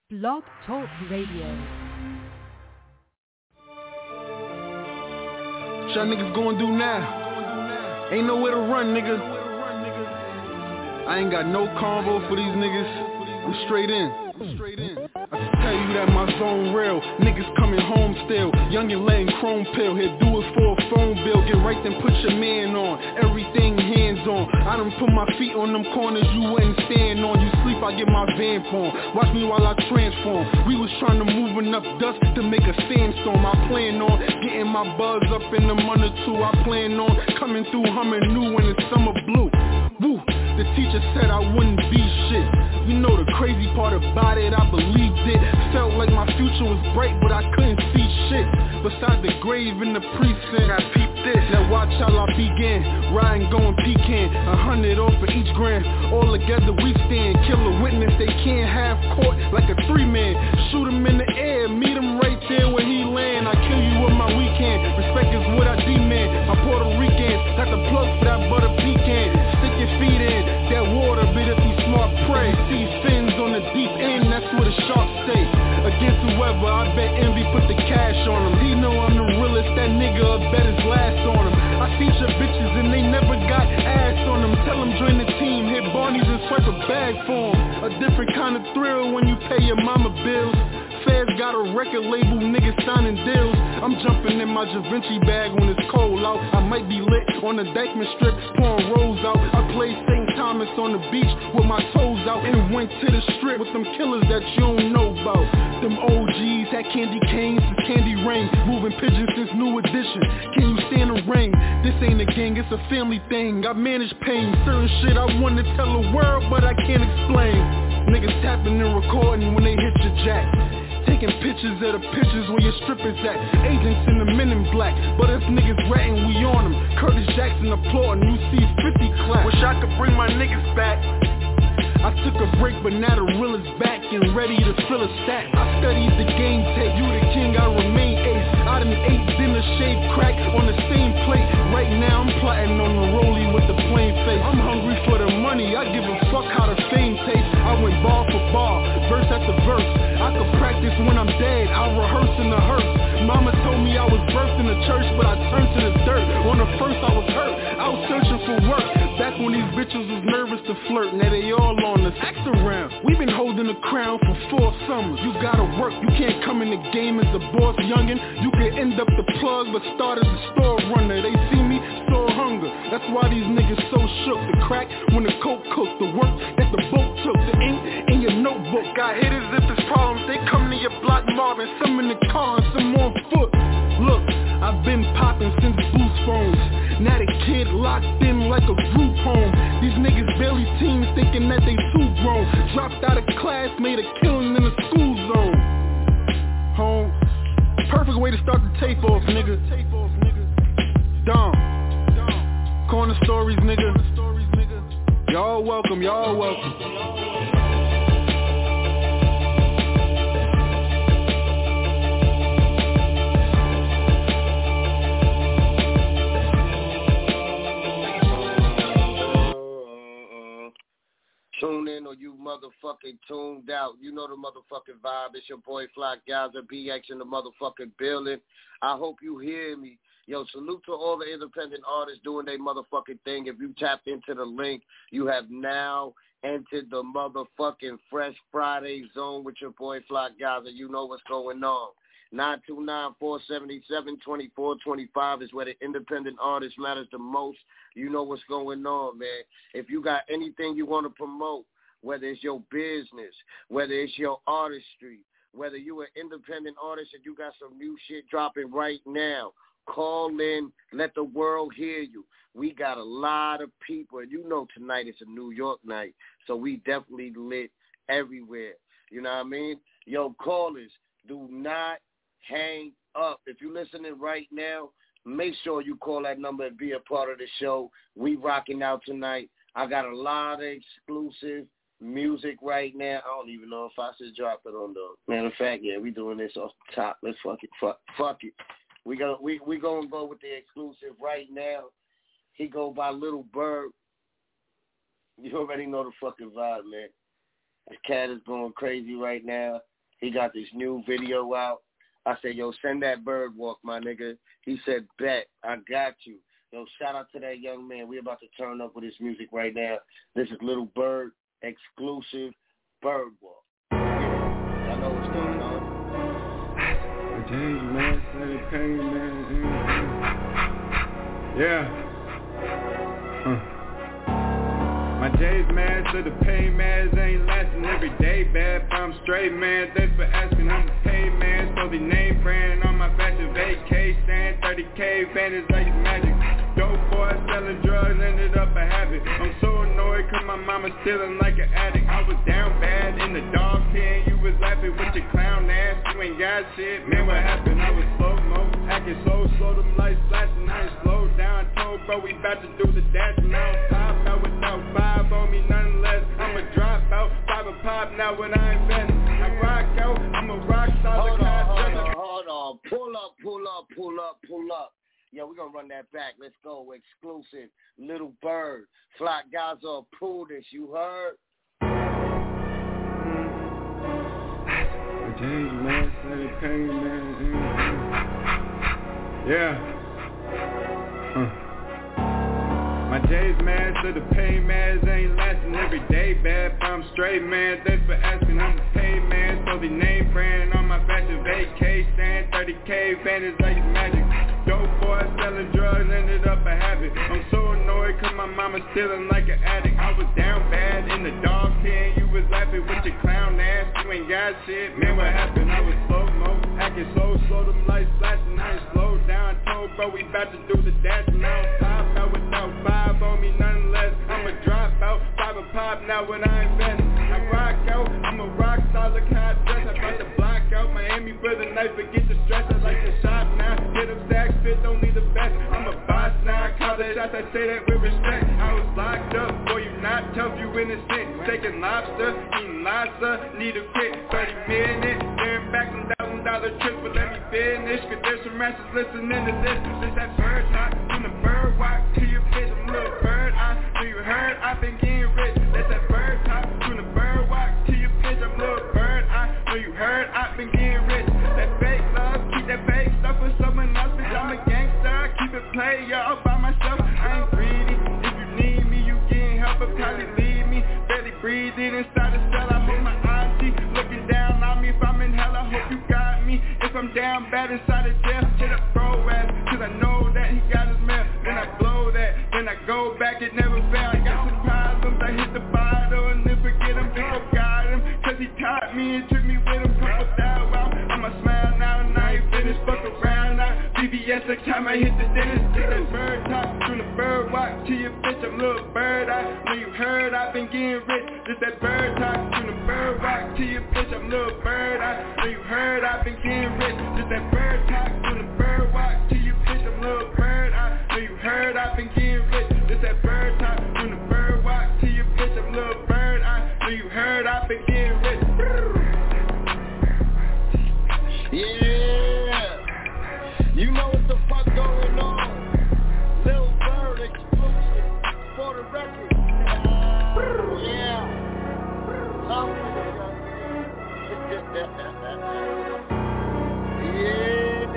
Blog Talk Radio. What y'all niggas gonna do now? Ain't nowhere to run, nigga. I ain't got no convo for these niggas. I'm straight in. I can tell you that my zone real. Niggas coming home still. Youngin' letting chrome pill. Here do it for a phone bill. Get right then put your man on. Everything hands on. I done put my feet on them corners you wouldn't stand on. You sleep, I get my vamp on. Watch me while I transform. We was trying to move enough dust to make a sandstorm. I plan on getting my buzz up in a month or two. I plan on coming through humming new when it's summer blue. Woo. The teacher said I wouldn't be shit. You know the crazy part about it, I believed it. Felt like my future was bright, but I couldn't see shit beside the grave in the precinct. I peeped this, now watch how I begin. Riding, going pecan, 100 off for each grand. All together we stand, kill a witness they can't have court like a 3-man. Shoot him in the air, meet him right there where he land. I kill you with my weekend, respect is what I demand. My Puerto Ricans got the plug for that butter pecan. Stick your feet in that water, but if you smart, pray. See fins on the deep end, that's where the sharks stay. Against whoever, I bet Envy put the cash on him. He know I'm the realest, that nigga bet his last on him. I feature bitches and they never got ass on them. Tell them join the team, hit Barney's and swipe a bag for him. A different kind of thrill when you pay your mama bills. Feds got a record label, niggas signing deals. I'm jumping in my Da Vinci bag when it's cold out. I might be lit on the Dykeman strip, pouring rolls out. I played St. Thomas on the beach with my toes out and went to the strip with them killers that you don't know about. Them OGs had candy canes and candy rain, moving pigeons since New Edition. Can you stand the rain? This ain't a gang, it's a family thing. I manage pain, certain shit I want to tell the world, but I can't explain. Niggas tapping and recording when they hit your jack. Taking pictures of the pictures where your strippers at. Agents in the men in black, but if niggas ratting, we on them. Curtis Jackson applauding, you see 50 clap. Wish I could bring my niggas back. I took a break, but now the real is back and ready to fill a stack. I studied the game tape, you the king, I remain ace. I done ate dinner, shaved crack on the same plate. Right now I'm plotting on the rollie with the plain face. I'm hungry for the money, I give a fuck how the fame tastes. I went bar for bar, verse after verse. I could practice when I'm dead, I'll rehearse in the hearse. Mama told me I was birthed in the church, but I turned to the dirt. On the first I was hurt, I was searching for work. Back when these bitches was nervous to flirt, now they all on us. Act around, we been holding the crown for 4 summers. You gotta work, you can't come in the game as a boss youngin'. You can end up the plug, but start as a store runner. They see me, store hunger. That's why these niggas so shook. The crack when the coke cooked, the work that the boat took, the ink in your notebook. Got hitters if there's problems, they come to your block mobbing. Some in the car and some on foot. Look, I've been popping since boost phones. Now the kid locked in like a group home. These niggas barely teens thinking that they too grown. Dropped out of class, made a killing in the school zone. Home, perfect way to start the tape off, nigga. Dumb. Corner stories, nigga. Y'all welcome, y'all welcome. Tune in or you motherfucking tuned out. You know the motherfucking vibe. It's your boy Fly Gaza, BX in the motherfucking building. I hope you hear me. Yo, salute to all the independent artists doing their motherfucking thing. If you tapped into the link, you have now entered the motherfucking Fresh Friday zone with your boy Fly Gaza. You know what's going on. 929-477-2425 is where the independent artist matters the most. You know what's going on, man. If you got anything you want to promote, whether it's your business, whether it's your artistry, whether you an independent artist and you got some new shit dropping right now, call in, let the world hear you. We got a lot of people, and you know tonight is a New York night, so we definitely lit everywhere. You know what I mean? Yo, callers, do not hang up. If you're listening right now, make sure you call that number and be a part of the show. We rocking out tonight. I got a lot of exclusive music right now. I don't even know if I should drop it on the matter of fact, yeah, we doing this off the top. Let's fuck it. We gonna go with the exclusive right now. He go by Little Bird. You already know the fucking vibe, man. This cat is going crazy right now. He got this new video out. I said, yo, send that bird walk, my nigga. He said, bet, I got you. Yo, shout out to that young man. We about to turn up with his music right now. This is Little Bird, exclusive bird walk. Y'all know what's going on. James, man, steady pain, man. Yeah. My J's mad, so the pain mans ain't lasting every day, bad, but I'm straight, man, thanks for asking, I'm a paid man, so the name brand on my fashion vacation, 30K, Vantage like it's magic, dope boy selling drugs, ended up a habit, I'm so annoyed cause my mama's stealing like an addict, I was down bad in the dog pen, you was laughing with your clown ass, you ain't got shit, man, what happened, I was slow-mo, acting so slow, them lights flashing, I ain't slowed down, told bro, we about to do the dash, and I don't stop, out without five on me, nothing less. I'm a dropout, five a pop now when I invest. I rock out, I'm a rock star. Hold on. Pull up. Yo, we're going to run that back. Let's go. Exclusive. Little Bird. Fly guys all pull this. You heard? James, man, steady pain, man. Yeah. My J's mad, so the pain mans ain't lasting every day, bad, but I'm straight, man, thanks for asking, I'm a paid man, so the name brand on my fashion vacation, 30K, Vantage like it's magic, dope boy selling drugs, ended up a habit, I'm so annoyed cause my mama's stealing like an addict, I was down bad in the dog pen, you was laughing with your clown ass, you ain't got shit, man, what happened, I was slow-mo, acting so slow, them lights flashing, I ain't slowed down, told bro, we about to do the dash, and I don't stop, out without five on me, nothing less. I'm a dropout, five a pop now when I invest. I rock out, I'm a rock star, look how I dress. I brought the block out, Miami with a knife, forget the stress. I like the shot now, hit them stacks, fit, don't need the best. I'm a boss now, I call the shots, I say that with respect. I was locked up, boy you not tough, you innocent. Taking lobster, eating lobster, need a quit. 30 minutes, staring back some $1,000 trips, but let me finish. Cause there's some masters listening to this. This that bird talk, from the bird walk to your bitch, I'm a little bird. I know you heard, I've been getting rich. That's that bird talk, from the bird walk to your bitch, I'm a little bird. I know you heard, I've been getting rich. That fake love, keep that fake stuff for someone else. Bitch, I'm a gangster, keep it play, y'all by myself. I ain't greedy, if you need me, you getting help, but probably leave me. Barely breathing inside the cell, I'm on my auntie, looking down on me. If I'm in hell, I hope you got me. If I'm down bad inside the jail, hit a pro ass, cause I know that he got his mail. Then I blow that, then I go back, it never fail. I got some problems, I hit the bottle and then forget him, then forgot him. Cause he taught me and took me with him, couple thou out. I'ma smile now and I ain't finished, fuck around now. BBS next time I hit the dentist. Take that bird talk, from the bird walk to your bitch, I'm little bird. I know you heard, I've been getting rich. This that bird talk, from the bird walk to your bitch, I'm little bird. I know you heard, I've been getting rich. This that bird talk, from the bird walk to your bitch, I'm little bird. I know you heard, I've been getting rich. This that bird talk, from the bird walk to your bitch, I'm little bird. I know you heard, I've been getting rich. Yeah, you know what the fuck going on. Lil Bird exclusive for the record. Yeah. Yeah.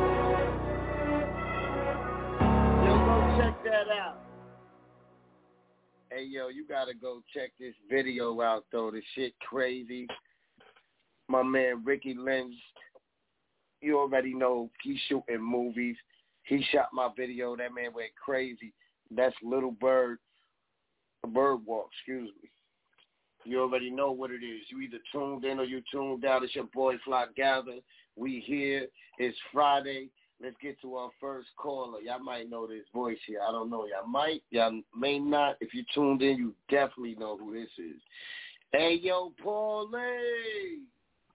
Yo, go check that out. Hey, yo, you gotta go check this video out, though. This shit crazy. My man Ricky Lynch, you already know he's shooting movies. He shot my video. That man went crazy. That's Little Bird, a bird walk, excuse me. You already know what it is. You either tuned in or you tuned out. It's your boy Fly Gather. We here. It's Friday. Let's get to our first caller. Y'all might know this voice here. I don't know. Y'all might. Y'all may not. If you tuned in, you definitely know who this is. Hey, yo, Paulie.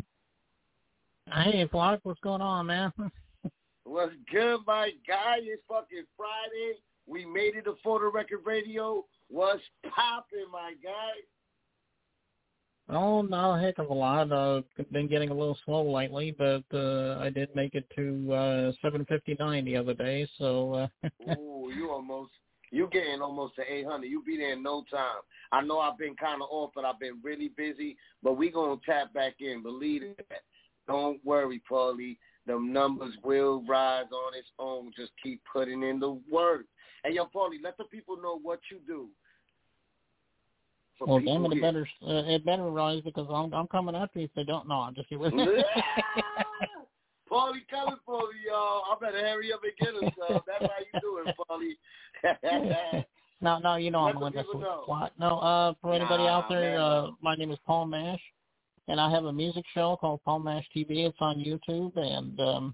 Hey, Flock, what's going on, man? What's good, my guy? It's fucking Friday. We made it to For the Record Radio. What's poppin', my guy? Oh, not a heck of a lot. Been getting a little slow lately, but I did make it to 7:59 the other day. So. Ooh, you almost You getting almost to 800. You be there in no time. I know I've been kind of off, but I've been really busy. But we going to tap back in. Believe that. Don't worry, Paulie. The numbers will rise on its own. Just keep putting in the work. Hey, yo, Paulie, let the people know what you do. Well, damn it, it better rise because I'm coming after you if they don't know. I'm just kidding. Paulie coming for you, y'all. I better hurry up and get him, so that's how you doing, Paulie. No, you know I'm going to plot. No, for anybody out there, my name is Paul Mash, and I have a music show called Paul Mash TV. It's on YouTube, and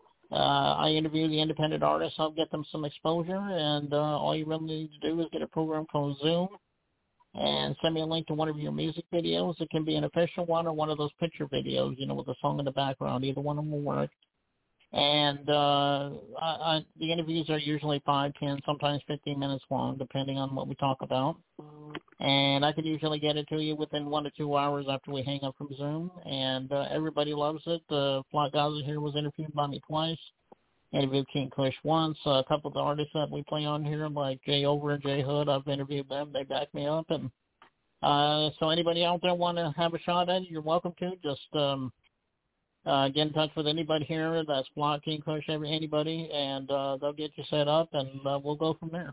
I interview the independent artists. I'll get them some exposure, and all you really need to do is get a program called Zoom and send me a link to one of your music videos. It can be an official one or one of those picture videos, with a song in the background. Either one of them will work. And the interviews are usually 5, 10, sometimes 15 minutes long, depending on what we talk about. And I can usually get it to you within 1 to 2 hours after we hang up from Zoom. And everybody loves it. Flat Gaza here was interviewed by me twice. Interviewed King Kush once. A couple of the artists that we play on here, like Jay Over and Jay Hood, I've interviewed them. They back me up. And so anybody out there want to have a shot at it, you're welcome to. Just get in touch with anybody here. That's Flat, King Kush, anybody, and they'll get you set up, and we'll go from there.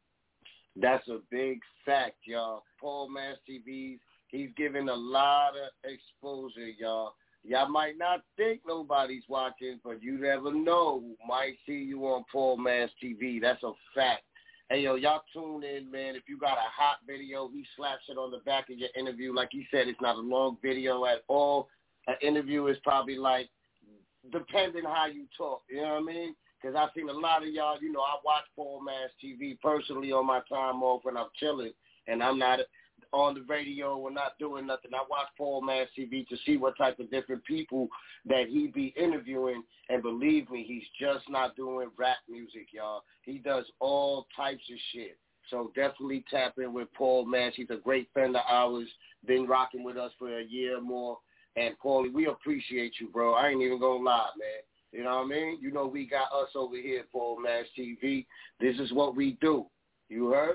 That's a big fact, y'all. Paul Mash TV, he's giving a lot of exposure, y'all. Y'all might not think nobody's watching, but you never know who might see you on Paul Mash TV. That's a fact. Hey, yo, y'all tune in, man. If you got a hot video, he slaps it on the back of your interview. Like he said, it's not a long video at all. An interview is probably like, depending how you talk, you know what I mean? Because I've seen a lot of y'all, I watch Paul Mash TV personally on my time off when I'm chilling, and I'm not on the radio or not doing nothing. I watch Paul Mash TV to see what type of different people that he be interviewing, and believe me, he's just not doing rap music, y'all. He does all types of shit. So definitely tap in with Paul Mash. He's a great friend of ours, been rocking with us for a year or more. And, Paulie, we appreciate you, bro. I ain't even going to lie, man. You know what I mean? We got us over here at Paul Mash TV. This is what we do. You heard?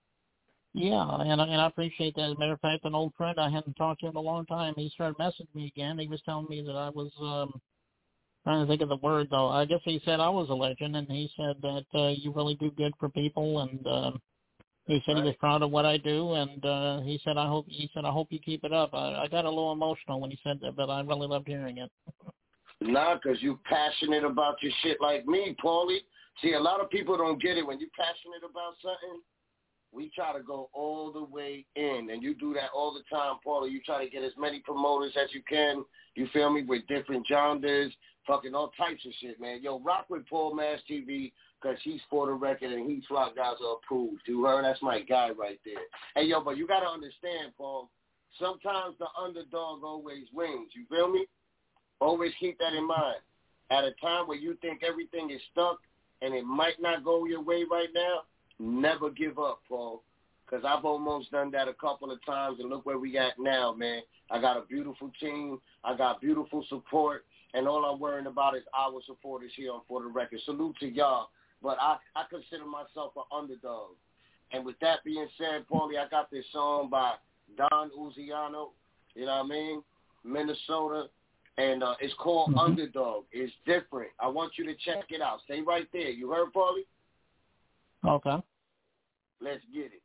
Yeah, and I appreciate that. As a matter of fact, an old friend I hadn't talked to in a long time, he started messaging me again. He was telling me that I was trying to think of the word, though. I guess he said I was a legend, and he said that you really do good for people, and he said he was proud of what I do, and he said I hope you keep it up. I got a little emotional when he said that, but I really loved hearing it. Nah, because you passionate about your shit like me, Paulie. See, a lot of people don't get it. When you're passionate about something, we try to go all the way in, and you do that all the time, Paulie. You try to get as many promoters as you can, you feel me, with different genres, fucking all types of shit, man. Yo, rock with Paul Mash TV, because he's for the record and he's Flat Gaza approved. You heard? That's my guy right there. Hey, yo, but you got to understand, Paul, sometimes the underdog always wins. You feel me? Always keep that in mind. At a time where you think everything is stuck and it might not go your way right now, never give up, Paul, because I've almost done that a couple of times, and look where we at now, man. I got a beautiful team. I got beautiful support, and all I'm worrying about is our supporters here on For the Record. Salute to y'all, but I consider myself an underdog. And with that being said, Paulie, I got this song by Don Uziano, you know what I mean, Minnesota, and it's called Underdog. It's different. I want you to check it out. Stay right there. You heard, Paulie? Okay. Let's get it.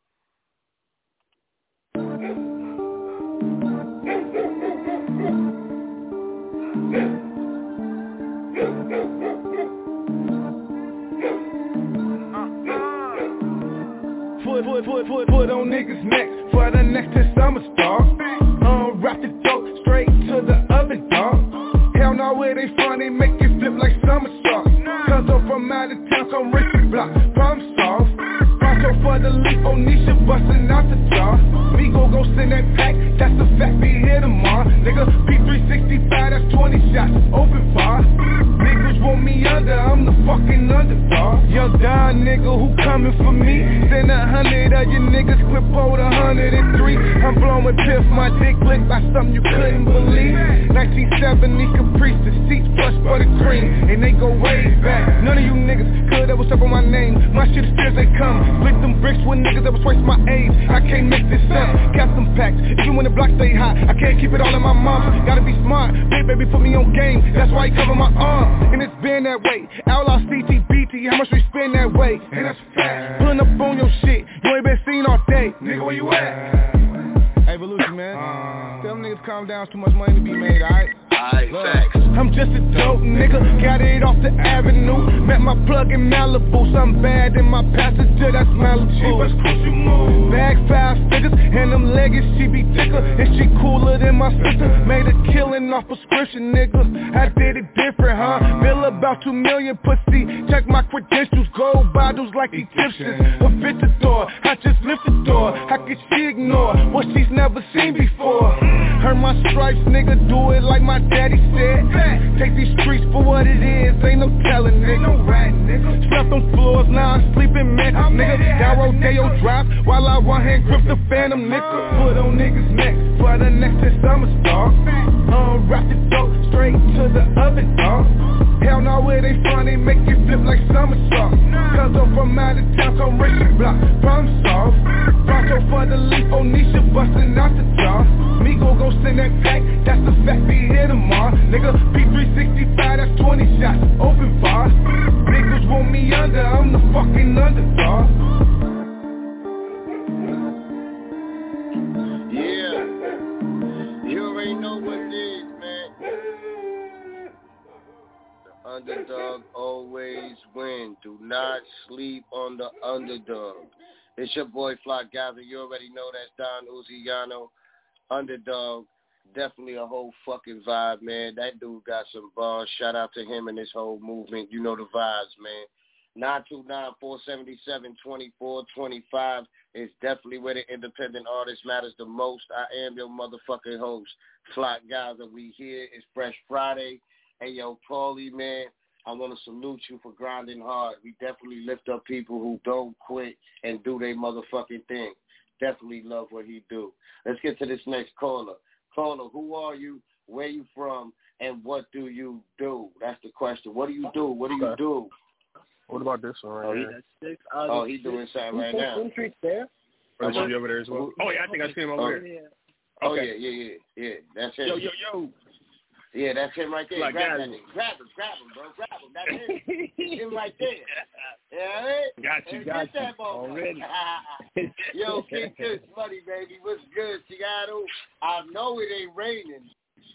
Put on niggas' neck for the next 10 summer stars. Wrap the dope straight to the oven, dog. Hell no, it ain't funny, make it flip like somersaults. Cause I'm from out of town, come rich the block, problem solved. So for the leap, Onisha bustin' out the jaw. We gon' send that pack, that's a fact, be here tomorrow. Nigga, P365, that's 20 shots, open bar. Niggas want me under, I'm the fucking underdog. Young Don nigga who coming for me. Send 100 of you niggas, clip hold 103. I'm blowing piff, my dick licked by something you couldn't believe. 1970 Caprice, the seats plush butter cream, and they go way back. None of you niggas could ever step on my name. My shit is fierce, they come. Split them bricks with niggas that was twice my age. I can't make this up, got some packs. Even when the block stay hot, I can't keep it all in my mom. Gotta be smart, big baby put me on game. That's why he cover my arm, and it's been that way. Outlaw CTBT, how much we spend that way? And that's fast. Pulling up on your shit, you ain't been seen all day. Nigga, where you at? Hey, Volusia, man. Tell them niggas calm down, too much money to be made, alright? Facts. I'm just a dope nigga, got it off the avenue. Met my plug in Malibu, something bad in my passenger, that's Malibu. Bag 5 figures, and them leggings, she be thicker. And she cooler than my sister, made a killing off prescription, nigga. I did it different, huh? Bill about 2 million, pussy. Check my credentials, gold bottles like Egyptians. A visitor, I just lift the door. How could she ignore what she's never seen before? Heard my stripes, nigga, do it like my daddy said. Take these streets for what it is, ain't no telling, nigga. Slept on floors, now I'm sleeping, man, nigga. Down Rodeo Drive, while I one hand grip the Phantom, nigga. Put on niggas' neck for the next summer star. Unwrap the dope straight to the oven, dog. Hell no, where they from, they make you flip like somersault. Cause I'm from out of town, come racing block, problem solved. Bronco for the leaf, Onisha bustin' out the jaw. Migo gon' send that pack, that's the fact, be here tomorrow. Nigga, P365, that's 20 shots, open bars. Niggas want me under, I'm the fucking underdog. Yeah, you already know what it is, man. The underdog always win. Do not sleep on the underdog. It's your boy Flock Gather. You already know that's Don Uziano. Underdog, definitely a whole fucking vibe, man. That dude got some bars. Shout out to him and his whole movement. You know the vibes, man. 929-477-2425 is definitely where the independent artist matters the most. I am your motherfucking host, Flock Gather. We here. It's Fresh Friday. Hey, yo, Paulie, man, I want to salute you for grinding hard. We definitely lift up people who don't quit and do their motherfucking thing. Definitely love what he do. Let's get to this next caller. Caller, who are you? Where you from? And what do you do? That's the question. What do you do? What do you do? What about this one right here? He's doing something right now. Oh, is she over there as well? Oh, yeah, I think I see him over there. Oh, yeah. That's him. Yo. Yeah, that's him right there. Like grab him, bro. Grab him. That's him. It's him right there. Yeah, Got you. Already. Yo, King Kush Money, baby. What's good, Seattle? I know it ain't raining.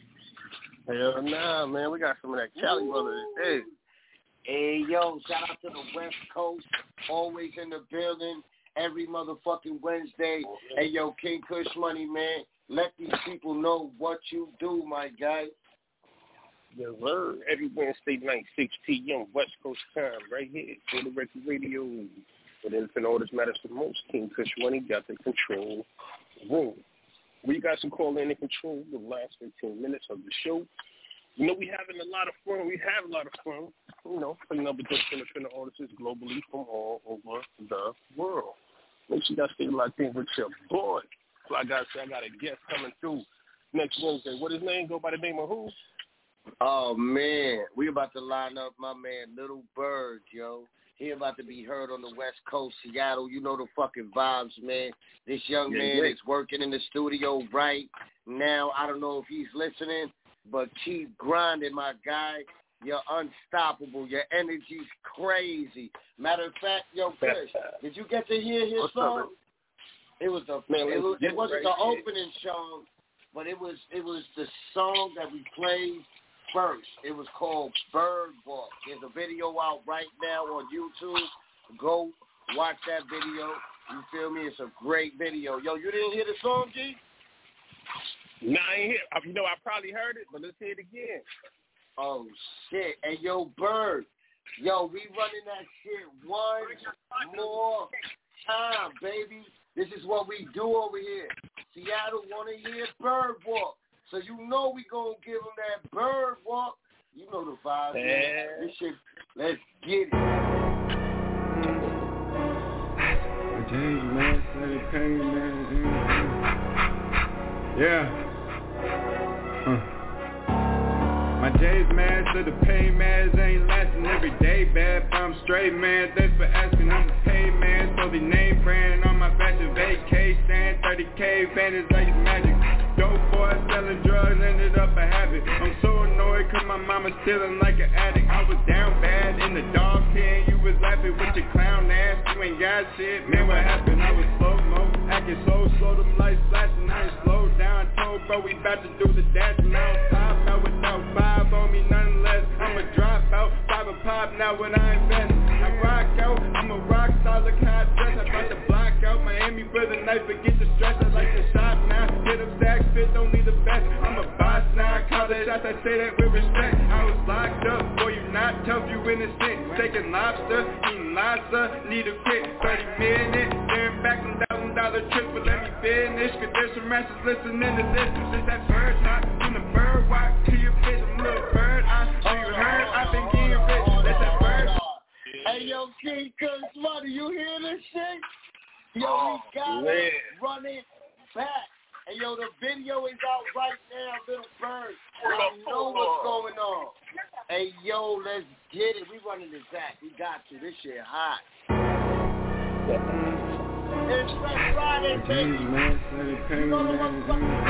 Hell nah, man. We got some of that Cali brother today. Hey, yo, shout out to the West Coast. Always in the building. Every motherfucking Wednesday. Hey, yo, King Kush Money, man. Let these people know what you do, my guy. Yes, sir. Every Wednesday night, 6 p.m. West Coast time, right here for the record radio. But independent artists matters the most. King Kush Money got the control room. We got some call in and control the last 15 minutes of the show. You know, we having a lot of fun. You know, putting up with independent artists globally from all over the world. Make sure you guys stay locked in with your boy. So I got a guest coming through next Wednesday. What his name? Go by the name of who? Oh, man. We about to line up my man, Little Bird, yo. He about to be heard on the West Coast, Seattle. You know the fucking vibes, man. This young man is working in the studio right now. I don't know if he's listening, but keep grinding, my guy. You're unstoppable. Your energy's crazy. Matter of fact, yo, Kush, did you get to hear his song? It was it wasn't the opening song, but it was the song that we played first. It was called Bird Walk. There's a video out right now on YouTube. Go watch that video. You feel me? It's a great video. Yo, you didn't hear the song, G? Nah, I ain't hear. You know, I probably heard it, but let's hear it again. Oh, shit. Hey, yo, Bird. Yo, we running that shit one more time, baby. This is what we do over here. Seattle want to hear Bird Walk. So you know we going to give them that Bird Walk. You know the vibes, man. This shit, let's get it. James, man. Steady pain, man. Yeah. J's mad, so the pain meds ain't lasting every day, bad, but I'm straight, man, thanks for asking, I'm a paid man, so the name brand on my fashion, vacation, 30K, bandits like it's magic, dope boy selling drugs, ended up a habit, I'm so annoyed cause my mama's stealing like an addict, I was down bad in the dog pen, you was laughing with your clown ass, you ain't got shit, man, what happened, I was slow-mo, acting so slow, them lights flashing, I ain't slowed down, told bro we about to do the dash, and I don't top out without five on me, nothing less, I'm a dropout, five a pop now when I invest, I rock out, I'm a rock star, look how I dress, I brought the block out, Miami with a knife, forget the stress, I like to shop now, hit up stacks, fit, don't need the best, I'm a boss now, I call the shots, I say that with respect, I was locked up, boy you not tough, you innocent, taking lobster, eating lobster, need a quick 30 minutes, staring back on $1,000 trip, but let me finish, cause there's some masters listening to this, since that bird talk, from the bird walk to your bitch, I'm a little bird, so you heard, I've been getting rich, that's that bird. Hey yo, King Cuz Money, you hear this shit? Yo, we gotta run it back. Hey yo, the video is out right now, Little Bird. I know what's going on. Hey yo, let's get it. We running this back. We got to. This shit hot. It's Fresh Friday, baby. You know the motherfucking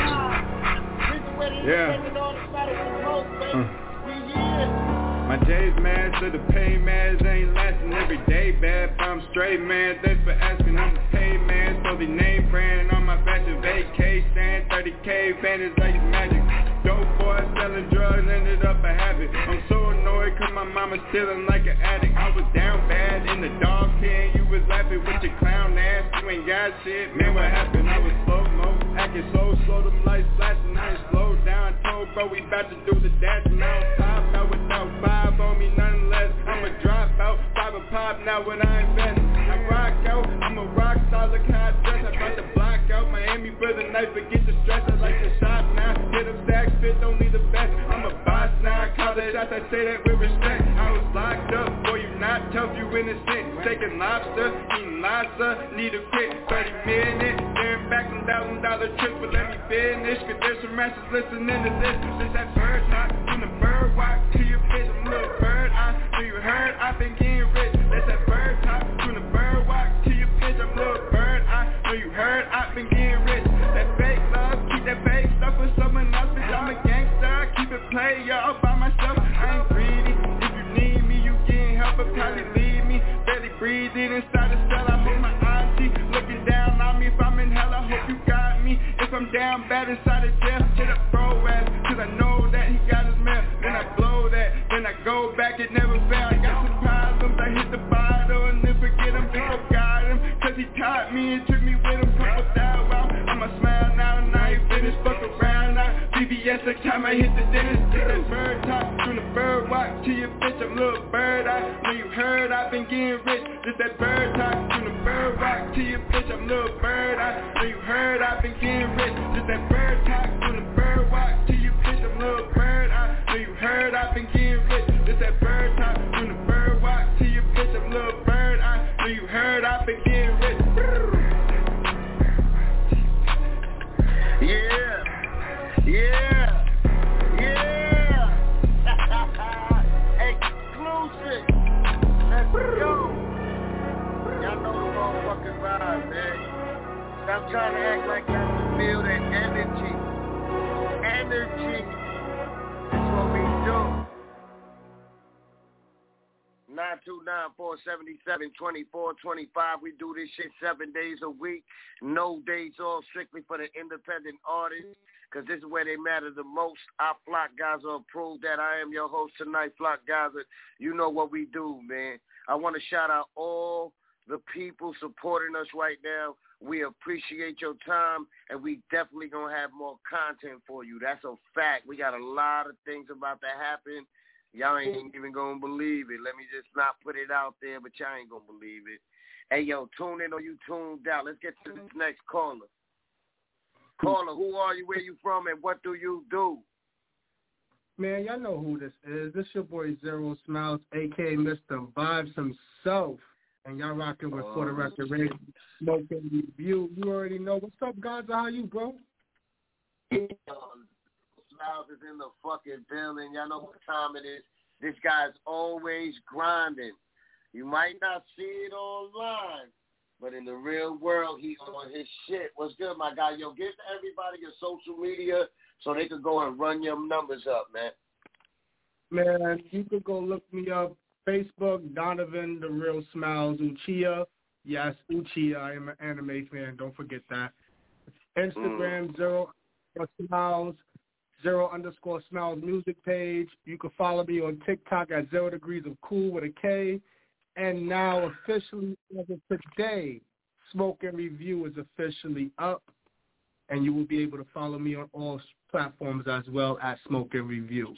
vibe. This is where the independent artists matter the most, baby. We here. My J's mad, so the pain meds ain't lasting every day, bad, but I'm straight, man, thanks for asking, I'm a paid man, so the name brand on my fashion, vacation, 30K, bandits like it's magic, dope boy selling drugs, ended up a habit, I'm so annoyed cause my mama's stealing like an addict, I was down bad in the dog pen, you was laughing with your clown ass, you ain't got shit, man, what happened, I was slow-mo, acting so slow, them lights flashing, I ain't slowed down, told bro we about to do the dash, and I don't stop out without five on me, nothing less, I'm a dropout, five a pop now when I invest, I rock out, I'm a rock star, look how I dress, I brought the block out, Miami with a knife, forget the stress, I like to shop now, hit up stacks, fit, don't need the best, I'm a boss now, I call the shots, I say that with respect, I was locked up, boy you not tough, you innocent, taking lobster, eating lobster, need a quick 30 minutes, staring back on $1,000 trip, but let me finish, cause there's some masters listening to this, since that bird talk, from the bird walk to your bitch, I'm a little bird, so you heard, I've been getting rich, that's that bird talk, from the bird walk to your bitch, I'm a little bird, so you heard, I've been getting rich, that fake love, keep that fake stuff with someone else, bitch, I'm a gangster, keep it play, y'all by myself, I ain't greedy, if you need me, you getting help, but probably leave me, barely breathing inside the cell, I hold my auntie, looking down on me, if I'm in hell, I hope you got me, if I'm down bad inside the jail, hit up bro ass, cause I know that he got his mail, then I blow that, then I go back, it never fail, I got some problems, I hit the bottle, and then forget him, think I got him, cause he taught me and took me with him, couple thousand, wow, I'ma smile now, and I ain't finished, fuck around now, BBS next time I hit the dentist, get that bird talk, from the bird walk to your bitch, I'm little bird, I know you heard, I've been getting rich, just that bird talk, from the bird walk to your bitch, I'm little bird, I know you heard, I've been getting rich, just that bird talk, from the bird walk to your bitch, I'm little bird, I know you heard, I've been getting rich, just that bird talk, from the bird walk to your bitch, I'm little bird, I know you heard, I've been getting rich. Yeah. Exclusive. Let's go. Y'all know the motherfucking vibe, man. Stop trying to act like y'all feel that energy. That's what we do. 929-477-2425. We do this shit 7 days a week. No days off, strictly for the independent artists. Because this is where they matter the most. Our Flock guys are approved that. I am your host tonight, Flock guys. You know what we do, man. I want to shout out all the people supporting us right now. We appreciate your time, and we definitely going to have more content for you. That's a fact. We got a lot of things about to happen. Y'all ain't even going to believe it. Let me just not put it out there, but y'all ain't going to believe it. Hey, yo, tune in or you tuned out. Let's get to this next caller. Caller, who are you, where you from, and what do you do? Man, y'all know who this is. This your boy Zero Smiles, a.k.a. Mr. Vibes himself. And y'all rocking with For the Record Radio, Smoking Review. You already know. What's up, guys? How you, bro? Smiles is in the fucking building. Y'all know what time it is. This guy's always grinding. You might not see it online, but in the real world, he's on his shit. What's good, my guy? Yo, give everybody your social media so they can go and run your numbers up, man. Man, you could go look me up. Facebook, Donovan, The Real Smiles, Uchiha. Yes, Uchiha. I am an anime fan. Don't forget that. Instagram, 0_Smiles, 0_Smiles music page. You can follow me on TikTok at 0 Degrees of Cool with a K. And now officially, as of today, Smoke and Review is officially up. And you will be able to follow me on all platforms as well as Smoke and Review.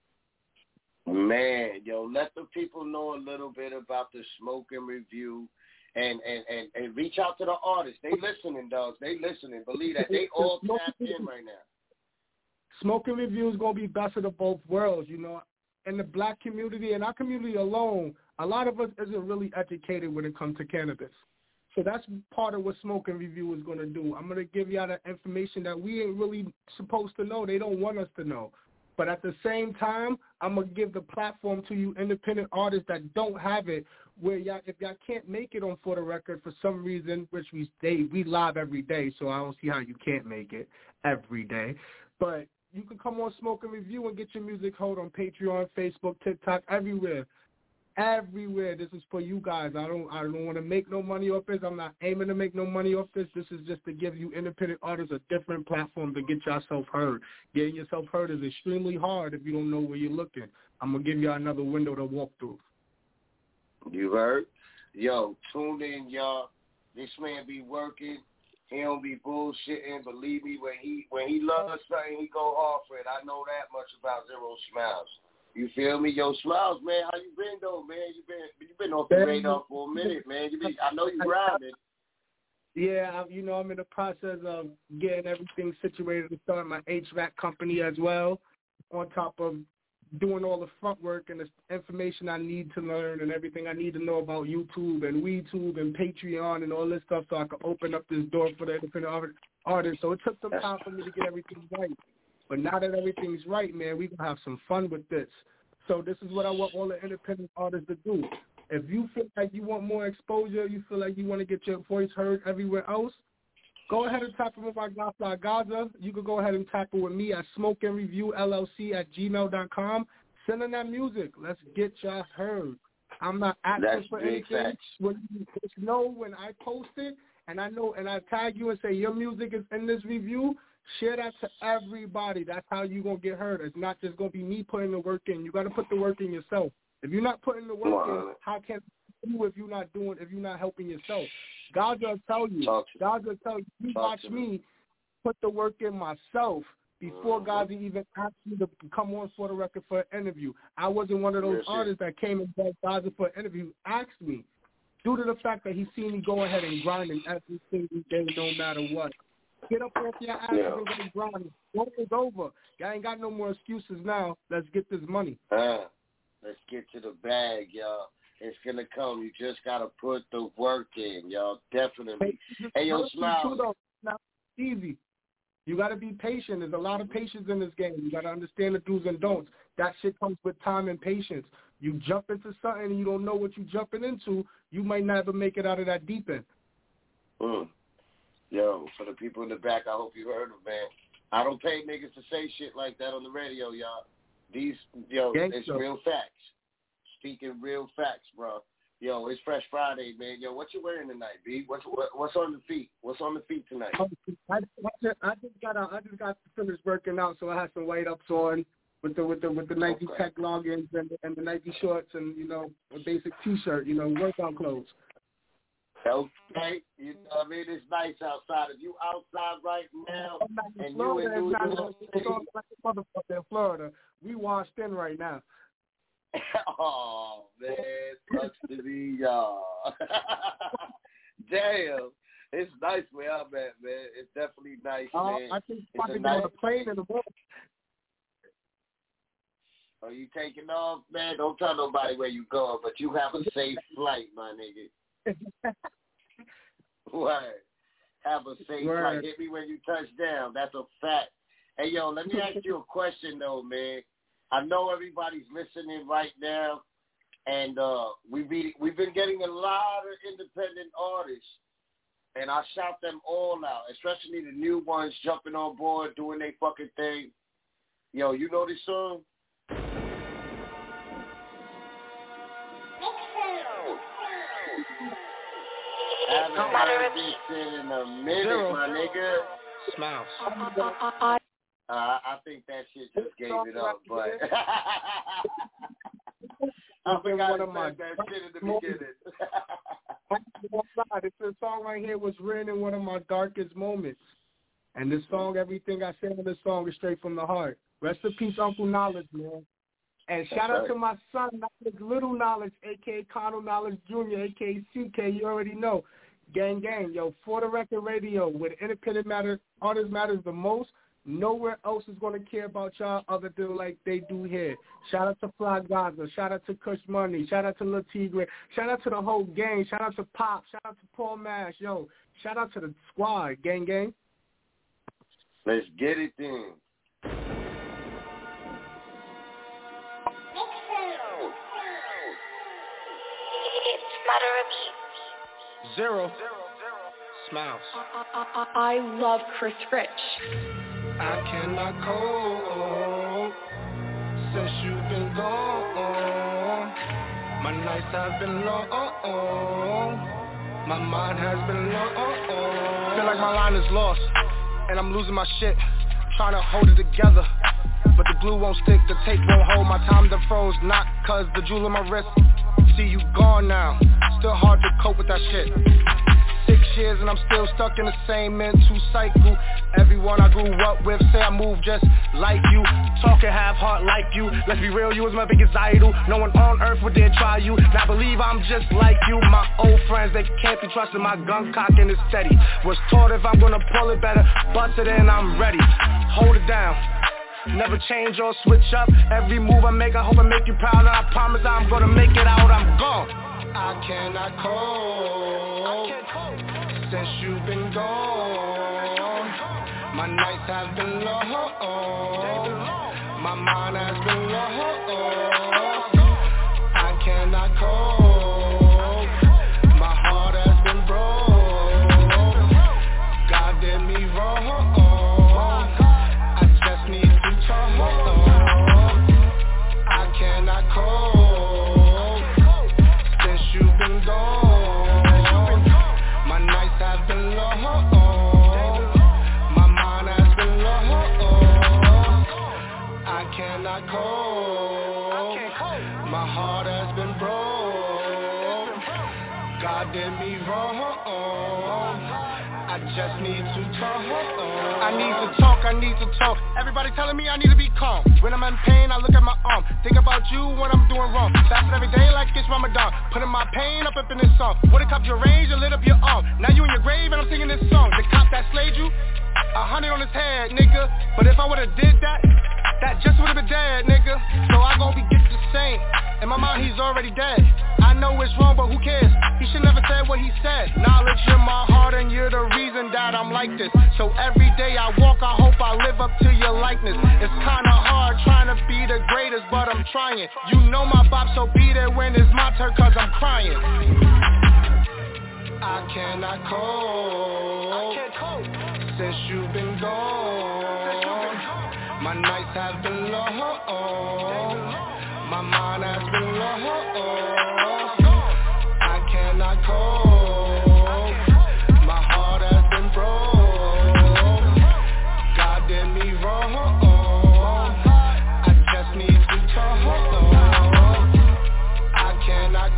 Man, yo, let the people know a little bit about the Smoke and Review and reach out to the artists. They listening, dogs. They listening. Believe that. They all tapped in right now. Smoke and Review is going to be best of the both worlds, you know. In the black community and our community alone, a lot of us isn't really educated when it comes to cannabis. So that's part of what Smoke and Review is going to do. I'm going to give y'all that information that we ain't really supposed to know. They don't want us to know. But at the same time, I'm going to give the platform to you independent artists that don't have it, where y'all, if y'all can't make it on For the Record for some reason, which we live every day, so I don't see how you can't make it every day. But you can come on Smoke and Review and get your music heard on Patreon, Facebook, TikTok, everywhere. Everywhere. This is for you guys. I don't want to make no money off this. I'm not aiming to make no money off this. This is just to give you independent artists a different platform to get yourself heard. Getting yourself heard is extremely hard if you don't know where you're looking. I'm going to give you another window to walk through. You heard? Yo, tune in, y'all. This man be working. He don't be bullshitting. Believe me, when he loves something, he go hard for it. I know that much about Zero Smiles. You feel me? Yo, Smiles, man, how you been, though, man? You been off the radar for a minute, man. I know you grinding. Yeah, I'm in the process of getting everything situated to start my HVAC company as well, on top of doing all the front work and the information I need to learn and everything I need to know about YouTube and WeTube and Patreon and all this stuff so I can open up this door for the independent artists. So it took some time for me to get everything right. But now that everything's right, man, we can have some fun with this. So this is what I want all the independent artists to do. If you feel like you want more exposure, you feel like you want to get your voice heard everywhere else, go ahead and tap it with my guy, Gaza. You can go ahead and tap it with me at smokeandreviewllc@gmail.com. Send in that music. Let's get y'all heard. I'm not asking for anything. When you know when I post it, and I tag you and say your music is in this review, share that to everybody. That's how you're going to get heard. It's not just going to be me putting the work in. You got to put the work in yourself. If you're not putting the work in, how can you if you're not helping yourself? God will tell you. You watch me put the work in myself before God even asked me to come on For the Record for an interview. I wasn't one of those artists that came and begged God for an interview. Asked me. Due to the fact that he seen me go ahead and grinding every single day no matter what. Get up off your ass and go grinding. Work is over. Y'all ain't got no more excuses now. Let's get this money. Let's get to the bag, y'all. It's going to come. You just got to put the work in, y'all. Definitely. Hey, yo, Smiles. It's not easy. You got to be patient. There's a lot of patience in this game. You got to understand the do's and don'ts. That shit comes with time and patience. You jump into something and you don't know what you're jumping into, you might never make it out of that deep end. Yo, for the people in the back, I hope you heard them, man. I don't pay niggas to say shit like that on the radio, y'all. It's real facts. Speaking real facts, bro. Yo, it's Fresh Friday, man. Yo, what you wearing tonight, B? What's on the feet? What's on the feet tonight? I just got finished working out, so I had some white ups on with the Nike Tech logins and the Nike shorts and a basic T-shirt, workout clothes. Okay, you know what I mean? It's nice outside. If you outside right now and you in New York City, motherfucker in Florida, we washed in right now. Oh man, sucks to be y'all. Damn, it's nice where I'm at, man. It's definitely nice, man. I think I'm about to get on the plane in the morning. Are you taking off, man? Don't tell nobody where you going, but you have a safe flight, my nigga. What? Have a safe flight. Hit me when you touch down. That's a fact. Hey, yo, let me ask you a question, though, man. I know everybody's listening right now, and we've been getting a lot of independent artists, and I shout them all out, especially the new ones jumping on board, doing their fucking thing. Yo, you know this song? I haven't heard this shit in a minute, my nigga. Smiles. I think that shit just gave it up, but I forgot to say that shit in the beginning. This song right here was written in one of my darkest moments. And this song, everything I said in this song is straight from the heart. Rest in peace, Uncle Knowledge, man. And shout out to my son, Little Knowledge, a.k.a. Connell Knowledge Jr., a.k.a. CK, you already know. Gang, gang. Yo, For the Record Radio, where the independent artist matters the most. Nowhere else is going to care about y'all other than like they do here. Shout out to Fly Gaza. Shout out to Kush Money. Shout out to Lil Tigre. Shout out to the whole gang. Shout out to Pop. Shout out to Paul Mash. Yo, shout out to the squad. Gang, gang. Let's get it then. Zero. Smiles. I love Chris Rich. I cannot cope since you've been gone. My nights have been long. My mind has been long. Feel like my line is lost and I'm losing my shit. Trying to hold it together, but the glue won't stick. The tape won't hold. My time done froze. Not cause the jewel in my wrist. See you gone now. Still hard to cope with that shit. 6 years and I'm still stuck in the same mental cycle. Everyone I grew up with say I move just like you. Talking half heart like you. Let's be real, you was my biggest idol. No one on earth would dare try you. Now believe I'm just like you. My old friends, they can't be trusted. My gun cocking is steady. Was taught if I'm gonna pull it better, bust it in, I'm ready. Hold it down. Never change or switch up. Every move I make, I hope I make you proud. And I promise I'm gonna make it out, I'm gone. I cannot cope since you've been gone. My nights have been long. My mind has been long. I cannot cope. My heart has been broke. God did me wrong. I just need to talk. I cannot cope since you've been gone. My nights have been long. My mind has been long. I cannot cope. My heart has been broke. God did me wrong. I just need to talk. I need to talk. Everybody telling me I need to be calm. When I'm in pain, I look at my arm. Think about you when I'm doing wrong. Fasting every day like it's Ramadan. Putting my pain up in this song. When it copped your range, it lit up your arm. Now you in your grave and I'm singing this song. The cop that slayed you, 100 on his head, nigga. But if I would've did that just would've been dead, nigga. So I gon' be get the same. In my mind, he's already dead. I know it's wrong, but who cares? He should never said what he said. Knowledge in my heart, and you're the reason that I'm like this. So every day I walk, I hope I live up to your likeness. It's kinda hard trying to be the greatest, but I'm trying. You know my bop, so be there when it's my turn, cause I'm crying. I cannot cope since you've been gone. My nights have been long. My mind has been long. I cannot cope. My heart has been broke. God did me wrong. I just need to talk. I cannot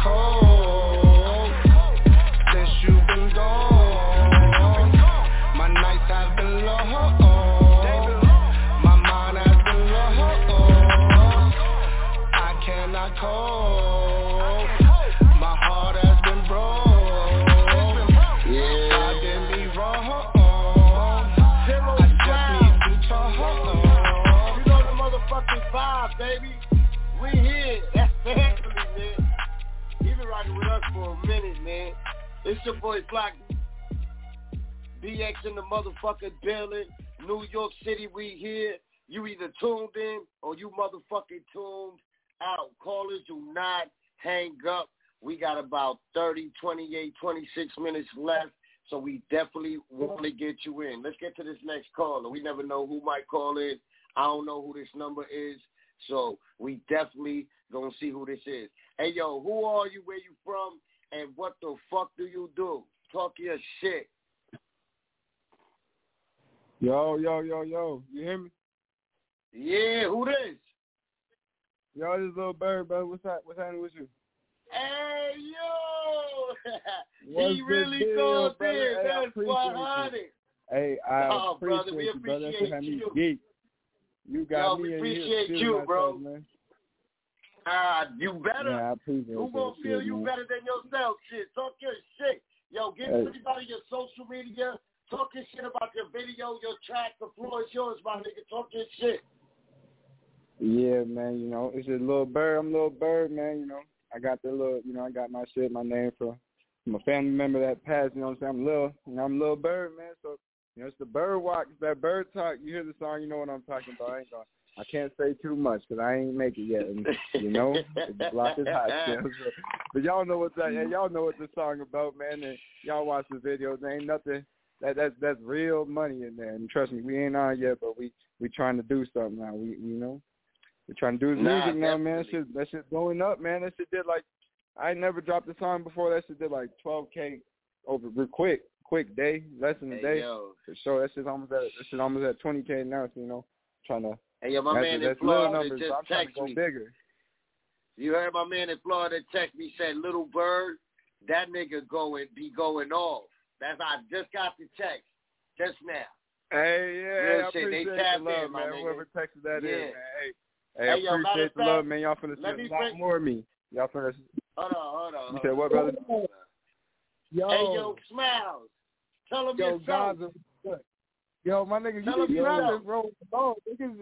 cope since you've been gone. My nights have been long. My mind has been long. I cannot cope. My heart has been broke. God did me wrong. I just need to talk. You know the motherfucking vibe, baby. We here. That's family, man. You been rocking with us for a minute, man. It's your boy Block BX in the motherfucking building. New York City, we here. You either tuned in or you motherfucking tuned out. Callers, do not hang up. We got about 30, 28, 26 minutes left, so we definitely want to get you in. Let's get to this next caller. We never know who might call in. I don't know who this number is, so we definitely going to see who this is. Hey, yo, who are you, where you from, and what the fuck do you do? Talk your shit. Yo. You hear me? Yeah, who this? Yo, this Lil Bird, bro. What's happening with you? Hey, yo! What's He really deal, called brother? in. Hey, That's 100. Hey, I brother, we you, brother. appreciate you. Geek. You got me we in appreciate here you, bro. Man. You better. Yeah, I appreciate Who gonna feel shit, you man. better than yourself? Shit, talk your shit. Yo, give everybody your social media. Talk your shit about your video, your track. The floor is yours, my nigga. Talk your shit. Yeah, man. You know, it's just Lil Bird. I'm Lil Bird, man. You know, I got the little. You know, I got my shit, my name from a family member that passed. You know what I'm saying? I'm Lil Bird, man. So you know, it's the bird walk, it's that bird talk. You hear the song, you know what I'm talking about. I can't say too much because I ain't make it yet. And, you know, the block is hot still. So, but y'all know what y'all know what the song about, man. And y'all watch the videos. There ain't nothing that's real money in there. And trust me, we ain't on yet, but we trying to do something now. We we're trying to do his music now, man. That shit blowing up, man. That shit did like I ain't never dropped a song before. That shit did like 12K over quick day, less than a day. Yo. For sure. That shit's almost at 20K now. So, you know, trying to. Hey, yo, my man in Florida just texted me. Bigger. You heard my man in Florida text me, said, Little Bird, that nigga be going off. I just got the text just now. Hey, yeah, real I shit. appreciate They the love, in, man. Whoever texted that in, man. Hey, I appreciate the love, man. Y'all finna see a lot more of me. Y'all finna. Hold on. You said what, brother? Yo. Hey, yo, Smiles. Tell him yourself. Yo, my nigga, you be rapping, bro. No, niggas,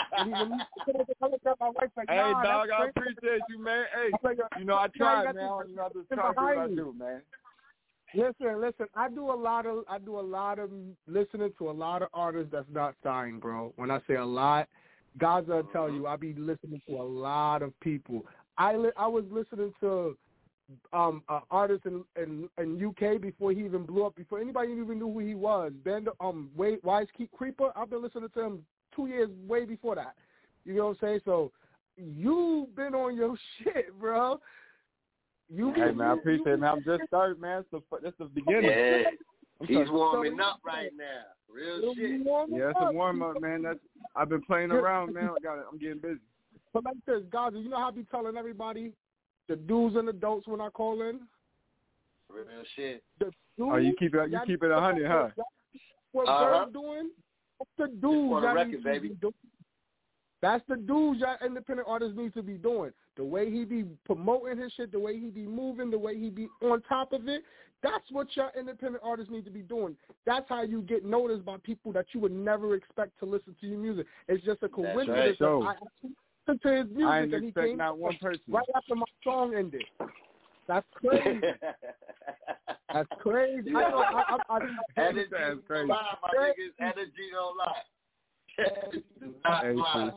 hey, dog, I appreciate you, man. Hey, you know, I try, man. You know, I just try to do what I do, man. Listen. I do a lot of listening to a lot of artists that's not signed, bro. When I say a lot, Gaza will tell you, I be listening to a lot of people. I was listening to artist in UK before he even blew up, before anybody even knew who he was. Wise Creeper. I've been listening to him 2 years way before that. You know what I'm saying? So you've been on your shit, bro. Hey, man, I appreciate it, man. I'm just starting, man. So that's the beginning. Yeah. He's warming up right now. Real shit. Yeah, it's a warm up, man. I've been playing around, man. I'm getting busy. But like this, Gaza, you know how I be telling everybody, the do's and the don'ts when I call in? Real shit. You keep it 100, huh? What Bird's doing? What's the do's y'all need to be doing? That's the dudes y'all independent artists need to be doing. The way he be promoting his shit, the way he be moving, the way he be on top of it, that's what y'all independent artists need to be doing. That's how you get noticed by people that you would never expect to listen to your music. It's just a coincidence. That's right. I listened to his music I ain't and he expect came not one person. right after my song ended. That's crazy. That's crazy. Energy that's crazy. My niggas, energy don't lie. Hey,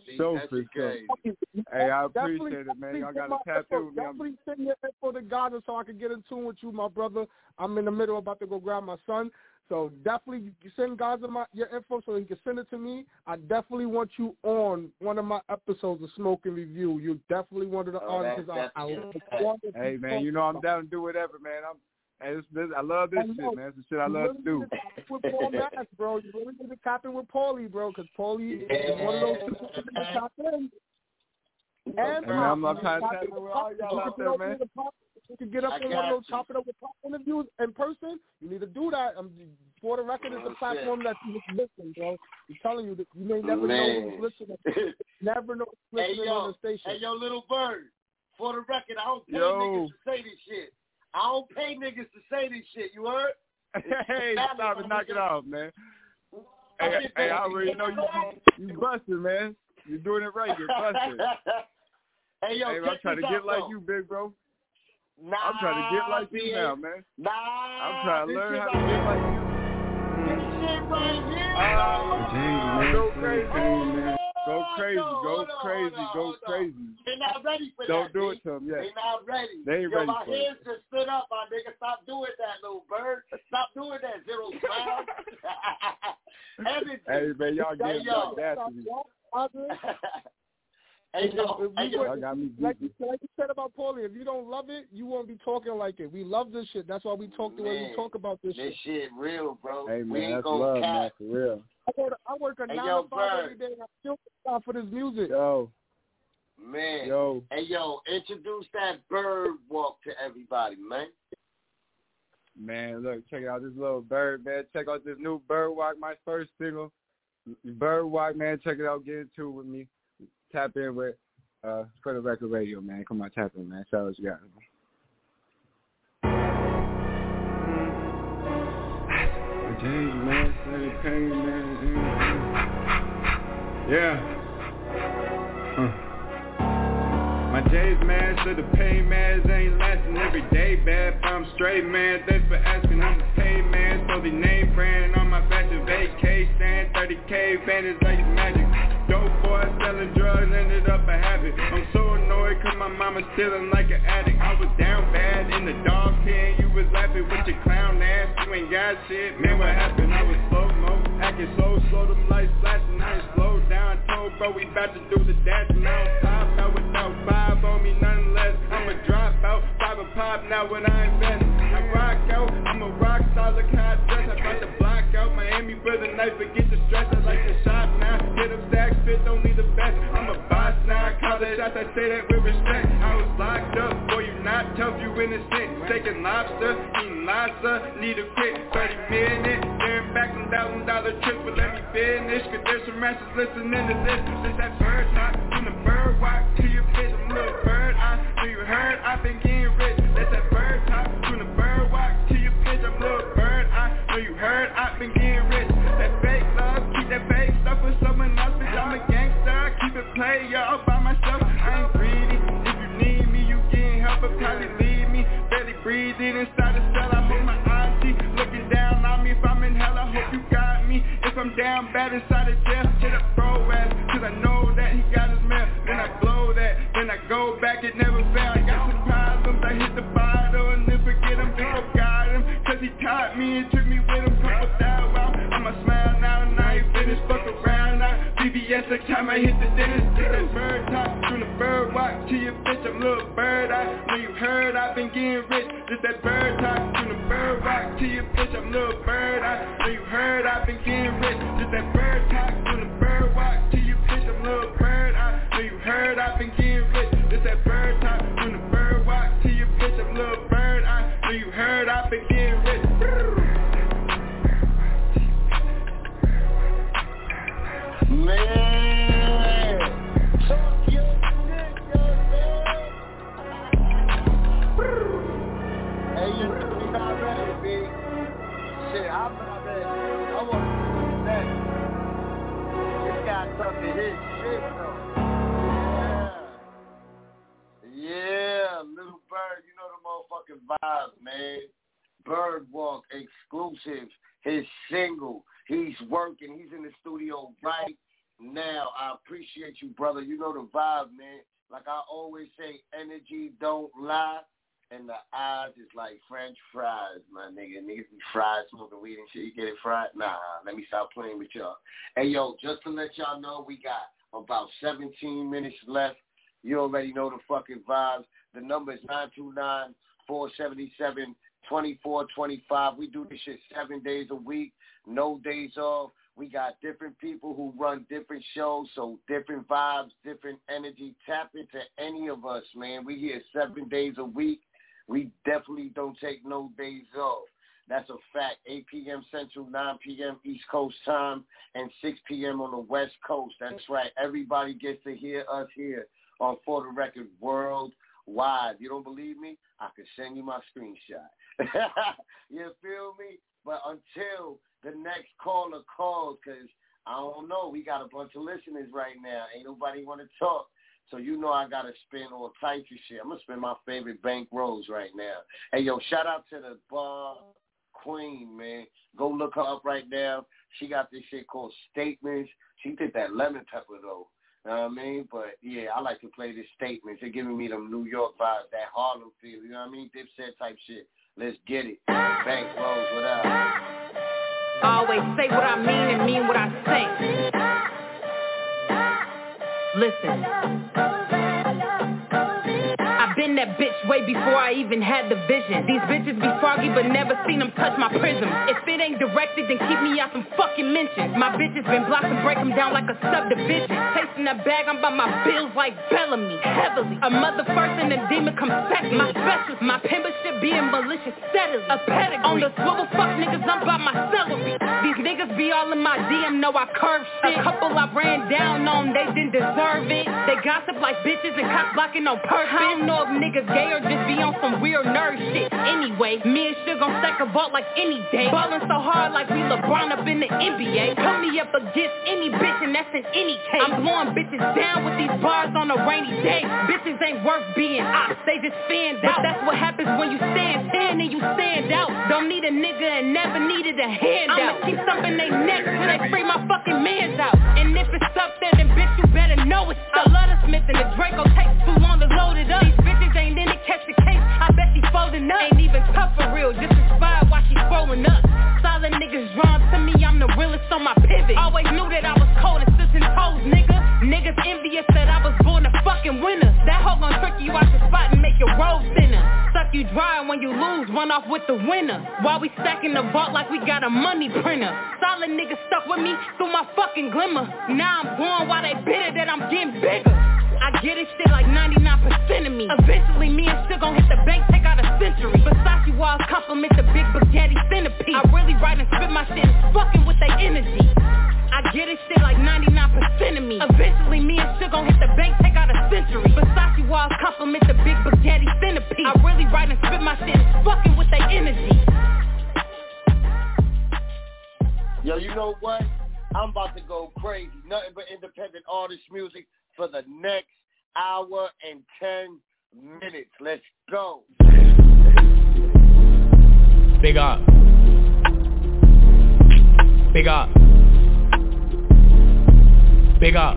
I appreciate it, man. Y'all got to tap in with me. Definitely send your info to Gaza so I can get in tune with you, my brother. I'm in the middle about to go grab my son. So definitely send Gaza your info so he can send it to me. I definitely want you on one of my episodes of Smoke and Review. You're definitely one of the artists. Hey, man, you know I'm down to do whatever, man. I love this shit, man. It's the shit I love to do. With Paul Mash, bro. You really need to tap in with Paulie, bro, because Paulie is one of those people that tap in. And I'm trying to tap in with all y'all out there, man. You can get up on one of those Top It Up with Pop interviews in person. You need to do that. For the record, it's a platform that you listen, bro. I'm telling you, that you may never know who's listening. Never know who's listening on the station. Hey, yo, Little Bird. For the record, I don't pay niggas to say this shit. I don't pay niggas to say this shit. You heard? Hey, stop and knock it off, man. Hey, I already know you busted, man. You're doing it right. You're busted. Hey, yo, I'm trying to get like you, big bro. I'm trying to get like you now, man. I'm trying to learn how to get like you. This shit Go crazy. They're not ready for that. Don't do it to them yet. They're not ready. They ain't ready my for it. hands just stood up, my nigga. Stop doing that, little bird. Stop doing that, Zero Smile. Hey, man, y'all getting audacity. Like you said about Paulie, if you don't love it, you won't be talking like it. We love this shit. That's why we talk the way we talk about this shit. This shit real, bro. Hey, man, we ain't that's gonna love, cap. man, for real. I work a 9 to 5 every day, and I still stop for this music. Yo. Man. Yo. Hey, introduce that bird walk to everybody, man. Man, look, check out this little bird, man. Check out this new Bird Walk, my first single. Bird Walk, man. Check it out. Get into it with me. Tap in with For the Record Radio, man. Come on, tap in, man. Shout out to you guys. Change, man. Pain, man. Yeah. My J's, man, so the pain, man, ain't lasting every day, bad, but I'm straight, man, thanks for asking, I'm the paid, man, so the name brand on my fashion, vacation, 30K, Vantage like it's magic, dope boy selling drugs, ended up a habit, I'm so annoyed cause my mama's feeling like an addict, I was down bad in the dog pen, you was laughing with your clown ass, you ain't got shit, man, what happened, I was slow-mo, acting so slow, them lights flashing, I ain't slowed down, told bro, we about to do the dance, and I don't stop, out without five on me, nothing less. I'm a dropout, 5 a pop now when I invest. I rock out, I'm a rock star, look how I dress. I brought the block out, Miami with a knife, forget the stress. I like to shop now, get them stacks, fit, don't need the best. I'm a boss now, I call the shots, I say that with respect. I was locked up, boy, you not tough, you innocent. Taking lobster, eating lobster, need a quit. 30 minutes, staring back on $1,000 trips, but let me finish. Cause there's some rashes listening to this. This that bird talk, from the bird walk to your bitch, I'm a little bird. I know you heard, I've been getting rich. That's that bird talk, from the bird walk to your bitch, I'm a little bird. I know you heard, I've been getting rich. That fake love, keep that fake stuff with someone else. Bitch, I'm a gangster, keep it play, y'all by myself. I ain't greedy, if you need me, you getting help, but probably leave me. Barely breathing inside the cell, I hope my auntie looking down on me. If I'm in hell, I hope you got me. If I'm down bad inside the jail, hit up bro ass, cause I know that he got his mail. Then I blow that, then I go back, it never fail. I got some problems, I hit the bottle and then forget him, then forgot him. Cause he taught me and took me with him, couple thousand out. I'ma smile now and I ain't finished, fuck around now. BBS next time I hit the dentist. Take that bird talk, from the bird walk to your bitch, I'm little bird. I know you heard, I've been getting rich. Just that bird talk, from the bird walk to your bitch, I'm little bird. I know you heard, I've been getting rich. Just that bird talk, from the bird walk to your bitch, I'm little bird. I know you heard, I've been getting rich. Just that bird talk, from the bird walk to your bitch, I'm little bird. I know you heard, I've been getting rich. Man, talk your shit, young man. Hey, you not ready, B. Shit, I'm not ready. I want to do this next. This guy talking his shit, though. Yeah, Little Bird, you know the motherfucking vibes, man. Bird Walk exclusive, his single. He's working. He's in the studio right now. I appreciate you, brother. You know the vibe, man. Like I always say, energy don't lie, and the eyes is like French fries, my nigga. Niggas be fried, smoking weed and shit. You get it fried? Nah, let me stop playing with y'all. Hey, yo, just to let y'all know, we got about 17 minutes left. You already know the fucking vibes. The number is 929-477-2425. We do this shit 7 days a week, no days off. We got different people who run different shows, so different vibes, different energy. Tap into any of us, man. We here 7 days a week. We definitely don't take no days off. That's a fact. 8 p.m. Central, 9 p.m. East Coast time, and 6 p.m. on the West Coast. That's right. Everybody gets to hear us here on For the Record worldwide. You don't believe me? I can send you my screenshot. You feel me? But until the next caller calls, because I don't know, we got a bunch of listeners right now. Ain't nobody want to talk. So you know I got to spin all types of shit. I'm going to spin my favorite bank rolls right now. Hey, yo, shout out to the bar queen, man. Go look her up right now. She got this shit called Statements. She did that Lemon Pepper, though. You know what I mean? But, yeah, I like to play this Statements. They're giving me them New York vibes, that Harlem feel. You know what I mean? Dipset type shit. Let's get it. Bank rolls, whatever. I always say what I mean and mean what I say. Listen. I've been that bitch way before I even had the vision. These bitches be foggy but never seen them touch my prism. If it ain't directed, then keep me out some fucking mentions. My bitches been blocked and break them down like a subdivision. Tasting that bag, I'm by my bills like Bellamy. Heavily, a mother first and a demon come second. My special, my membership being malicious steadily. A pedigree, on the swivel fuck niggas, I'm by my celery. These niggas be all in my DM, know I curve shit. A couple I ran down on, they didn't deserve it. They gossip like bitches and cock blocking on purpose. I don't know if niggas gay or just be on some weird nerd shit. Anyway, me and Suge gon' stack a vault like any day. Ballin' so hard like we LeBron up in the NBA. Put me up against any bitch and that's in any case. I'm blowing bitches down with these bars on a rainy day. Bitches ain't worth being ops, they just fanned out. That's what happens when you stand 10 and you stand out. Don't need a nigga and never needed a handout. I'ma keep thumping they necks till they free my fucking mans out. And if it's up there, then bitch you better know it's up. I love the Smith and the Draco takes too long to load it up. These bitches ain't in it, catch the case, I bet she folding up. Ain't even tough for real, just inspired while she scrolling up. Solid niggas drawn to me, I'm the realest on my pivot. Always knew that I was cold and sitting toes, nigga. Niggas envious that I was born a fucking winner. That hoe gon' trick you out the spot and make your roll thinner. Suck you dry and when you lose, run off with the winner. While we stacking the vault like we got a money printer. Solid niggas stuck with me through my fucking glimmer. Now I'm going while they bitter that I'm getting bigger. I get it shit like 99% of me. Eventually me and Suge gon' hit the bank, take out a century. Versace walls compliment the big spaghetti centipede. I really write and spit my shit, fucking with they energy. I get it shit like 99% of me. Eventually me and Suge gon' hit the bank, take out a century. Versace walls compliment the big spaghetti centipede. I really write and spit my shit, fucking with they energy. Yo, you know what? I'm about to go crazy. Nothing but independent artist music for the next hour and 10 minutes. Let's go. Big up. Big up. Big up.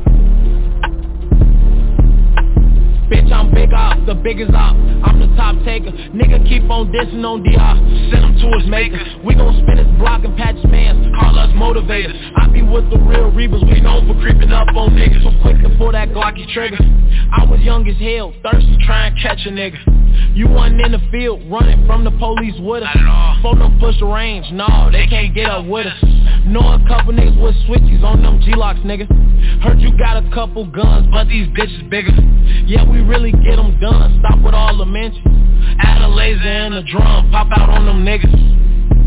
Bitch, I'm big up, the biggest op. I'm the top taker. Nigga keep on dissing on DR. Send him to his maker. We gon' spin his block and patch his mans. Call us motivators. I be with the real reapers. We known for creeping up on niggas. Too quick to pull that Glocky trigger. I was young as hell, thirsty, try and catch a nigga. You wasn't in the field, running from the police with us. Phone them push the range, no, they can't get up with us. Know a couple niggas with switches on them G-locks, nigga. Heard you got a couple guns, but these bitches bigger. Yeah, we really get them done, stop with all the mentions. Add a laser and a drum, pop out on them niggas.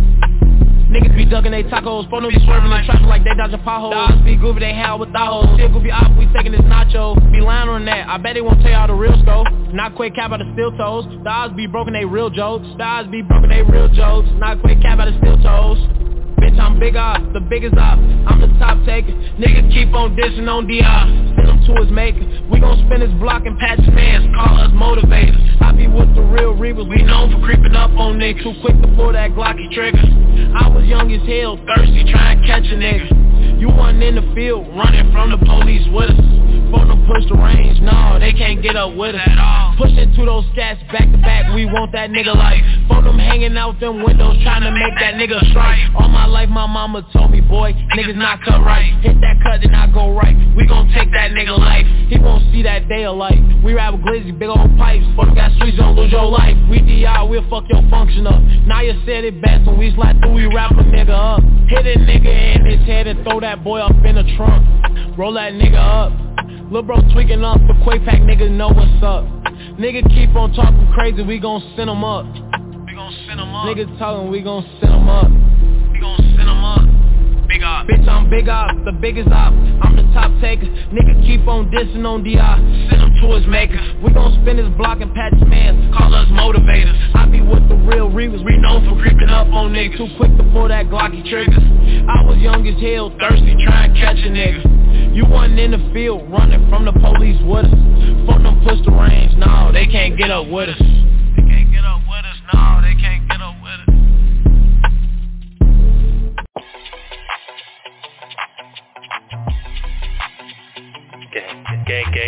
Niggas be ducking they tacos, phone them be swerving in traffic like they dodging potholes. The odds be goofy, they hell with hoes. Still goofy op, we taking this nacho. Be lying on that, I bet they won't tell y'all the real scope. Not quick cap out of steel toes. The odds be broken, they real jokes. The odds be broken, they real jokes. Not quick cap out of steel toes. Bitch, I'm big op, the biggest op. I'm the top taker. Niggas keep on dissing on DR. Send him to his maker. We gon' spin his block and patch his mans. Call us motivators. I be with the real reapers. We known for creeping up on niggas. Too quick to pull that Glocky trigger. I was young as hell, thirsty, trying to catch a nigga. You wasn't in the field, running from the police with us. Phone them push the range, no, they can't get up with us at all. Pushing to those scats back to back, we want that nigga life. Phone them hanging out them windows, trying to make that nigga strike. All my life my mama told me, boy, niggas not cut right. Hit that cut, then I go right. We gon' take that nigga life. He won't see that day of light. We rap with glizzy, big old pipes. Fuck got streets, don't lose your life. We DR, we'll fuck your function up. Now you said it best when we slide through, we wrap a nigga up. Hit a nigga in his head and throw that boy up in the trunk. Roll that nigga up. Lil' bro tweaking up, the Quake Pack niggas know what's up. Nigga keep on talking crazy, we gon' send him up. We gon' send him up. Niggas talking, we gon' send him up. We gon' send him up. Big op. Bitch, I'm big op, the biggest op. I'm the top taker. Nigga keep on dissing on DR. Send him to his maker. We gon' spin his block and patch his mans. Call us motivators. I be with the real reapers. We known for creeping up on niggas. Too quick to pull that Glocky trigger. I was young as hell, thirsty, trying to catch a nigga. You wasn't in the field, running from the police with us. Phone them push the range, no, they can't get up with us. They can't get up with us, no, they can't get up with us.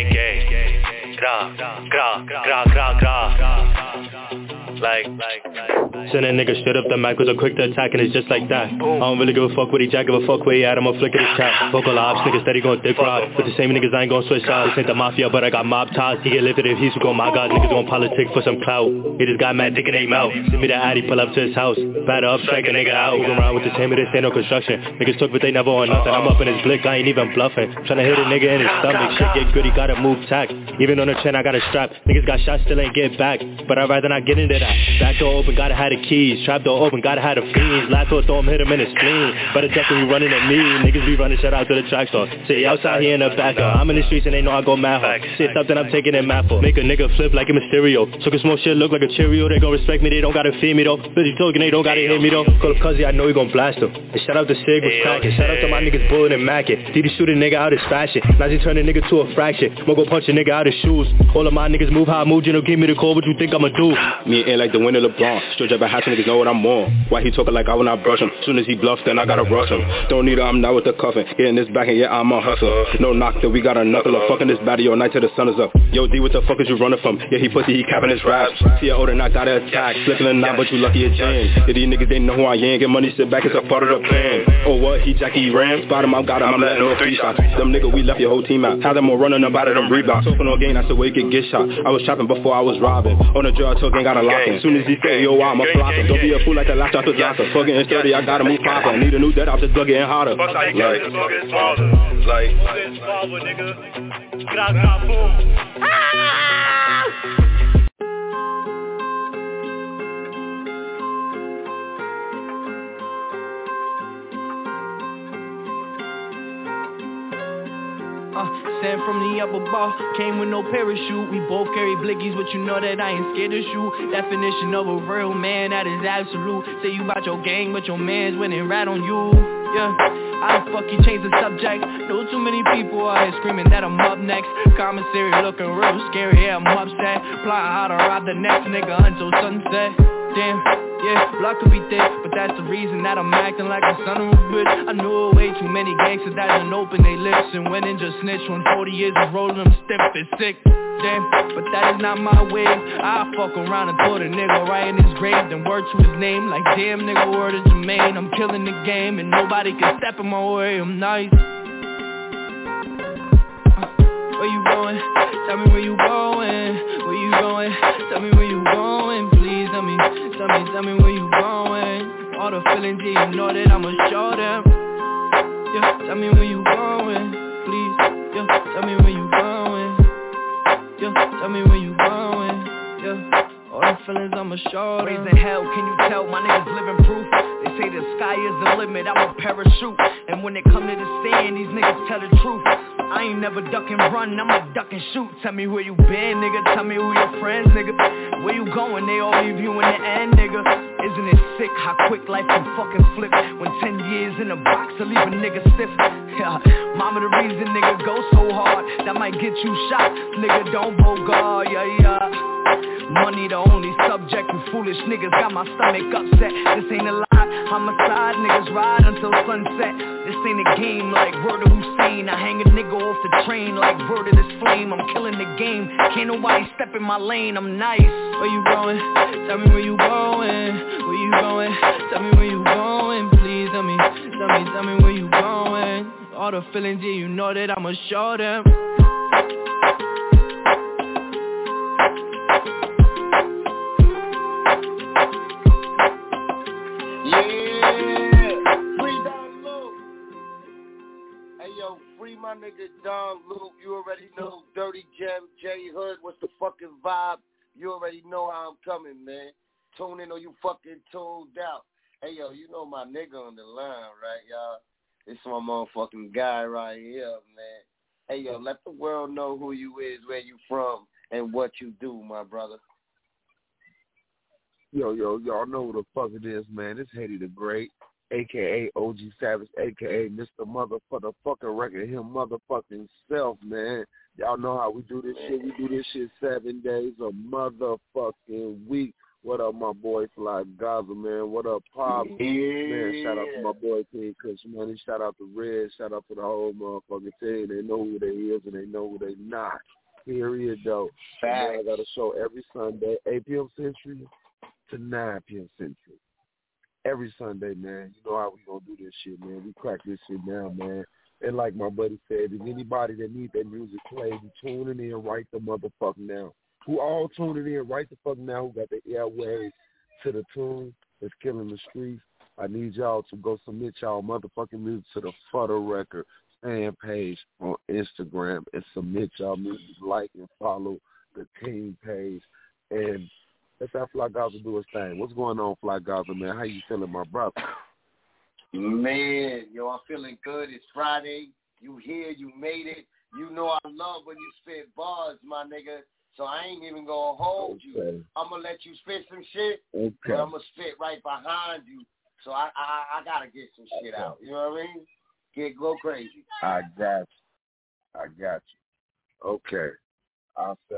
AK. Gra, gra, gra, gra, gra. Like, send a nigga straight up the mic, cause I'm quick to attack and it's just like that. I don't really give a fuck what he jack, give a fuck where he at, I'ma flick at his cap. Vocal ops, niggas steady gon' dick ride. With the same niggas I ain't gon' switch sides. This ain't the mafia, but I got mob ties. He get lifted if he's gon' my God, niggas gon' politic for some clout. He just got mad dick in their mouth. Send me the addy, pull up to his house. Batter up, strike a nigga out. Moving around with the same, but this ain't no construction. Niggas took but they never on nothing. I'm up in his blick, I ain't even bluffing. Tryna hit a nigga in his stomach, shit get good, he gotta move tack. Even on the chin, I got a strap. Niggas got shot, still ain't get back. But I'd rather not get into that. Back door open, gotta have the keys. Trap door open, gotta have the fiends. Last door throw him, hit him in his spleen. But it's definitely running at me. Niggas be running shit out to the track store. Say outside here in the back door. I'm in the streets and they know I go mad hard. Shit up, then I'm taking it mad for. Make a nigga flip like a Mysterio. So can smoke shit look like a Cheerio. They gon' respect me, they don't gotta feed me though. Busy talking, they don't gotta hear me though. Call up Cuzzy, I know he gon' blast him. And shout out to Sig was cracking. Shout out to my niggas Bullet and Mackin. Did he shoot a nigga out his fashion? Now he turn a nigga to a fraction. I'ma go punch a nigga out his shoes. All of my niggas move how I move, you know, give me the call, what you think I'ma do? Me and like the winner LeBron. Straight up a hatch, niggas know what I'm on. Why he talking like I will not brush him? Soon as he bluffs, then I gotta rush him. Don't need her, I'm not with the cuffin'. Hitting this back and yeah, I'm a hustler. No knock that we got a knuckler. Fucking this baddie all night till the sun is up. Yo, D, what the fuck is you running from? Yeah, he pussy, he capping his raps. See ya older, not out of attack. Flipping a knot, but you lucky it's James. Yeah, these niggas, they know who I am. Get money, sit back, it's a part of the plan. Oh, what? He Jackie Ram? Spot him, I got him, I'm letting no 3 shots. Them nigga, we left your whole team out. Had them all running up out of them rebounds. Talking on game, that's the way it could get shot. I was trapping before I was robbing. On the jaw, took and got a lock in. Soon as he said, yo, I'ma flop him. Don't be a fool like the last shot to Johnson. Fucking in 30, I gotta move proper. Need a new dead, I'm just plug getting harder. Like, Sent from the upper bar, came with no parachute. We both carry blickies, but you know that I ain't scared to shoot. Definition of a real man, that is absolute. Say you about your gang, but your man's winning right on you. Yeah, how the fuck you change the subject? Know too many people out here screaming that I'm up next. Commissary looking real scary, yeah, I'm upset. Plotting how to rob the next nigga until sunset. Damn, yeah, block could be thick, but that's the reason that I'm acting like a son of a bitch. I know way too many gangsters that done open they lips and went and just snitched when 40 years of rolling them stiff and sick. Damn, but that is not my way. I fuck around and put a nigga right in his grave, then word to his name like damn nigga, word of Jermaine. I'm killing the game and nobody can step in my way. I'm nice. Where you going? Tell me where you going. Where you going? Tell me where you going. Please tell me where you going. All the feelings, yeah, you know that I'ma show them. Yeah, tell me where you going. Please, yeah, tell me where you going. Yeah, tell me where you going. Yeah, all the feelings I'ma show them. Raising hell, can you tell my niggas living proof? They say the sky is the limit, I'm a parachute. And when it come to the stand, these niggas tell the truth. I ain't never duck and run, I'ma duck and shoot. Tell me where you been, nigga, tell me who your friends, nigga. Where you going, they all leave you in the end, nigga. Isn't it sick how quick life can fucking flip? When 10 years in a box to leave a nigga stiff. Yeah, mama the reason nigga go so hard, that might get you shot. Nigga don't bogart, yeah. Money the only subject, you foolish niggas got my stomach upset. This ain't a lie, homicide, niggas ride until sunset. This ain't a game like word of Hussein. I hang a nigga off the train like word of this flame. I'm killing the game, can't nobody step in my lane, I'm nice. Where you going? Tell me where you going. Where you going? Tell me where you going. Please tell me where you going. All the feelings, yeah, you know that I'ma show them. My nigga Don Luke, you already know. Dirty Gem, J Hood, what's the fucking vibe? You already know how I'm coming, man. Tune in or you fucking tuned out. Hey, yo, you know my nigga on the line, right, y'all? This my motherfucking guy right here, man. Hey, yo, let the world know who you is, where you from, and what you do, my brother. Yo, y'all know what the fuck it is, man. It's Hetty the Great, a.k.a. OG Savage, a.k.a. Mr. Motherfucking Record, him motherfucking self, man. Y'all know how we do this shit. We do this shit 7 days a motherfucking week. What up, my boy Fly Gaza, man? What up, Pop? Man, shout out to my boy King Kush Money. Shout out to Red. Shout out to the whole motherfucking team. They know who they is and they know who they not. Period, though. Man, I got a show every Sunday, 8 p.m. Central to 9 p.m. Central. Every Sunday, man. You know how we gonna do this shit, man. We crack this shit down, man. And like my buddy said, if anybody that need that music played, you tuning in right the motherfucker now. Who all tuning in right the fuck now, who got the airwaves to the tune that's killing the streets. I need y'all to go submit y'all motherfucking music to the Futter Record fan page on Instagram and submit y'all music, like and follow the team page. And let's have Fly Gaza do his thing. What's going on, Fly Gaza, man? How you feeling, my brother? Man, yo, I'm feeling good. It's Friday. You here, you made it. You know I love when you spit bars, my nigga. So I ain't even going to hold you. I'm going to let you spit some shit, but I'm going to spit right behind you. So I got to get some shit out. You know what I mean? Go crazy. I got you. Okay. I'll say.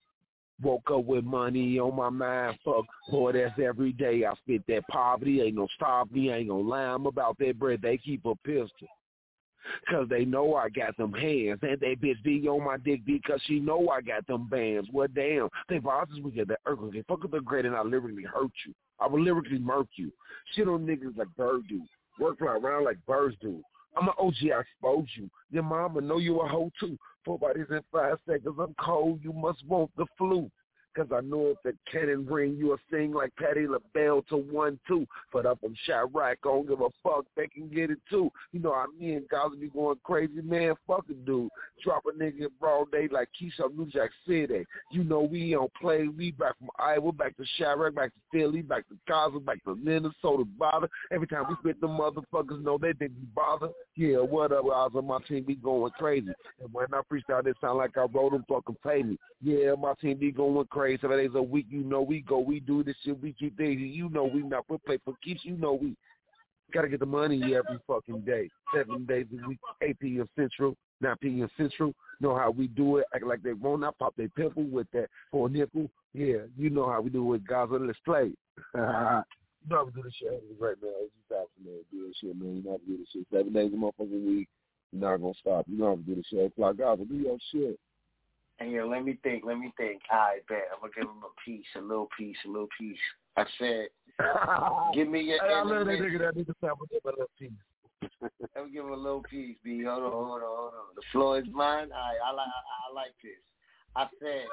Woke up with money on my mind, fuck, boy, that's every day. I spit that poverty, ain't no stop me, ain't gonna lie, I'm about that bread, they keep a pistol. Cause they know I got them hands, and they bitch be on my dick because she know I got them bands. Well, damn, they bosses we get that earthquake. Fuck up the grade and I lyrically hurt you. I will lyrically murk you. Shit on niggas like bird do. Work fly around like birds do. I'm an OG, I expose you. Your mama know you a hoe too. 4 bodies in 5 seconds, I'm cold, you must want the flu. Cause I know if the cannon ring, you'll sing like Patti LaBelle to 1-2. But up in Chirac, I don't give a fuck, they can get it too. You know how me and Gaza be going crazy, man, fuck a dude. Drop a nigga in broad day like Keisha New Jack City. You know we don't play, we back from Iowa, back to Chirac, back to Philly, back to Gaza, back to Minnesota, bother. Every time we spit, them motherfuckers know they think we bother. Yeah, what up, guys on my team be going crazy. And when I freestyle, it sound like I wrote them, fucking pay me. Yeah, my team be going crazy. 7 days a week, you know we go, we do this shit, we keep daisy, you know we not, we play for keeps, you know we gotta get the money every fucking day. 7 days a week, 8 p.m. Central, 9 p.m. Central, know how we do it, act like they won't, I pop their pimple with that for a nickel, yeah, you know how we do it with Gaza, let's play. You know how we do this shit, it's great, man, OG Thompson, man, do this shit, man, you know how we do this shit, 7 days a motherfucking week, you're not gonna stop, you know how we do this shit, Fly Gaza, do your shit. And yeah, let me think. All right, bet. I'm going to give him a little piece. I said, give me your I love that nigga that nigga sample give a little piece. Let me give him a little piece, B. Hold on. The floor is mine. All right, I like this. I said,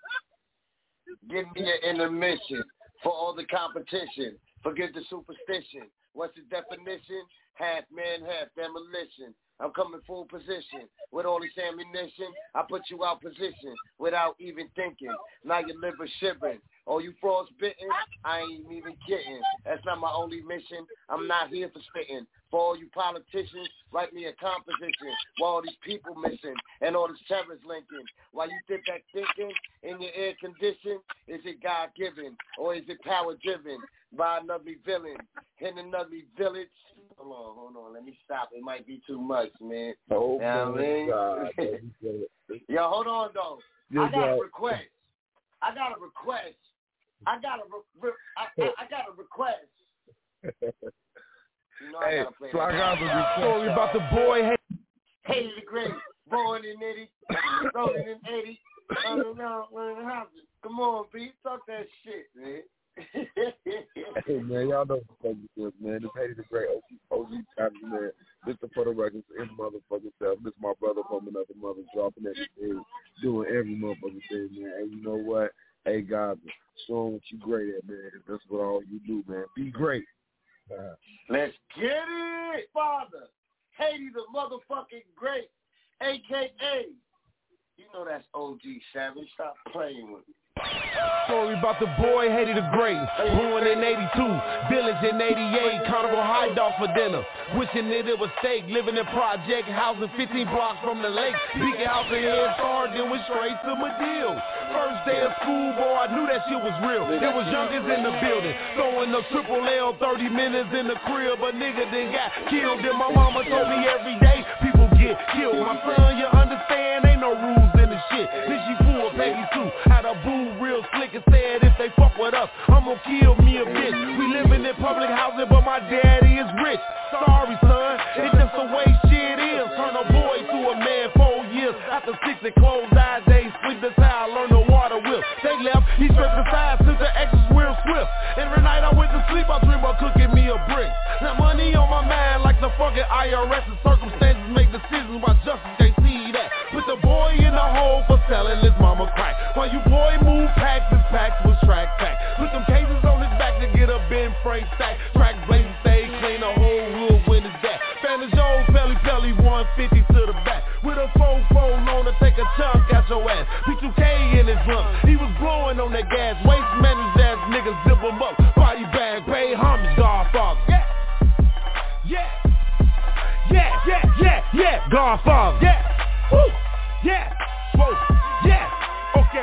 give me your intermission for all the competition. Forget the superstition. What's the definition? Half man, half demolition. I'm coming full position with all this ammunition. I put you out position without even thinking. Now your liver shivering. Oh, you frostbitten? I ain't even kidding. That's not my only mission. I'm not here for spitting. For all you politicians, write me a composition. While all these people missing and all this terror's linking. While you dip that thinking in your air condition, is it God-given or is it power-driven by an ugly villain in an ugly village? Hold on. Let me stop. It might be too much, man. Oh, you know what I mean? Yo, hold on, though. I got a request. You know, hey, I gotta play so I got that. story about the boy. Hated the great. Born in 80. Born in 80. Come on, B. Talk that shit, man. Hey, man, y'all know what the fuck is, man. This Hated the Great OG Thompson, man. This the Futter Records in motherfucking self. This my brother from another mother dropping everything, doing every motherfucking thing, man. Hey, you know what? Hey, God, showing what you great at, man. That's what all you do, man. Be great. Let's get it, Father. Hated the motherfucking great, a.k.a. You know that's OG Savage. Stop playing with me. Story about the boy Hated the Great, born in 82, village in 88, Carnival high dog for dinner, wishing that it was steak, living in project, housing 15 blocks from the lake, beacon house and head start, then went straight to Medill. First day of school, boy, I knew that shit was real, there was youngers in the building, throwing the triple L, 30 minutes in the crib, but nigga then got killed, and my mama told me every day, people get killed, my son, you understand, ain't no rules in the shit, then she pulled Peggy too. Had a boo real slick and said if they fuck with us, I'm gonna kill me a bitch. We living in public housing, but my daddy is rich. Sorry, son, it's just the way shit is. Turn a boy to a man 4 years. After 6 and closed eyes days, sleep this how I learned the water whip. They left, he stripped the side since the exes real swift. Every night I went to sleep, I dream of cooking me a brick. Now money on my mind like the fucking IRS, and circumstances make decisions while justice can't see that. Put the boy in the hole for selling his mama crack. While you boy move packs, his packs was track pack. Put them cases on his back to get a Ben Frank stack. Track blazing, stay clean, the whole wood when it's that. Fanny Jones, Pelly, 150 to the back. With a 4-4 loan to take a chunk out your ass. P2K in his lump, he was blowing on that gas. Waste managed ass niggas zip him up. Body bag, pay homage, Godfather. Yeah, Godfather. Yeah, woo, yeah, whoa, yeah, okay.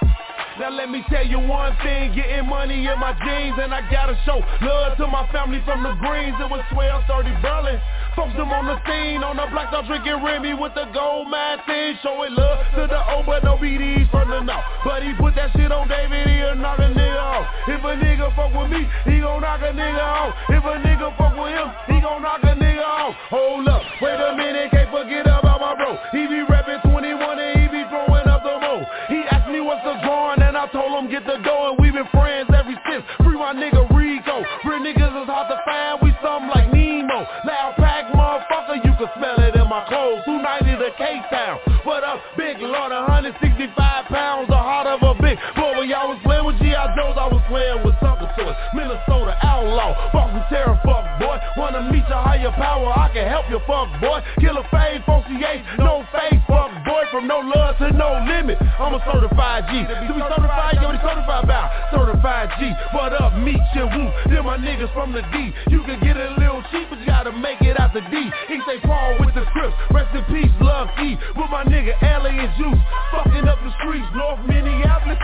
Now let me tell you one thing, getting money in my jeans, and I gotta show love to my family from the Greens. It was 12:30 Berlin. Folks them on the scene, on the block, start drinking Remy with the gold mine thing. Showing love to the old, but no BDs from the north. But he put that shit on David, he'll knock a nigga off. If a nigga fuck with me, he gon' knock a nigga off. If a nigga fuck with him, he gon' knock a nigga off. Hold up, wait a minute, can't forget about my bro. He be rapping 21 and he be throwing up the mo. He asked me what's the drawing and I told him get the dough, and we been friends ever since. Free my nigga Rico. Real niggas is hard to find, we something like Nemo. Loud pack motherfucker, you can smell it in my clothes. 290 to K-Town. What up, big lord, 165 pounds, the heart of a big boy. When y'all was playing with G.I. Joes, I was playing with something to it. Minnesota outlaw, Boston terror, fuck boy. Wanna meet your higher power, I can help you, fuck boy. Killer fade, 4CH, no face, fuck boy. From no love to no limit, I'm a certified G. To be certified, you already certified about certified G. What up, meet you, woo, they're my niggas from the D. You can get it a little cheap, but you gotta make it out the D. He say Paul with the Crips, rest in peace, love E. With my nigga Allie and Juice, fucking up the streets, North Minneapolis,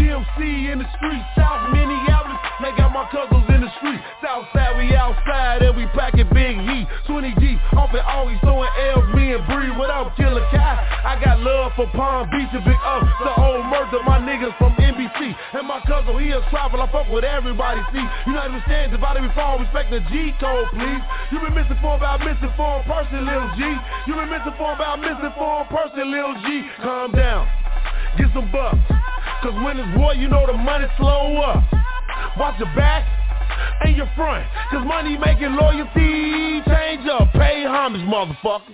GMC in the streets, South Minneapolis. They got my cousins in the street, Southside, we outside and we packing big heat. 20 deep, off and always throwing L's, me and Bree. What up, Killer Kai? I got love for Palm Beach and Big Up, the old murder, my niggas from NBC. And my cousin, he a travel, I fuck with everybody, see. You not understand, divided before, respect the G code, please. You been misinformed about misinformed person, Lil G. You been misinformed about misinformed person, Lil G. Calm down, get some bucks, cause when it's war, you know the money slow up. Watch your back and your front, cause money making loyalty change up. Pay homage, motherfucker.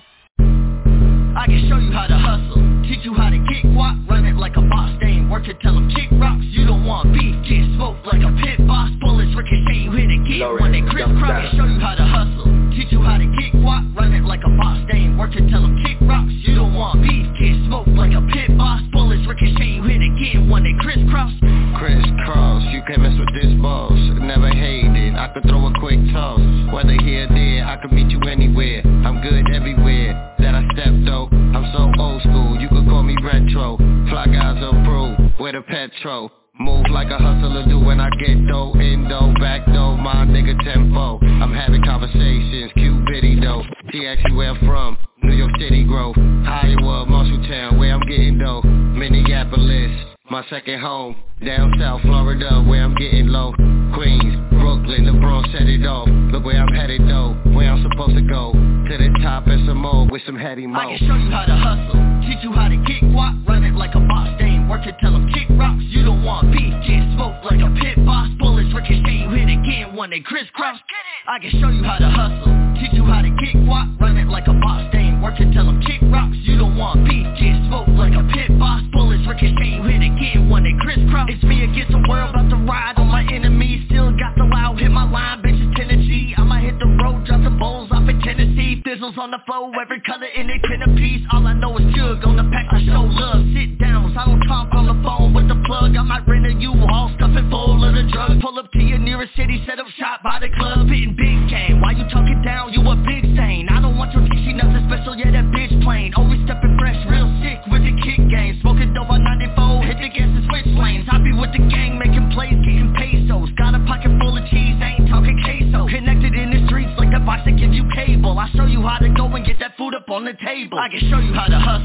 I can show you how to hustle, teach you how to get guap, run it like a boss, they ain't working, tell them kick rocks. You don't want beef, get smoked like a pit boss, bullets ricochet, you hit it, get when they crisscross. I can show you how to hustle, teach you how to get guap, run it like a boss, they ain't working, tell them kick rocks. You don't want beef, get smoked like a pit boss, bullets ricochet, you hit it, get when they crisscross. Crisscross, you can't mess with this boss, never hated, I could throw a quick toss. Whether here or there, I could meet you anywhere, I'm good everywhere that I stepped though. I'm so old school, you could call me retro. Fly guys approve, with a petrol. Move like a hustler do when I get dough. In dough, back dough, my nigga tempo. I'm having conversations, cute bitty though. She asks you where I'm from, New York City Grove, Iowa, Marshalltown, where I'm getting dough. Minneapolis, my second home. Down south Florida, where I'm getting low. Queens, Brooklyn, the Bronx set it off. Look where I'm headed though, where I'm supposed to go. To the top and some more with some heady mo. I can show you how to hustle, teach you how to get guap, run it like a boss, they ain't working, tell them kick rocks. You don't want beef, get smoked like a pit boss, bullets ricochet, you hit again when they crisscross. I can show you how to hustle, teach you how to get guap, run it like a boss, they ain't working, tell them kick rocks. You don't want beef, get smoked like a pit boss, bullets ricochet, you hit again when they crisscross. It's me against the world, about to ride on my enemies. Still got the loud, hit my line, bitches Tennessee. I might hit the road, drop some bowls off in Tennessee. Fizzles on the floor, every color in it, 10 a piece. All I know is jug on the pack, I show love. Sit downs, I don't talk on the phone with the plug. I might rent a U-Haul, stuffing full of the drugs. Pull up to your nearest city, set up shop by the club, hitting big game. Why you talking down, you a big stain. I don't want your TC, nothing special, yeah that bitch plain. Always stepping fresh, real sick with the kick game. Smoking dope on 94, hit the gas and switch lanes. I be with the gang, making plays, getting pesos. Got a pocket full of cheese, ain't talking queso. Connected in the streets like the box that give you cable. I show you how to go and get that food up on the table. I can show you how to hustle,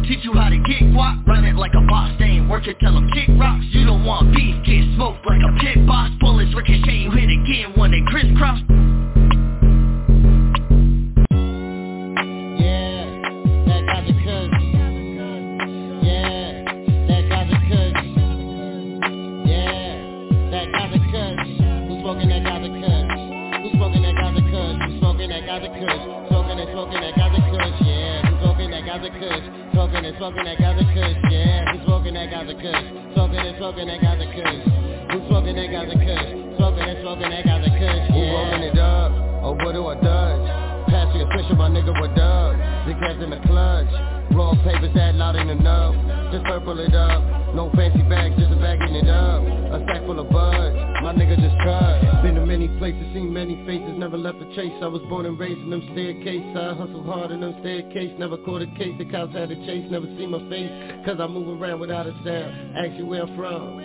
teach you how to get guap. Run it like a boss, they ain't work it, tell them kick rocks. You don't want beef, get smoked like a pit boss. Bullets ricochet, you hit again when they crisscross. Smoking that Gaza Kush, yeah. Who's smoking that Gaza Kush? Smoking that Gaza Kush. Who's smoking that Gaza Kush? Smoking that Gaza Kush, yeah. Who rolling it up? Oh, what do I dodge? Pass me a switch, my nigga, what up? The cats in the clutch. Raw papers that loud ain't enough. Just purple it up. No fancy bags, just a bagging it up. A sack full of buds. My nigga just cut. Been to many places, seen many faces, never left a chase. I was born and raised in them staircases. I hustled hard in them staircases. Never caught a case, the cops had to chase. Never see my face, cause I move around without a sound. Ask you where I'm from.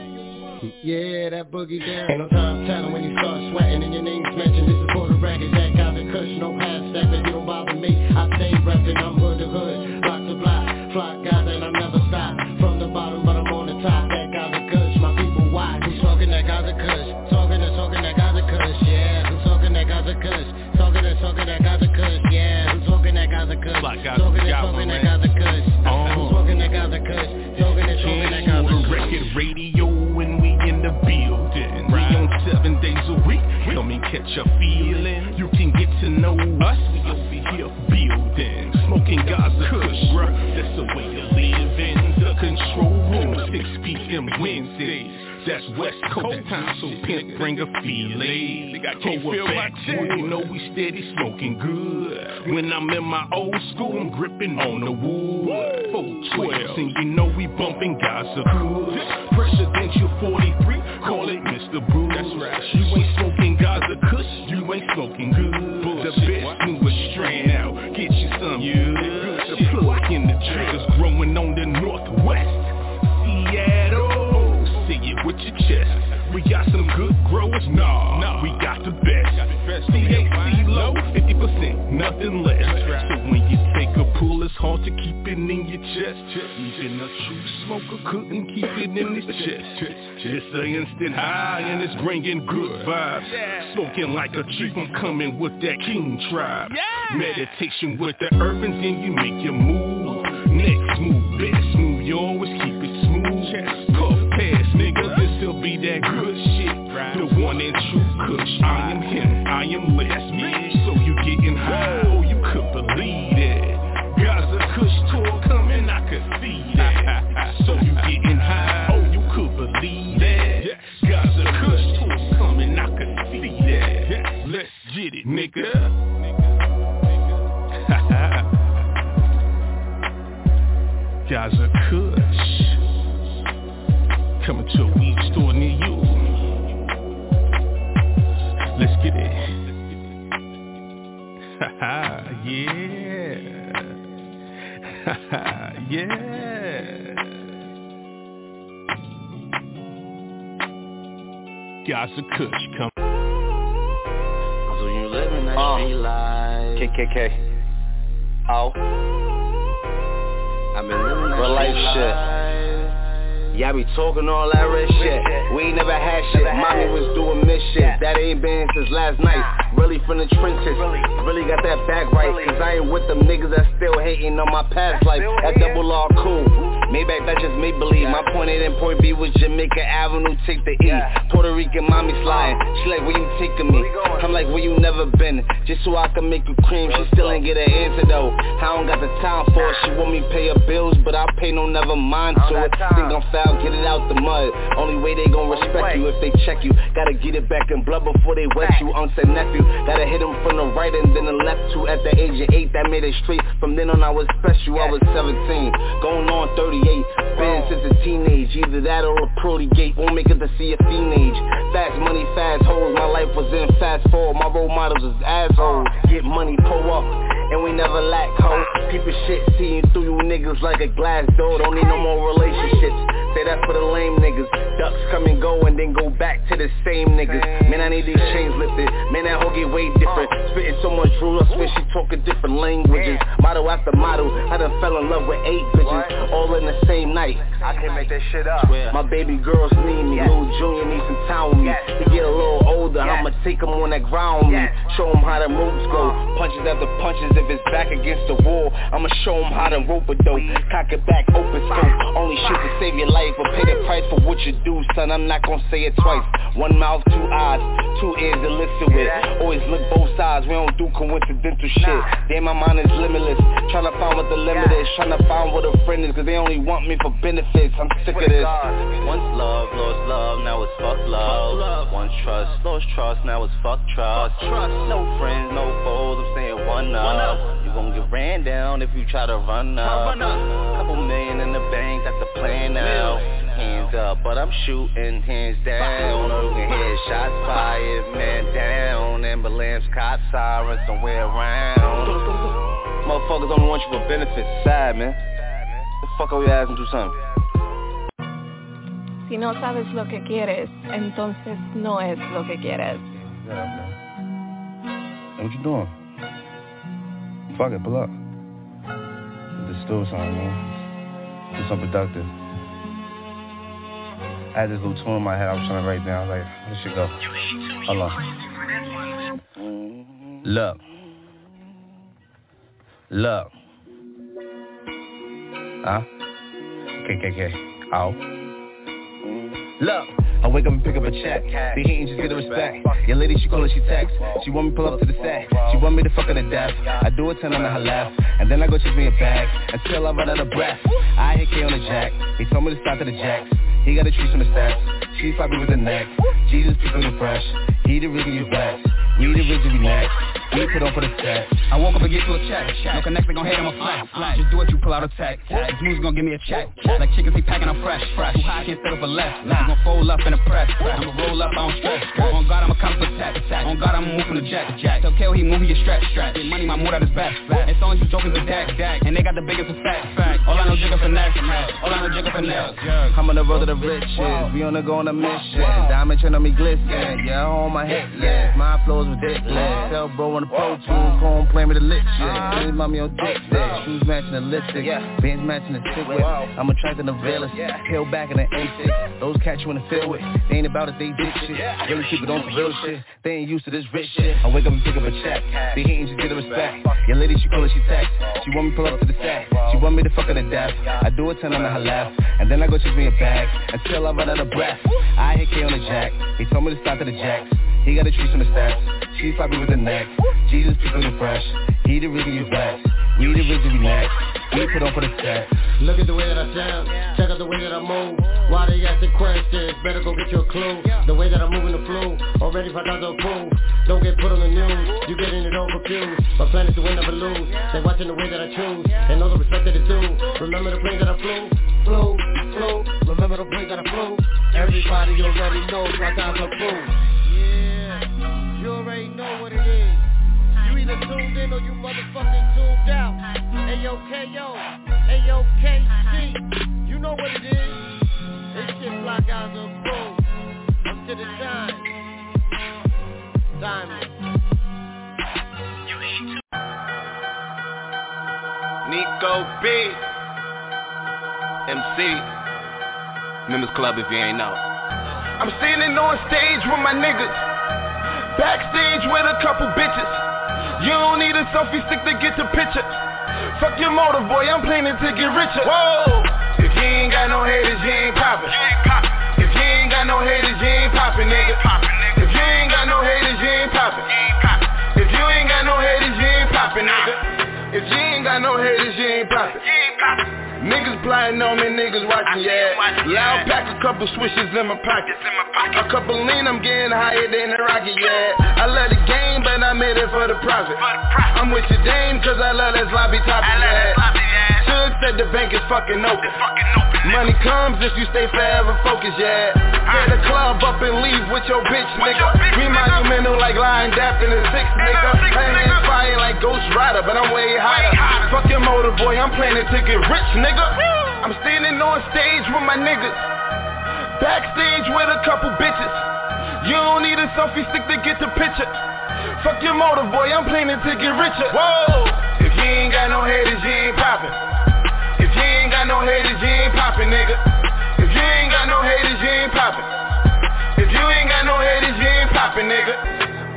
Yeah, that boogie down. Ain't no time telling when you start sweating and your name's mentioned. This is for the record, that Gaza Kush. No past stepping, you don't bother me. I stay reppin', I'm hood to hood, block to block. Fly Gaza and I never stop. From the bottom, but I'm on the top. That Gaza Kush, my people watch. Who's talking that Gaza Kush? Talking that Gaza Kush, yeah. Who's talking that Gaza Kush? Talking that Gaza Kush, yeah. Who's talking that Gaza Kush? Talking that Gaza Kush. Who's talking that Gaza Kush? Talking that Gaza Kush. Record radio and we in the building. We on 7 days a week. Come and catch a feeling. You can get to know us. We over here building. Smoking Gaza Kush, bruh. That's the way you live in the control room. 6 p.m. Wednesdays. That's West Coast time, so pimp bring a feeling. Think I can't feel my chest. You know we steady smoking good. When I'm in my old school, I'm gripping on the wood. 412, and you know we bumping Gaza Kush. Presidential 43, call it Mr. Bruce. That's right. You ain't smoking Gaza Kush, you ain't smoking good. The best newest strand out, get you some good. The plug in the triggers growing on the northwest. Seattle. Say it with your chest. We got some good growers, nah, we got the best. THC low, 50%, nothing less. So when you take a pull, it's hard to keep it in your chest. Even a true smoker couldn't keep it in his chest. It's an instant high and it's bringing good vibes. Smoking like a chief, I'm coming with that king tribe. Meditation with the urbans and you make your move. Next move, best move, you always keep it smooth. Puff pass, nigga, this'll be that good shit. The one and true Kush, I am him, I am less me. So you getting high, oh you could believe that. Gaza Kush tour coming, I could see that. So you getting high, oh you could believe that. Gaza Kush tour coming, I could see that. Let's get it, nigga. Gaza Kush coming to a weed store near you. Let's get it. Yeah. Yeah. Gaza Kush come. So you living that street life. KKK. Oh. I've been living that real life shit. Y'all be talking all that red shit. We ain't never had shit. Mommy was doing this shit. That ain't been since last night. Really from the trenches. Really got that back right. Cause I ain't with them niggas that still hating on my past life. That double R cool. Maybach, that's just make believe. My point A and point B was Jamaica Avenue, take the E. Puerto Rican mommy sliding. She like, where you taking me? I'm like, where you never been? Just so I can make you cream. She still ain't get an answer though. I don't got the time for it. She want me pay her bills, but I pay no never mind to it. Think I'm foul, get it out the mud. Only way they gon' respect you if they check you. Gotta get it back in blood before they wet you. Unsaid nephew, gotta hit him from the right and then the left too. At the age of 8, that made it straight. From then on I was special, I was 17. Going on 38. Been since a teenage, either that or a pearly gate. Won't make it to see a teenage. Fast money, fast hoes, my life was in fast forward. My role models is assholes. Get money, pull up. and we never lack hope. People shit, seeing through you niggas like a glass door. Don't need no more relationships. Say that for the lame niggas. Ducks come and go and then go back to the same niggas. Man, I need these chains lifted. Man, that hoe get way different. Spitting so much rules, I swear she talking different languages. Motto after motto, I done fell in love with 8 bitches, all in the same night. I can't make that shit up. My baby girls need me. Lil Junior needs some time with me. He get a little older, I'ma take him on that ground with me. Show him how the moves go. Punches after punches, if it's back against the wall, I'ma show him how to rope a dope. Cock it back, open scope. Only shit to save your life, but pay the price for what you do, son. I'm not gonna say it twice. One mouth, 2 eyes, 2 ears to listen with. Always look both sides, we don't do coincidental shit. Damn, my mind is limitless. Tryna find what the limit is. Tryna find what a friend is, cause they only want me for benefits. I'm sick of this. Once love, lost love, now it's fuck love. Once trust, lost trust, now it's fuck trust. No friends, no foes, I'm saying one up. You gon' get ran down if you try to run up. Couple million in the bank, that's the plan now. Hands up, but I'm shooting hands down. You can hear shots fired, man down. Ambulance, cop sirens somewhere around. Motherfuckers only want you for benefits. Sad, man. The fuck are we asking to something? Si no sabes lo que quieres, entonces no es lo que quieres. Yeah, man. What you doing? Fuck it, pull up. Just do something, man. Do something productive. I had this little tune in my head I was trying to write down. Like, where should go? Hold on. Look. Look. Huh? KKK. Ow. Look. I wake up and pick up a check. They hatin' just get the respect. Your lady, she call her, she text. She want me to pull up to the set. She want me to fuck her to death. I do it 10 on her left, and then I go chase me a bag until I run out of breath. I hit K on the jack. He told me to stop to the jacks. He got a treat from the stats. She's poppy with the neck. Jesus keeping it fresh. He the reason you blessed. We the reason we next. We put on for the set. I woke up and get to a check. No connect, they gon' hate, I'm a flat. Just do what you pull out a tech. This move's gon' give me a check. Like chickens, he packing up fresh. Too high, I can't settle for less. We gon' fold up in the press. I'ma roll up, I don't stress. On God, I'ma come for attack. On God, I'ma move from the jack. Tell Kale he move, he get stretch. Get money, my mood out his back. It's only 2 jokers a dag. And they got the biggest effect. All I know, jigger finesse. All I know, jigger finesse. I'm on the road to the riches. We on the go on a mission. Diamond chain on me glisten. Yeah, on my hit list. My flows ridiculous. Tell bro on the Pro Tools. Home playing with the lit shit. His mommy on dick stick. Shoes matching the lipstick. Bands matching the stick whip. I'm attracting the realest. Peel back in the A6. Those catch you in the field with. They ain't about it, they dick shit. Really keep it on the real shit. They ain't used to this rich shit. I wake up and pick up a check. They hatin' just get the respect. Your lady, she call her, she text. She want me to pull up to the set. She want me to fuck her to death. I do it 10 on her left, and then I go chase me a bag until I run out of breath. I hit K on the jack. He told me to stop to the jacks. He got a treat from the stats. She's poppy with the neck. Jesus keeping it fresh. He the reason you blessed. We the reason we next. We put on for the set. Look at the way that I sound. Check out the way that I move. Why they ask the questions? Better go get your clue. The way that I'm moving the flu. Already 5,000 approved. Don't get put on the news. You getting it all confused. My plan is to win, never lose. They watching the way that I choose. And know the respect that it's due. Remember the plane that I flew. Remember the plane that I flew. Everybody already knows my time's approved. Yeah, you already know what it is. You either tuned in or you motherfucking tuned out. Ayo KO, Ayo KC, you know what it is. This shit fly guys are approved. I'm to the time. Diamond. Nico B, MC, Members Club if you ain't know. I'm standing on stage with my niggas, backstage with a couple bitches. You don't need a selfie stick to get the picture. Fuck your motor, boy, I'm planning to get richer. Whoa! If you ain't got no haters, you ain't poppin'. If you ain't got no haters, you ain't poppin', nigga. If you ain't got no haters, you ain't poppin'. If you ain't got no haters, you ain't poppin', nigga. If you ain't got no haters, you ain't poppin'. Niggas plotting on me, niggas watching, yeah. Loud pack, a couple swishes in my pocket. A couple lean, I'm getting higher than a rocket, yeah. I love the game, but I made it for the profit. I'm with your dame, cause I love that sloppy topic, yeah. Should said the bank is fucking open. Money comes if you stay forever focused, yeah. light the club up and leave with your bitch, nigga. We monumental like Lion Daft in the 6, nigga. Hands fire like Ghost Rider, but I'm way higher. Fuck your motor boy, I'm planning to get rich, nigga. I'm standing on stage with my niggas, backstage with a couple bitches. You don't need a selfie stick to get the picture. Fuck your motor boy, I'm planning to get richer. Whoa! If you ain't got no haters, you ain't poppin'. If you ain't got no haters, you ain't poppin', nigga. If you ain't got no haters, you ain't poppin'. If you ain't got no haters, you ain't poppin', nigga.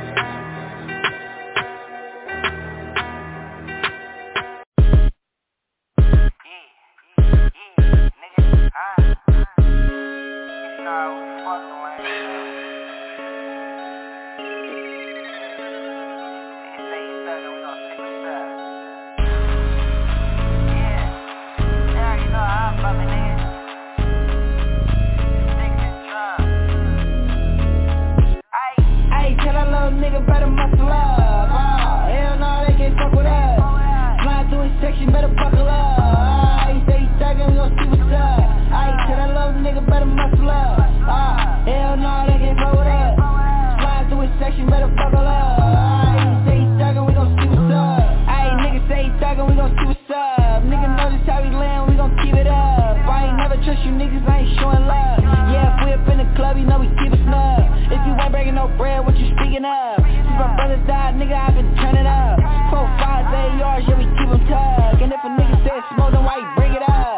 Nigga better muscle up. Hell no, they can't fuck with us. Flying through his section, better buckle up. He say he thuggin', we gon' see what's up. Tell that little nigga better muscle up. Hell no, they can't fuck with us. Flying through his section, better buckle up. He say he thuggin', we gon' see what's up. Nigga say he thuggin', we gon' see what's up. Nigga know this how we land, we gon' keep it up. I ain't never trust you niggas, I ain't showing love. Yeah, if we up in the club, you know we keep it snug. If you ain't breaking no bread, what you speaking of? Since my brother died, nigga, I been turning up. 4, 5, 8 yards, yeah, we keep them tugged. And if a nigga said smoke, then why you bring it up?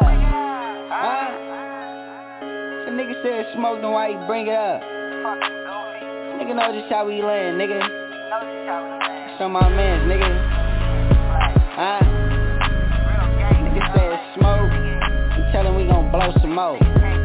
If a nigga said smoke, then why you bring it up? Nigga know just how we land, nigga. Show my mans, nigga. Nigga said smoke, and tell him we gon' blow some more.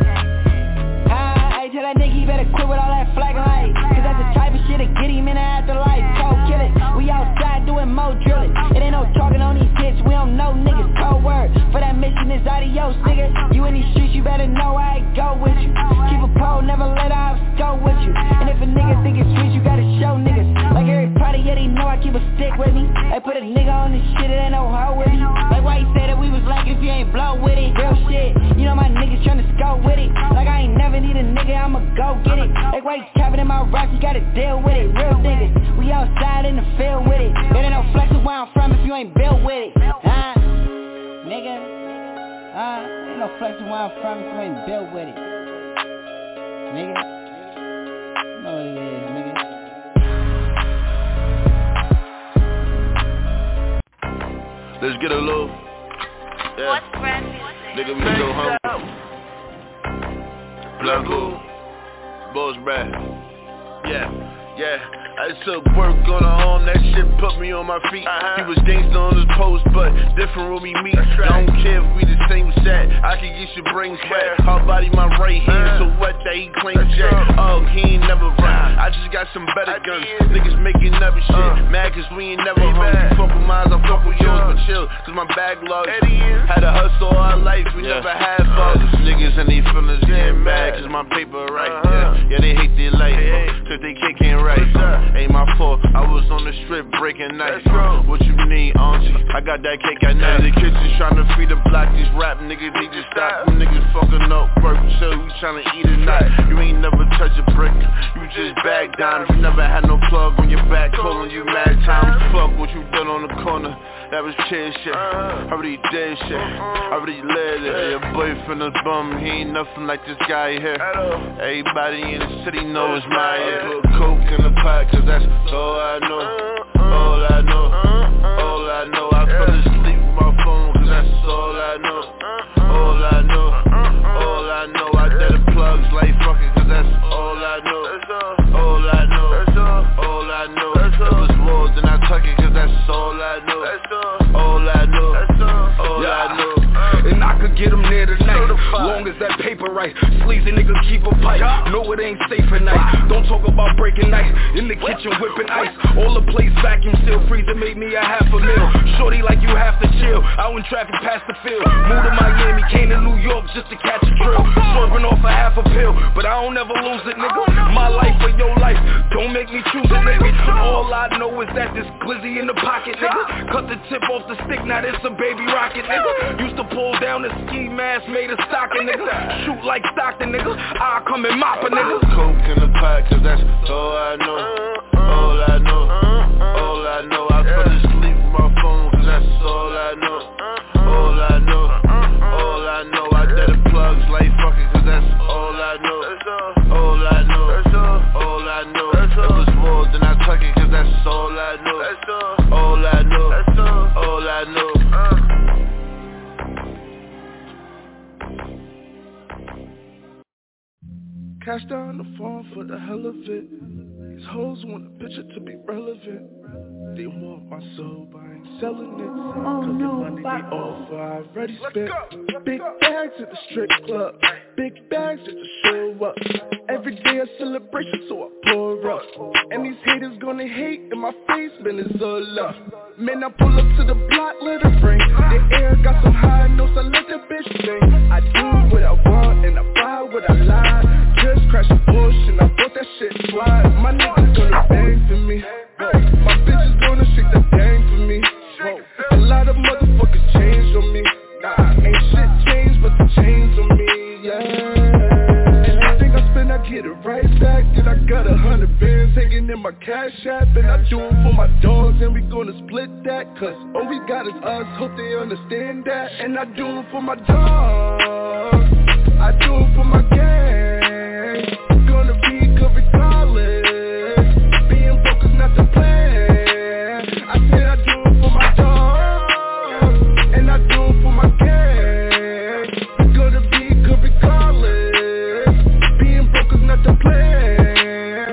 Tell that nigga he better quit with all that flagging light. Cause that's the type of shit that get him in the afterlife. Cold kill it, we outside doing more drilling. It ain't no talking on these hits, we don't know niggas. Cold word, for that mission is adios, nigga. You in these streets, you better know I go with you. Keep a pole, never let ours go with you. And if a nigga think it's sweet, you gotta show niggas. Like every party, yeah, they know I keep a stick with me. They put a nigga on this shit, it ain't no hoe with me. Like why you say that we was like if you ain't blow with it. Real shit, you know my niggas tryna scope with it. Like I ain't never need a nigga, I'ma go get it. Like why you capping in my rap, you gotta deal with it. Real niggas, we outside in the field with it. There ain't no flexing where I'm from if you ain't built with it. Nigga, ain't no flexing where I'm from if you ain't built with it. Nigga, you know what it is, nigga. Let's get a little. Yeah. What's brand music? Nigga, we so hungry. Blanco, Boss Brad. Yeah. I took work on her arm, that shit put me on my feet. He was gangsta on his post, but different when we meet. I don't care if we the same set, I can get your brain sweat. Her body my right hand, so wet that he claims that. Oh, he ain't never run, I just got some better guns. Niggas making never shit, mad cause we ain't never hung. You fuck with mine, I fuck with yours, but chill, cause my backlog had a hustle all our life, we never had fathers. Niggas and they feelings getting mad cause my paper right. Yeah, they hate their life, cause they kicking right. Ain't my fault, I was on the strip breaking nights. What you need, auntie? I got that cake at night. In the kitchen tryna feed the block. These rap niggas need to stop. Them niggas fucking up work, so we tryna eat it night. You ain't never touch a brick, you just bag down. You never had no plug on your back, calling you mad times. Fuck what you done on the corner, that was chill shit. I already did shit, I already lived it. Your boyfriend is bum, he ain't nothing like this guy here. Everybody in the city knows my I put coke in the pot, cause that's all I know. All I know, all I know. I fell asleep with my phone, cause that's all I know. All I know, all I know. I did the plugs like fuck it, cause that's all I know. All I know, all I know. If it's walls, then I tuck it, cause that's all I know. All I know, all I know. And I could get them there tonight, long as that paper right. Sleazy nigga keep a pipe, know it ain't safe at night. Don't talk about breaking night, in the kitchen whipping ice. All the plates vacuum still freezer made me a half a meal. Shorty like you have to chill, out in traffic past the field. Moved to Miami, came to New York just to catch a drill. Swerving off a half a pill, but I don't ever lose it, nigga. My life or your life, don't make me choose it, nigga. All I know is that this glizzy in the pocket, nigga. Cut the tip off the stick, now this a baby rocket, nigga. Used to pull down the ski mask, made a stocking, nigga. Shoot like Stockton, nigga. I come and mop a nigga. Coke in the pot, cause that's all I know. All I know, all I know. I fell asleep with my phone, cause that's all I know. All I know, all I know. I did the plugs like fucking, cause that's all I know. All I know, all I know. It was more than I took it, cause that's all I know. All I know, all I know. Cash down the phone for the hell of it. These hoes want a picture to be relevant. They want my soul, but I ain't selling it. Cause the money they offer, I already spent. Big bags at the strip club. Big bags just to show up. Every day a celebration, so I pour up. And these haters gonna hate in my face, man, it's all up. Man, I pull up to the block, let it ring. The air got some high notes, I let the bitch sing. I do what I want and I buy what I like. Just crash a Porsche and I bought that shit slide. My niggas gonna bang for me. My bitches gonna shake that thing for me. A lot of motherfuckers changed on me. Ain't shit changed but the chains on me, yeah. Anything I spend, I get it right back. And I got 100 bands hanging in my cash app. And I do it for my dogs and we gonna split that. Cause all we got is us, hope they understand that. And I do it for my dogs, I do it for my gang. Gonna be good regardless. Being broke is not the plan. I said I do it for my dogs, and I do it for my gang. Gonna be good regardless. Being broke is not the plan.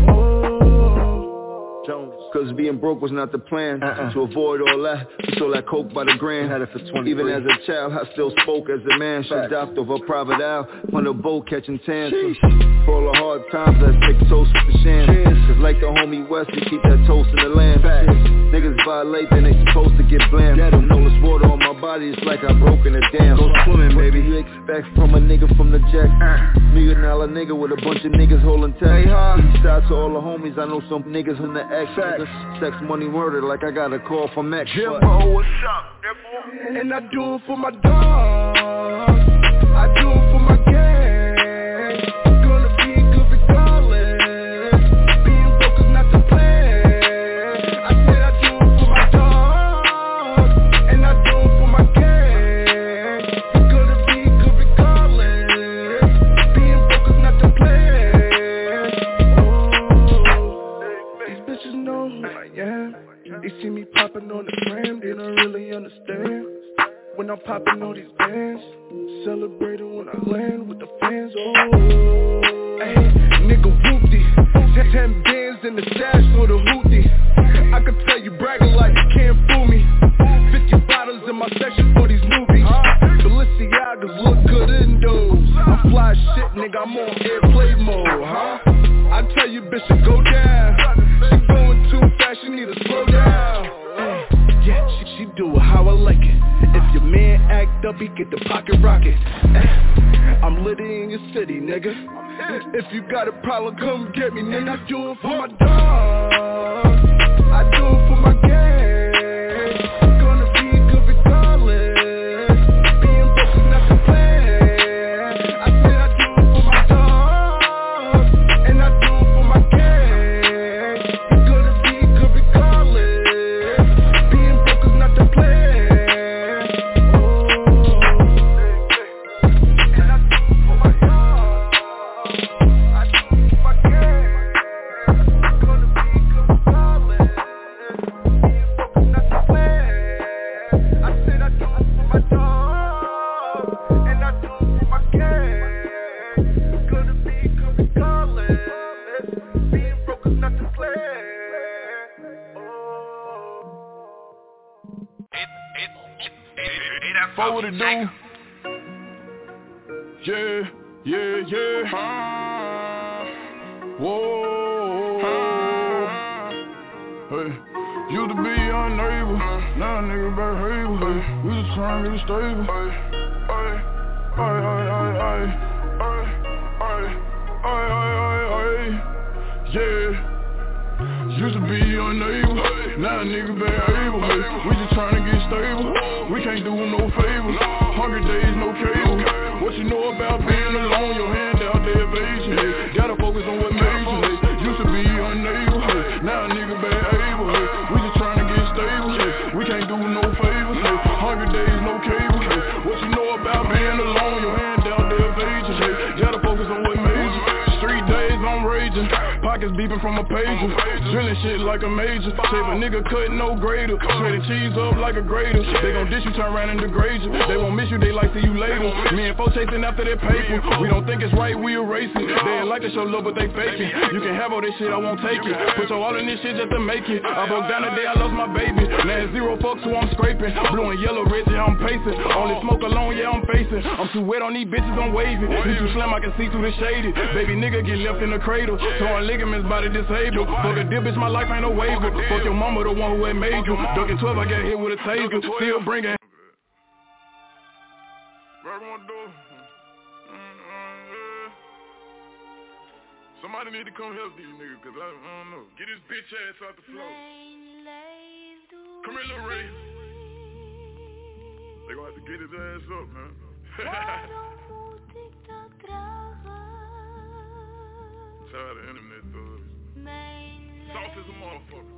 Cause being broke was not the plan. To avoid all that, we sold that coke by the gram. Had it for 20. Even as a child, I still spoke as a man. Should docked over private owl on the boat catching tans. For all the hard times, let's take a toast with the sham. Cause like the homie West, we keep that toast in the land. Niggas violate, then they supposed to get blamed. No, it's water on my body, it's like I broke in a dam. Go swimming, baby. You expect from a nigga from the jack? $1 million nigga with a bunch of niggas holding tag. East side to all the homies, I know some niggas in the X. Sex, money, murder, like I got a call from X. Jimbo, what's up, nigga? And I do it for my dogs, I do it for my gang. Gonna be good regardless. Being broke is not the plan. I said I do it for my dogs, and I do it for my gang. Gonna be good regardless. Being broke is not the plan. These bitches know who I am. They see me popping on the gram, they don't really understand. When I'm popping all these bands, celebrating when I land with the fans, oh. Hey, nigga whoopty, 10 bands in the stash for the hootie. I could tell you bragging like you can't fool me. 50 bottles in my section for these movies. Balenciagas look good in those. I'm fly shit, nigga, I'm on airplay mode, huh? I tell you bitch to go down. She going too fast, she need to slow down. Yeah, she do it how I like it. If your man act up, he get the pocket rocket. I'm litty in your city, nigga. If you got a problem, come get me, nigga. I do it for my dogs, I do it for my gang. Gonna be good regardless. Being broke is not the plan. I said I do it for my dogs, and I do it for my gang. Gonna be good regardless. Being broke is not the plan. What it do? Yeah, yeah, yeah. Whoa. Hey, used to be your neighbor, now nigga behavior. Hey, we just trying to get it stable. Hey, yeah. Used to be your neighbor, now nigga behavior. Hey, we just trying to get stable. We can't do no favors. 100 days, no cable. What you know about being alone? Your hand out there, baby. Gotta focus on what major, hey. Used to be unable, hey. Now a nigga bad able, hey. We just trying to get stable, hey. We can't do no favors, hey. 100 days, no cable, hey. What you know about being alone? Your hand down there, pages, hey. Gotta focus on what major. Street days, I'm raging. Pockets beeping from a pager. Drilling shit like a major. Save a nigga cut no grader. Shredded cheese up like a grater. They gon' dish you, turn around and degrade you. They won't miss you, they like see you later. Me and folks chasing after their paper. We don't think it's right, we erase it. They ain't like to show love, but they fake it. You can have all this shit, I won't take it. Put your all in this shit just to make it. I broke down the day I lost my baby. Now it's zero fucks who I'm scraping. Blue and yellow, red, yeah, I'm pacing. Only smoke alone, yeah, I'm facing. I'm too wet on these bitches, I'm waving. You too slim, I can see through the shaded. Baby nigga get left in the cradle. Torn ligaments, body disabled. Fuck a dip, bitch, my life ain't no waiver. Fuck your mama, the one who had made you. Ducking 12, I got hit with a taser. Still bringing. Somebody need to come help these niggas, cause I don't know. Get his bitch ass out the floor. Come here, Lil Ray. They gonna have to get his ass up, man. Tired of internet thugs. Sauce is a motherfucker.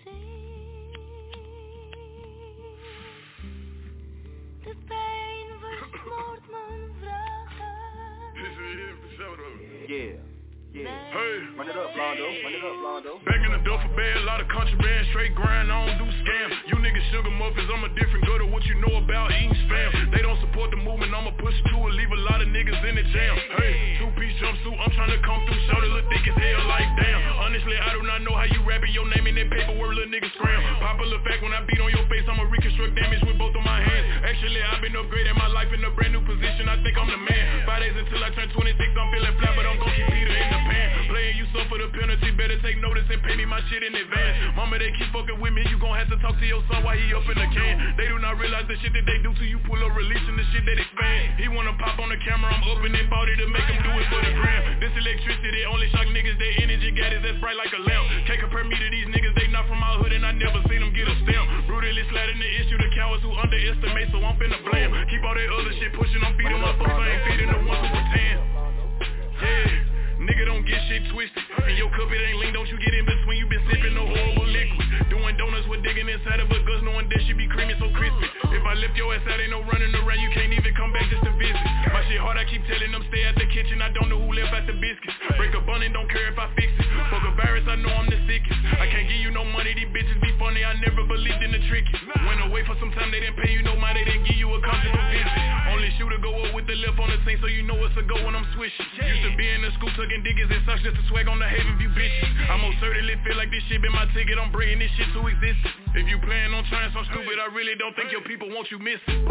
De pijn versmoort mijn vragen. This is him for sure though. Yeah. Yeah. Hey. Run it up, Londo. Run it up, Londo. Back in the duffel bag, a lot of contraband, straight grind, I don't do scams. You niggas sugar muffins, I'm a different gutter. What you know about eating spam? They don't support the movement, I'ma push it to it, leave a lot of niggas in the jam. Hey, two-piece jumpsuit, I'm trying to come through, shout it look thick as hell, like damn. Honestly, I do not know how you rapping your name in that paperwork, little niggas scram. Popular fact, when I beat on your face, I'ma reconstruct damage with both of my hands. Actually, I've been upgrading my life in a brand new position, I think I'm the man. 5 days until I turn 26, I'm feeling flat, but I'm gon' keep Peter in the pan. Playing you suffer the penalty, better take notice and pay me my shit in advance. Mama, they keep fucking with me, you gon' have to talk to your son while he up in the can. They do not realize the shit that they do to you, pull up releasing the shit that expand. He wanna pop on the camera, I'm up in that body to make him do it for the gram. This electricity only shock niggas, their energy got is as bright like a lamp. Can't compare me to these niggas, they not from our hood and I never seen them get a stamp. Brutally sliding the issue, the cowards who underestimate, so I'm finna blame. Keep all that other shit pushing, I'm feeding my folks, I ain't feeding the ones who pretend. Yeah. Nigga don't get shit twisted. In your cup it ain't lean, don't you get in between. You been sipping no horrible liquid. Doing donuts with digging inside of a gus, knowing that she be creamy so crispy. If I lift your ass out, ain't no running around. You can't even come back just to visit. My shit hard, I keep telling them stay at the kitchen. I don't know who left out the biscuits. Break a bun and don't care if I fix it. Fuck a virus, I know I'm the sickest. I can't give you no money, these bitches be funny. I never believed in the trickies. Went away for some time, they didn't pay you no money. They didn't give you a comfortable visit. Only shooter go up with the left on the scene, so you know it's a go when I'm swishing. Used to be in the school tucking diggers and such just to swag on the Haven View bitches. I most certainly feel like this shit been my ticket. I'm bringing this shit to existence. If you plan on trying some stupid, I really don't think your people want you missing.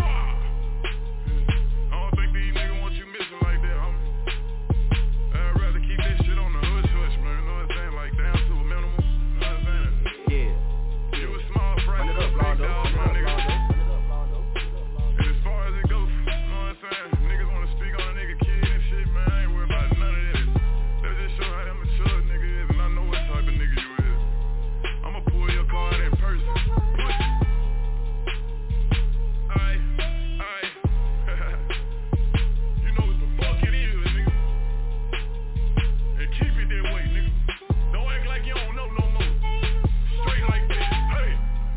I don't think these niggas want you missing like that, homie. I'd rather keep this shit on the hush, man. You know what I'm saying? Like down to a minimum. You know what I'm saying? Yeah. You a small fry, you a big dog, my nigga. And as far as it goes, you know what I'm saying? Niggas wanna speak on a nigga kid and shit, man. I ain't worried about none of that. Let's just show how that mature nigga is, and I know what type of nigga you is. I'ma pull your card in person. Push it. Aight. You know what the fuck it is, nigga. And keep it that way, nigga. Don't act like you don't know no more. Straight like that. Hey.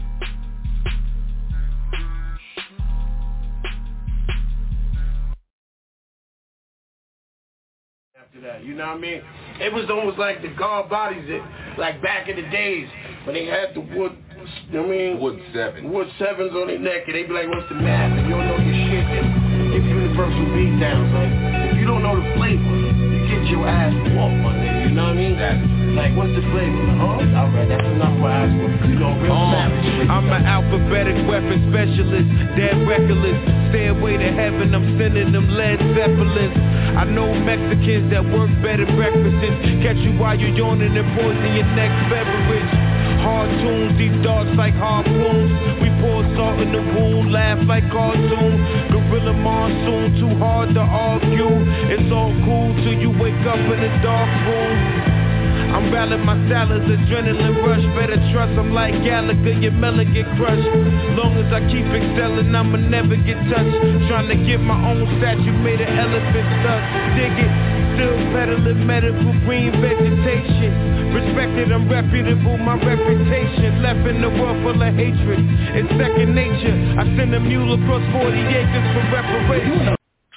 After that, you know what I mean? It was almost like the guard bodies that, like back in the days when they had the wood, you know what I mean? Wood 7s on their neck, and they be like, what's the math? And you don't know your shit, and give universal beatdowns. Like, if you don't know the flavor, you get your ass whooped, my nigga, you know what I mean? Like, what's the flavor? Alright, that's enough for ass whooping. You know, real savage. I'm an alphabetic weapon specialist, dead reckless. Stairway to heaven, I'm sending them Led Zeppelins. I know Mexicans that work better breakfasts. Catch you while you're yawning and poison your next beverage. Hard tunes, deep darts like harpoons. We pour salt in the wound, laugh like cartoons. Gorilla monsoon, too hard to argue. It's all cool till you wake up in a dark room. I'm battling my salads, adrenaline rush. Better trust, I'm like Gallagher, your melon get crushed. Long as I keep excelling, I'ma never get touched. Trying to get my own statue, made an elephant stuck. Dig it. Still peddling medical green vegetation. Respected, I'm reputable, my reputation. Left in the world full of hatred. It's second nature. I send a mule across 40 acres for reparations.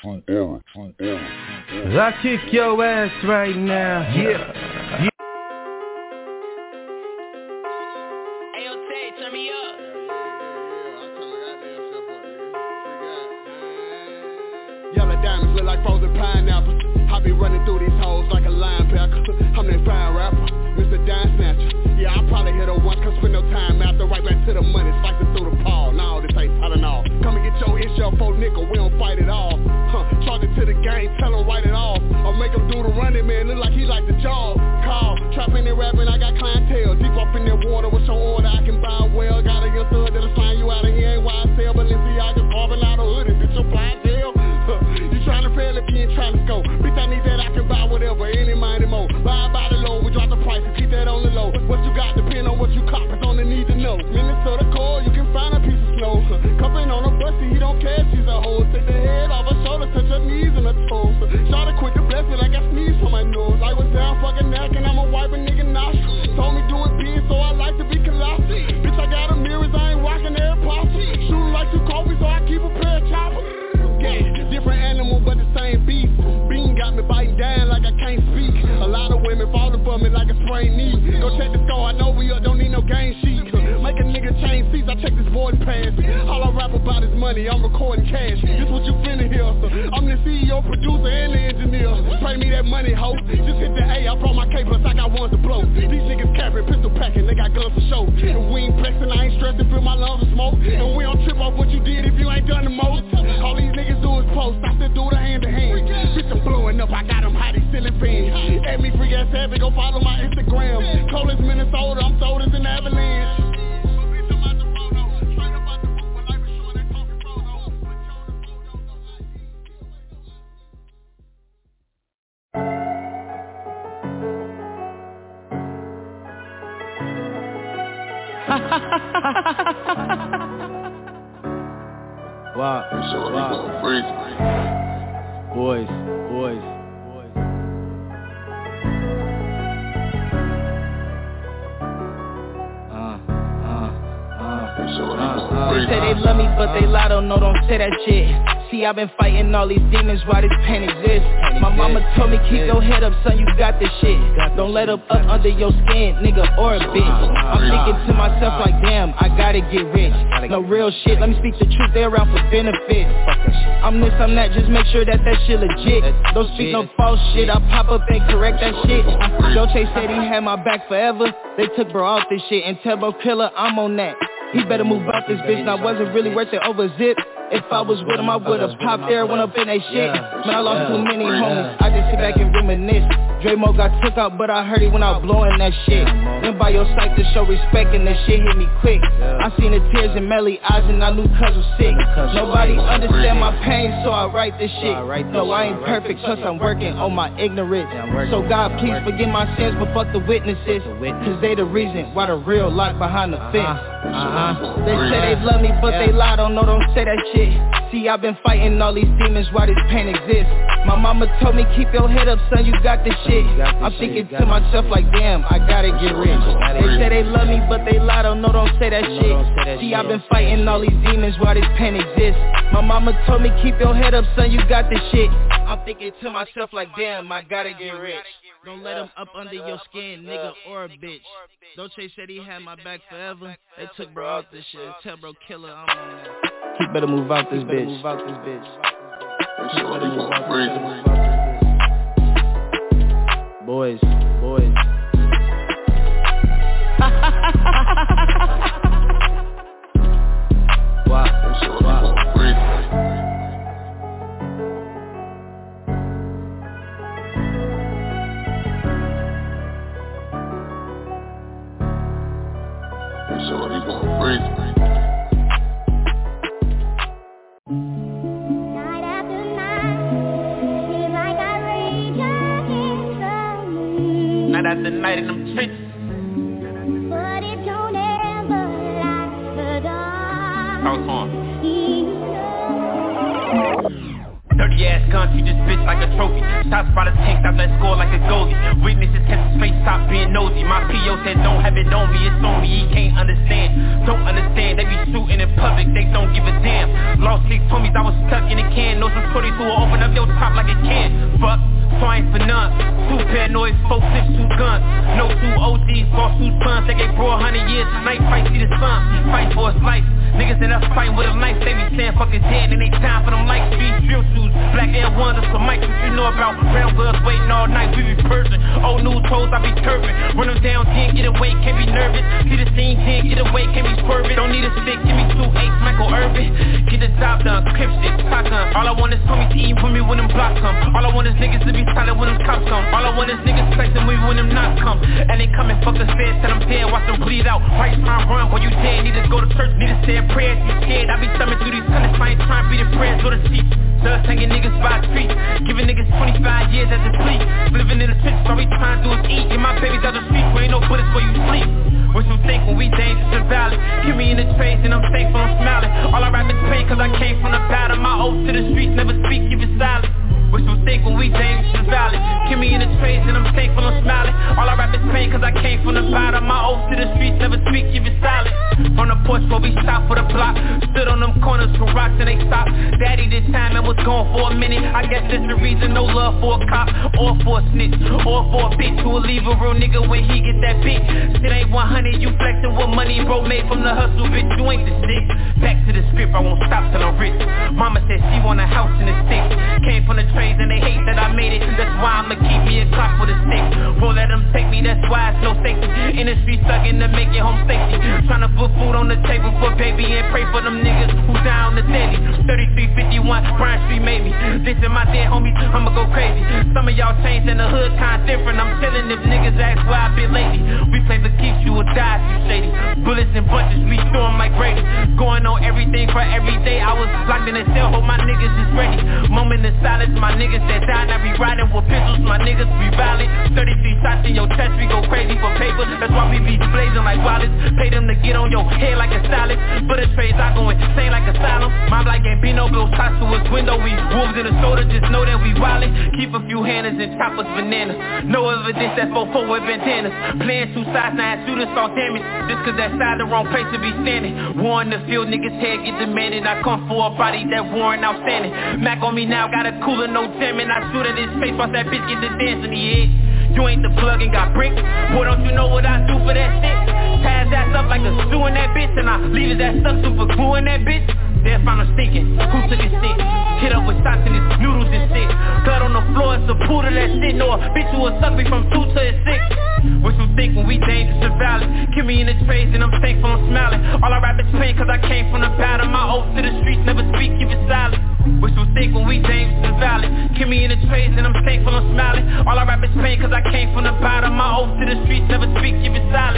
I kick your ass right now. Yeah. Yellow diamonds look like frozen pineapples. I be running through these hoes like a linebacker. I'm that fine rapper, Mr. Dime Snatcher. Yeah, I probably hit her once, cause spend no time after. Right back to the money, slicing through the paw. No, this ain't Tylenol. Come and get your itch up, 4 nickel, we don't fight it all. Charge it to the game, tell him write it off. Or make him do the running, man, look like he like the job. Call, trapping and rapping, I got clientele. Deep up in that water, what's your order? I can buy well. Got a young thug that'll sign you out of here, ain't YSL. Balenciaga carving out a hoodie, bitch, your fly tail. You tryna fail if you ain't tryna score. Bitch, I need that, I can buy whatever, any money more. Buy by the low, we drop the price and keep that on the low. What you got depend on what you cop, it's on the need to know. Minnesota core, you can find a piece of snow. Cupping on a busty, he don't care, she's a hoe. Take the head off her shoulder, touch her knees and her toes. Shot her quick to bless me like I sneeze from my nose. I was down fucking neck and I'ma wipe a nigga nostril. Told me do it big, so I like to be colossal. Bitch, I got a mirrors, I ain't rocking air apostle. Shooting like 2 Kobe, so I keep a pair of choppers. Yeah, different animal but the same beast. Bean got me biting down like I can't speak. A lot of women falling for me like a sprained knee. Go check the score, I know we up, don't need no game sheet. Make a nigga change seats, I check this board pass. All I rap about is money, I'm recording cash. This what you finna hear. I'm the CEO, producer, and the engineer. Pay me that money, ho. Just hit the A, I brought my K plus, I got ones to blow. These niggas capping, pistol packing, they got guns for show. And we ain't flexing, I ain't stressing, fill my lungs with smoke. And we don't trip off what you did if you ain't done the most. All these niggas do is post, I still do the hand to hand. Bitch, I'm blowing up, I got them hot, they stealing fans. At me, freak ass savage, go follow my Instagram. Coldest Minnesota, I'm sold as an avalanche. Wow. Boys. They say they love me, but they lie, don't say that shit. See, I've been fighting all these demons while this pain exists. My mama told me keep your head up, son, you got this shit. Don't let up under your skin, nigga, or a bitch. I'm thinking to myself like, damn, I gotta get rich. No real shit, let me speak the truth, they around for benefit. I'm this, I'm that, just make sure that shit legit. Don't speak no false shit, I pop up and correct that shit. Dolce said he had my back forever. They took bro off this shit, and tell bro killer, I'm on that. He better move out this bitch, and I wasn't really worth it over zip. If I was with him, I would've popped there, went up in that shit. Man, I lost too many homies, I just sit back and reminisce. Dre-Mo got took out, but I heard he went out blowing that shit. Went by your sight to show respect, and that shit hit me quick. I seen the tears in Melly eyes, and I knew cuz was sick. Nobody understand my pain, so I write this shit. No, I ain't perfect, cause I'm working on my ignorance. So God, please forgive my sins, but fuck the witnesses, cause they the reason why the real lock behind the fence. They say they love me, but they lie, don't say that shit. See, I've been fighting all these demons while this pain exists. My mama told me keep your head up, son, you got this shit. I'm thinking to myself like, damn, I gotta get rich. They say they love me, but they lie, don't say that shit. See, I've been fighting all these demons while this pain exists. My mama told me keep your head up, son, you got this shit. I'm thinking to myself like, damn, I gotta get rich. Don't let them up under your skin, nigga or a bitch. Dolce said he had my back forever. They took bro out this shit. Tell bro killer I'm on that. He better move out this bitch. He better move out this bitch. Boys. Night after night in them trenches. But it don't ever last the dark. Talk on. 30 heavy ass gun, treat this bitch like a trophy. Shots by the tank, out that score like a goalie. Witnesses catch his face, stop being nosy. My P.O. said don't have it on me, it's on me, he can't understand. Don't understand, they be shooting in public, they don't give a damn. Lost 6 homies, I was stuck in a can. Know some shorties who will open up your top like a can. Fuck, so I ain't for none. 2 paranoids, 4 clips, 2 guns. No 2 OGs, lost 2 sons. They gave bro 100 years, night fight, see the sun. Fight for his life. Niggas end up fighting with a knife. They be saying fuck is dead and they time for them like street drill shoes. Black Air Ones or some mics, what you know about. Brown girls waiting all night, we be purging. Old news hoes, I be turping. Run them down, can't get away, can't be nervous. See the scene, can't get away, can't be swerving. Don't need a stick, give me 2-8, Michael Irvin. Get the job done, clip shit, shotgun. All I want is homies to eat with me when them blocks come. All I want is niggas to be silent when them cops come. All I want is niggas flexing with me when them knocks come. And they come and fuck the feds, tell them dead, watch them bleed out. Right time run, when you dead, need to go to church, need to say a prayer, you scared. I be thumbing through these hundreds, I ain't trying to be the prayers or the sheep. Just hanging niggas by the street, giving niggas 25 years as a plea. Living in the trenches, all we trying to do is eat. Get my babies out the streets, where ain't no bullets where you sleep. What you think when we dangerous and valley? Keep me in the trades and I'm thankful I'm smiling. All I rap is pain cause I came from the battle. My oath to the streets, never speak, keep it silent. What you think when we dangerous and valley? Keep me in the trades and I'm thankful I'm smiling. All I rap is pain cause I came from the bottom. My oath to the streets, never speak, keep it silent. On the porch where we stopped for the block. Stood on them corners for rocks and they stopped. Daddy did time and was gone for a minute. I guess that's the reason, no love for a cop or for a snitch or for a bitch who will leave a real nigga when he get that bitch. Shit ain't 100, you flexing with money bro made from the hustle, bitch, you ain't the stick. Back to the script, I won't stop till I'm rich. Mama said she want a house in the sticks. Came from the trades and they hate that I made it. That's why I'ma keep me a clock with a stick. Won't let them take me, that's why it's no safety. In the street stugging to make it home safety. Tryna put food on the table for baby and pray for them niggas who down the daily. 3351 Bryant Street made me. This is my dead homies, I'ma go crazy. Some of y'all changed in the hood, kinda different. I'm chillin' if niggas ask where I been lately. We play for keeps, you will die if you shady. Bullets and bunches, we storm like Brady. Going on everything for every day. I was locked in a cell, hope my niggas is ready. Moment in silence, my niggas that died. I be riding with pistols, my niggas be violent. 33 shots in your chest, we go crazy for paper. That's why we be blazing like wallets. Pay them to get on your head like a salad. For the trades, I go insane like asylum. Mom like Gambino, blow shots to his window. We wolves in the soda, just know that we wildin'. Keep a few handers and choppers bananas. No evidence that 4-4 with bandanas. Playing 2 sides, now shooters saw damage. Just cause that side the wrong place to be standing. War in the field, niggas head get demanded. I come for a body that warrant outstanding. Mac on me now, got a cooler, no jamming. I shoot at his face, watch that bitch get the dance in the head. You ain't the plug and got bricks. Boy, don't you know what I do for that shit? Tie his ass up like a stew in that bitch. And I leave his ass stuck super glue in that bitch. Then found him stinking, who took his stick? Hit up with shots in his noodles and shit. Blood on the floor, it's a pool to that shit. No, a bitch who will suck me from 2 to 6. What you think when we dangerous and violent? Keep me in the trades and I'm thankful I'm smiling. All I rap is pain cause I came from the bottom. My oath to the streets, never speak, keep it silent. What you think when we dangerous and violent? Keep me in the trades and I'm thankful I'm smiling. All I rap is pain cause I came from the bottom. My oath to the streets, never speak, keep it silent.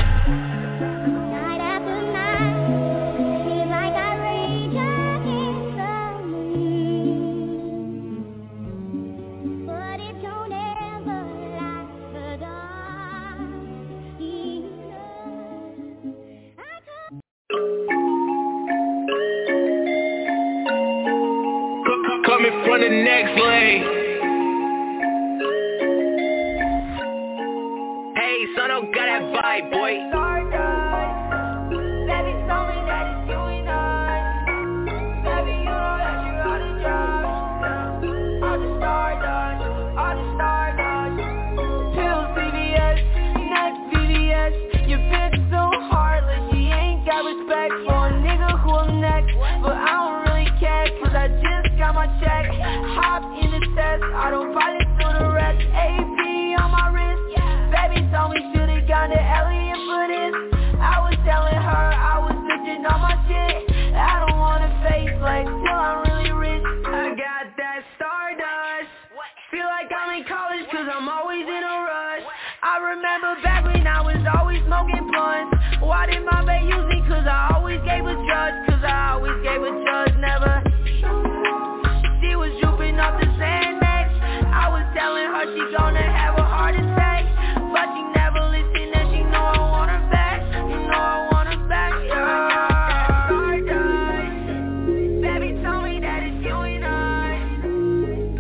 Coming from the next lane. Hey, son, don't got that vibe, boy. Baby, told me that it's you and I. Baby, you know that you out of jobs. All the stardust, all the stardust. Pills, VVS, next VVS. You bit so hard, like she ain't got respect for a nigga who I'm next. But I don't really care, cause I just got my check. Hop in the test, autopilot through the rest. AP on my wrist. Baby told me should've gone to Elliot for this. I was telling her I was bitching on my shit. I don't wanna face like till I'm really rich. I got that stardust. Feel like I'm in college cause I'm always in a rush. I remember back when I was always smoking blunts. Why did my bae use me? Cause I always gave a judge. Cause I always gave a judge, never. She was drooping off the Xanax. I was telling her she gonna have a heart attack. But she never listened and she know I want her back. You know I want her back, yeah. Baby told me that it's you and I.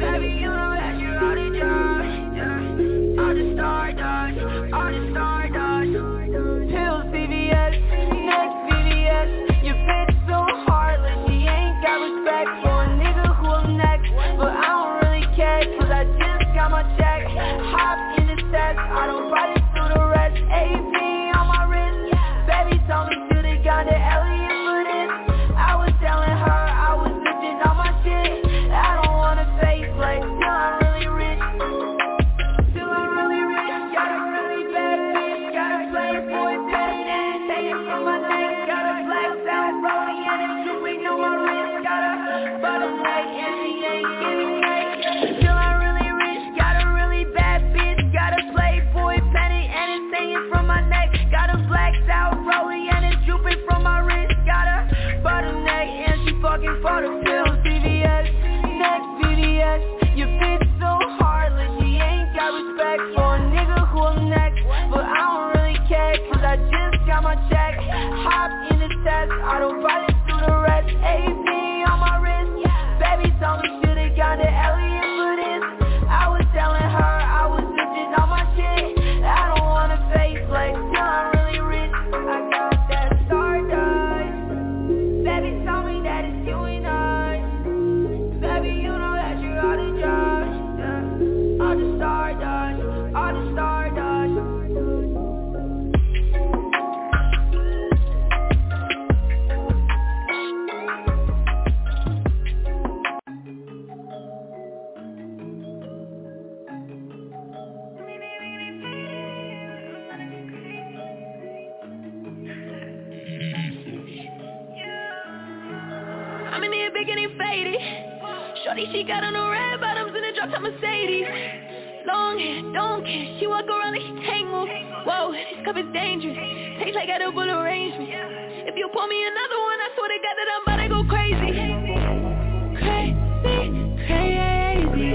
it big and it faded. Shorty, she got on the red bottoms in a drop top Mercedes. Long hair, don't care, she walk around like she tangle. Whoa, this cup is dangerous, tastes like edible arrangement. If you pour me another one, I swear to God that I'm about to go crazy. Crazy, crazy,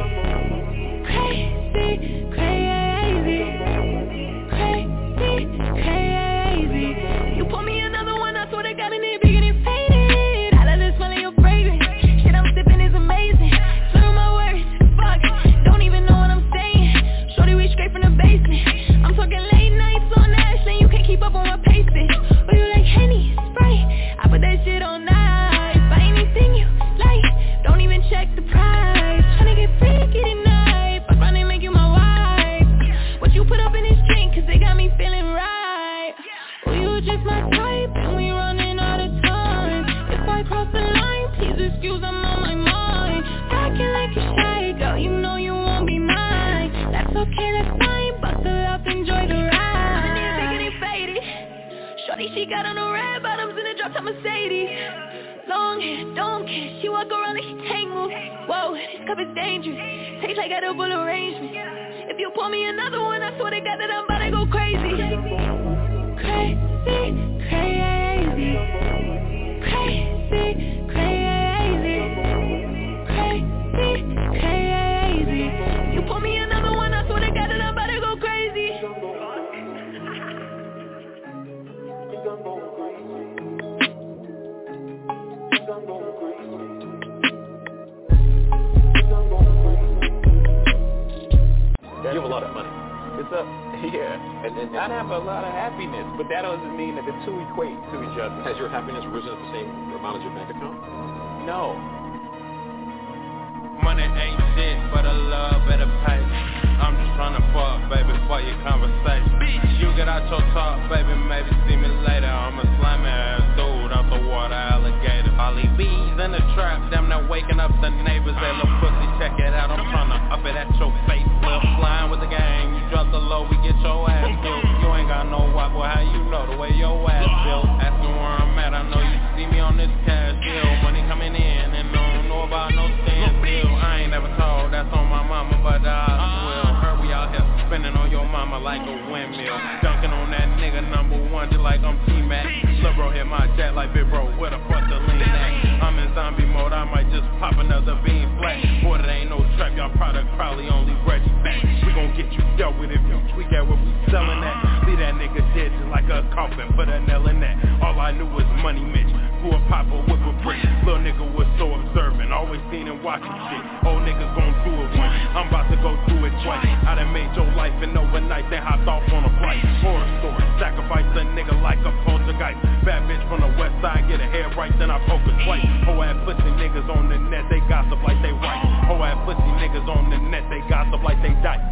crazy, crazy, crazy. You pour me another one, I swear to God, and it big and it faded. I love the smell of your fragrance, shit I'm sipping is amazing. Slur my words, fuck, don't even know what I'm saying. Shorty, we straight from the basement. I'm talking late nights on Ashland, you can't keep up on my pace, bitch. Or you like Henny, Sprite, I put that shit on ice. Buy anything you like, don't even check the price. Tryna get freaky tonight, fuck around and make you my wife. What you put up in this drink, cause they got me feeling right. Well, you just my type, and we running out of time. If I cross the line, please excuse, I'm on my mind. Acting like you're shy, girl, you know you won't be mine. That's okay, that's fine, bustle up, enjoy the ride. And it's big and it faded. Shorty, she got on the red bottoms in a drop top Mercedes. Long hair, don't care, she walk around like she tangle. Whoa, this cup is dangerous, tastes like edible arrangement. If you pour me another one, I swear to God that I'm about to go crazy. Crazy, crazy, crazy, crazy, crazy, crazy. You pour me another one, I swear to God that I'm about to go crazy. You have a lot of money. It's up. Yeah. And I have a lot of happiness, but that doesn't mean that the two equate to each other. Has your happiness risen at the same amount as your bank account? No. Money ain't shit, but a love better pay. I'm just tryna fuck, baby, for your conversation. Bitch, you get out your talk, baby, maybe see me later. I'm a slimy ass dude out the water alligator. All these bees in the trap, them not waking up the neighbors. They little pussy, check it out. I'm tryna up it at your face. Lil' flying with the gang, you drop the low, we get your ass killed. You ain't got no walk, well, how you know the way your ass built? Asking where I'm at, I know you see me on this cash deal. Money coming in, and I don't know about no standstill. I ain't never told, that's on my mama, but I will. Heard we out here spending on your mama like a windmill. Dunking on that nigga number one just like I'm T-Mac. Lil' bro hit my jack like big bro, where the fuck the lean at? I'm in zombie mode, I might just pop another bean flat. Boy, that ain't no trap, y'all product probably only Reggie back. We gon' get you dealt with if you tweak at what we sellin' at. Leave that nigga dead just like a coffin, put a nail in that. All I knew was money, Mitch. Grew up pop a whip a brick. Little nigga was so observant, always seen and watching shit. Old niggas gon' do it once, I'm about to go do it twice. I done made your life and overnight, then hopped off on a flight. Horror story, sacrifice a nigga like a poltergeist. Bad bitch from the west side, get her head right, then I poke her twice. Whole ass pussy niggas on the net, they gossip like they right. Whole ass pussy niggas on the net, they gossip like they die.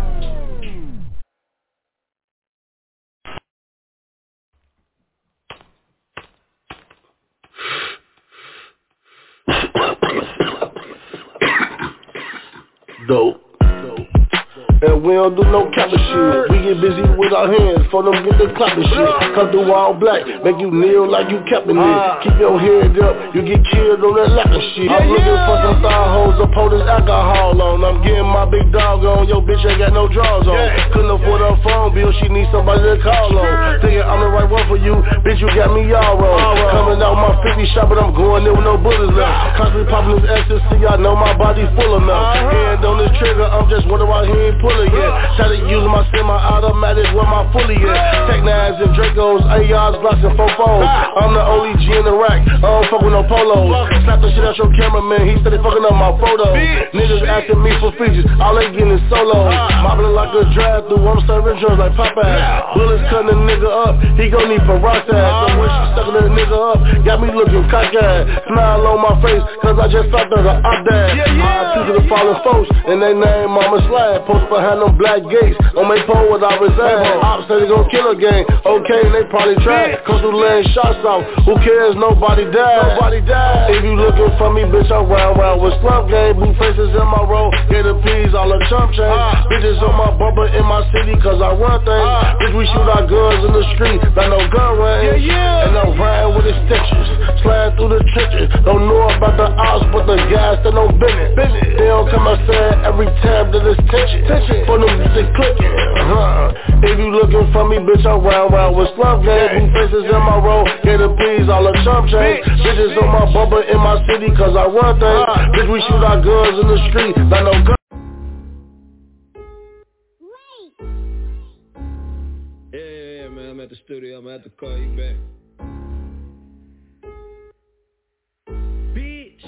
Dope. And we don't do no capping shit. We get busy with our hands, for them get the clapping shit. Come through all black, make you kneel like you capping it. Keep your head up, you get killed on that lacking shit. I'm looking for some thigh hoes to pour this alcohol on. I'm getting my big dog on, your bitch ain't got no drawers on. Couldn't afford her phone bill, she needs somebody to call on. Thinking I'm the right one for you, bitch, you got me all wrong. Coming out my 50 shot, but I'm going in with no bullets left. Constantly popping this ecstasy, I know my body full enough. Hand on this trigger, I'm just wondering why he ain't pulling yet. Try to use my semi-automatic where my fully at. Tech 9s and Dracos, ARs, Glocks and 4-4s. I'm the only G in the rack, I don't fuck with no polos. Slap the shit out your cameraman, he steady fucking up my photos. Niggas asking me for features, all they getting is solos. Mobbing like a drive-through, I'm serving drugs like Popeye. Bullets cutting a nigga up, he gon' need for rock ass. So when she sucking a nigga up, got me looking cockeyed. Smile on my face, cause I just thought that I died. I to the fallen folks, and they name Mama Slab. Post behind them black gates, on my pole what I resign. Ops say they gon' kill a gang, okay, they probably tried. Come through laying shots off, who cares, nobody died. If you looking for me, bitch, I'm round with slump game. Blue faces in my road, get the peas, all the chump change. Bitches on my bumper in my city, cause I run things. Bitch Bitch, we shoot our guns in the street, not no gun range. And I'm riding with extensions, sliding through the trenches. Don't know about the ops, but the guys that don't bend it. They don't come outside every time that it's tension. For them to clicking. If you looking for me, bitch, I'm round with slump gang. Blue faces in my road, get a please, all the chump change. Bitches on my bumper in my city, cause I run things. Bitch, we shoot our guns in the street, not no gun. Yeah, man, I'm at the studio, I'm gonna have to call you back. Bitch.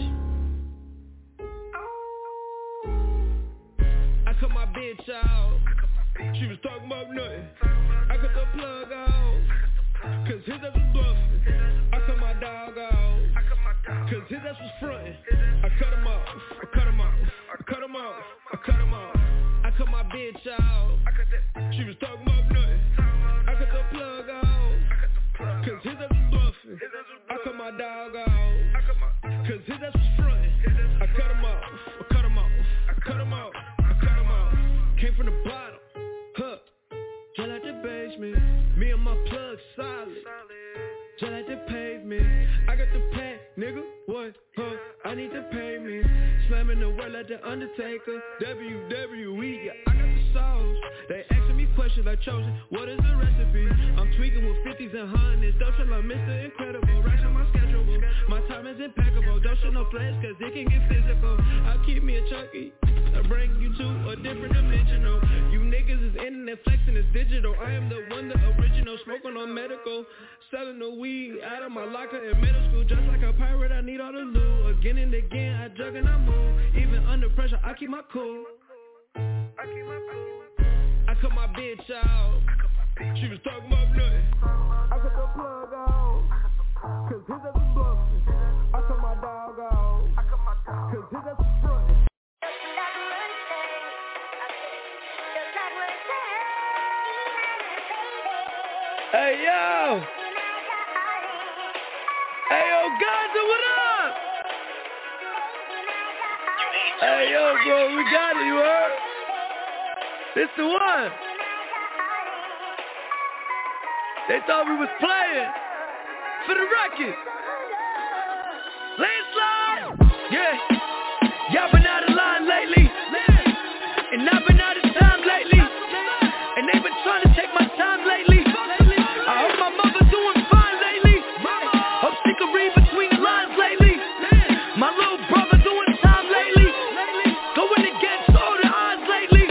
I cut my bitch out. She was talking about nothing. I cut the plug out. Cause his ass was bluffing. I cut my dog out. Cause his ass was frontin'. I cut him off. I cut him off. I cut him off. I cut him off. I cut my bitch out. She was talking about nothing. I cut the plug out. Cause his ass was bluffing. I cut my dog out. Cause his ass was frontin'. I cut him off. I cut him off. I cut him off. I cut him off. Came from the bottom. Huh. Just like the basement. Me and my plug solid. Just like the pavement. I got the pay, nigga. What? Huh? I need to pay me. Slamming the world like the Undertaker. WWE, yeah, I got the sauce. They asking me questions like chosen. What is the recipe? I'm tweaking with 50s and 100s. Don't show like Mr. Incredible. Ration my schedule. My time is impeccable. Don't show no flash cause it can get physical. I'll keep me a Chucky. I'll bring you to a different dimensional. You niggas is internet flexing, it's digital. I am the one, the original. Smoking on medical. Selling the weed out of my locker in middle school. Just like a pirate, I need all the loot. Again and again, I jug and I move. Even under pressure, I keep my cool. I cut my bitch out. She was talking about nothing. I cut the plug out. Cause his ass was bluffing. I cut my dog out. Cause his ass was frontin'. Hey yo! Hey yo, Gaza, what up? Hey yo, bro, we got it, you heard? This the one. They thought we was playing for the record. Landslide, yeah. Y'all been out of line lately, and I've been out of time lately, and they been trying to take my time lately. I hope my mother doing fine lately. Hope she can read between the lines lately. My little brother doing time lately. Going against all the odds lately.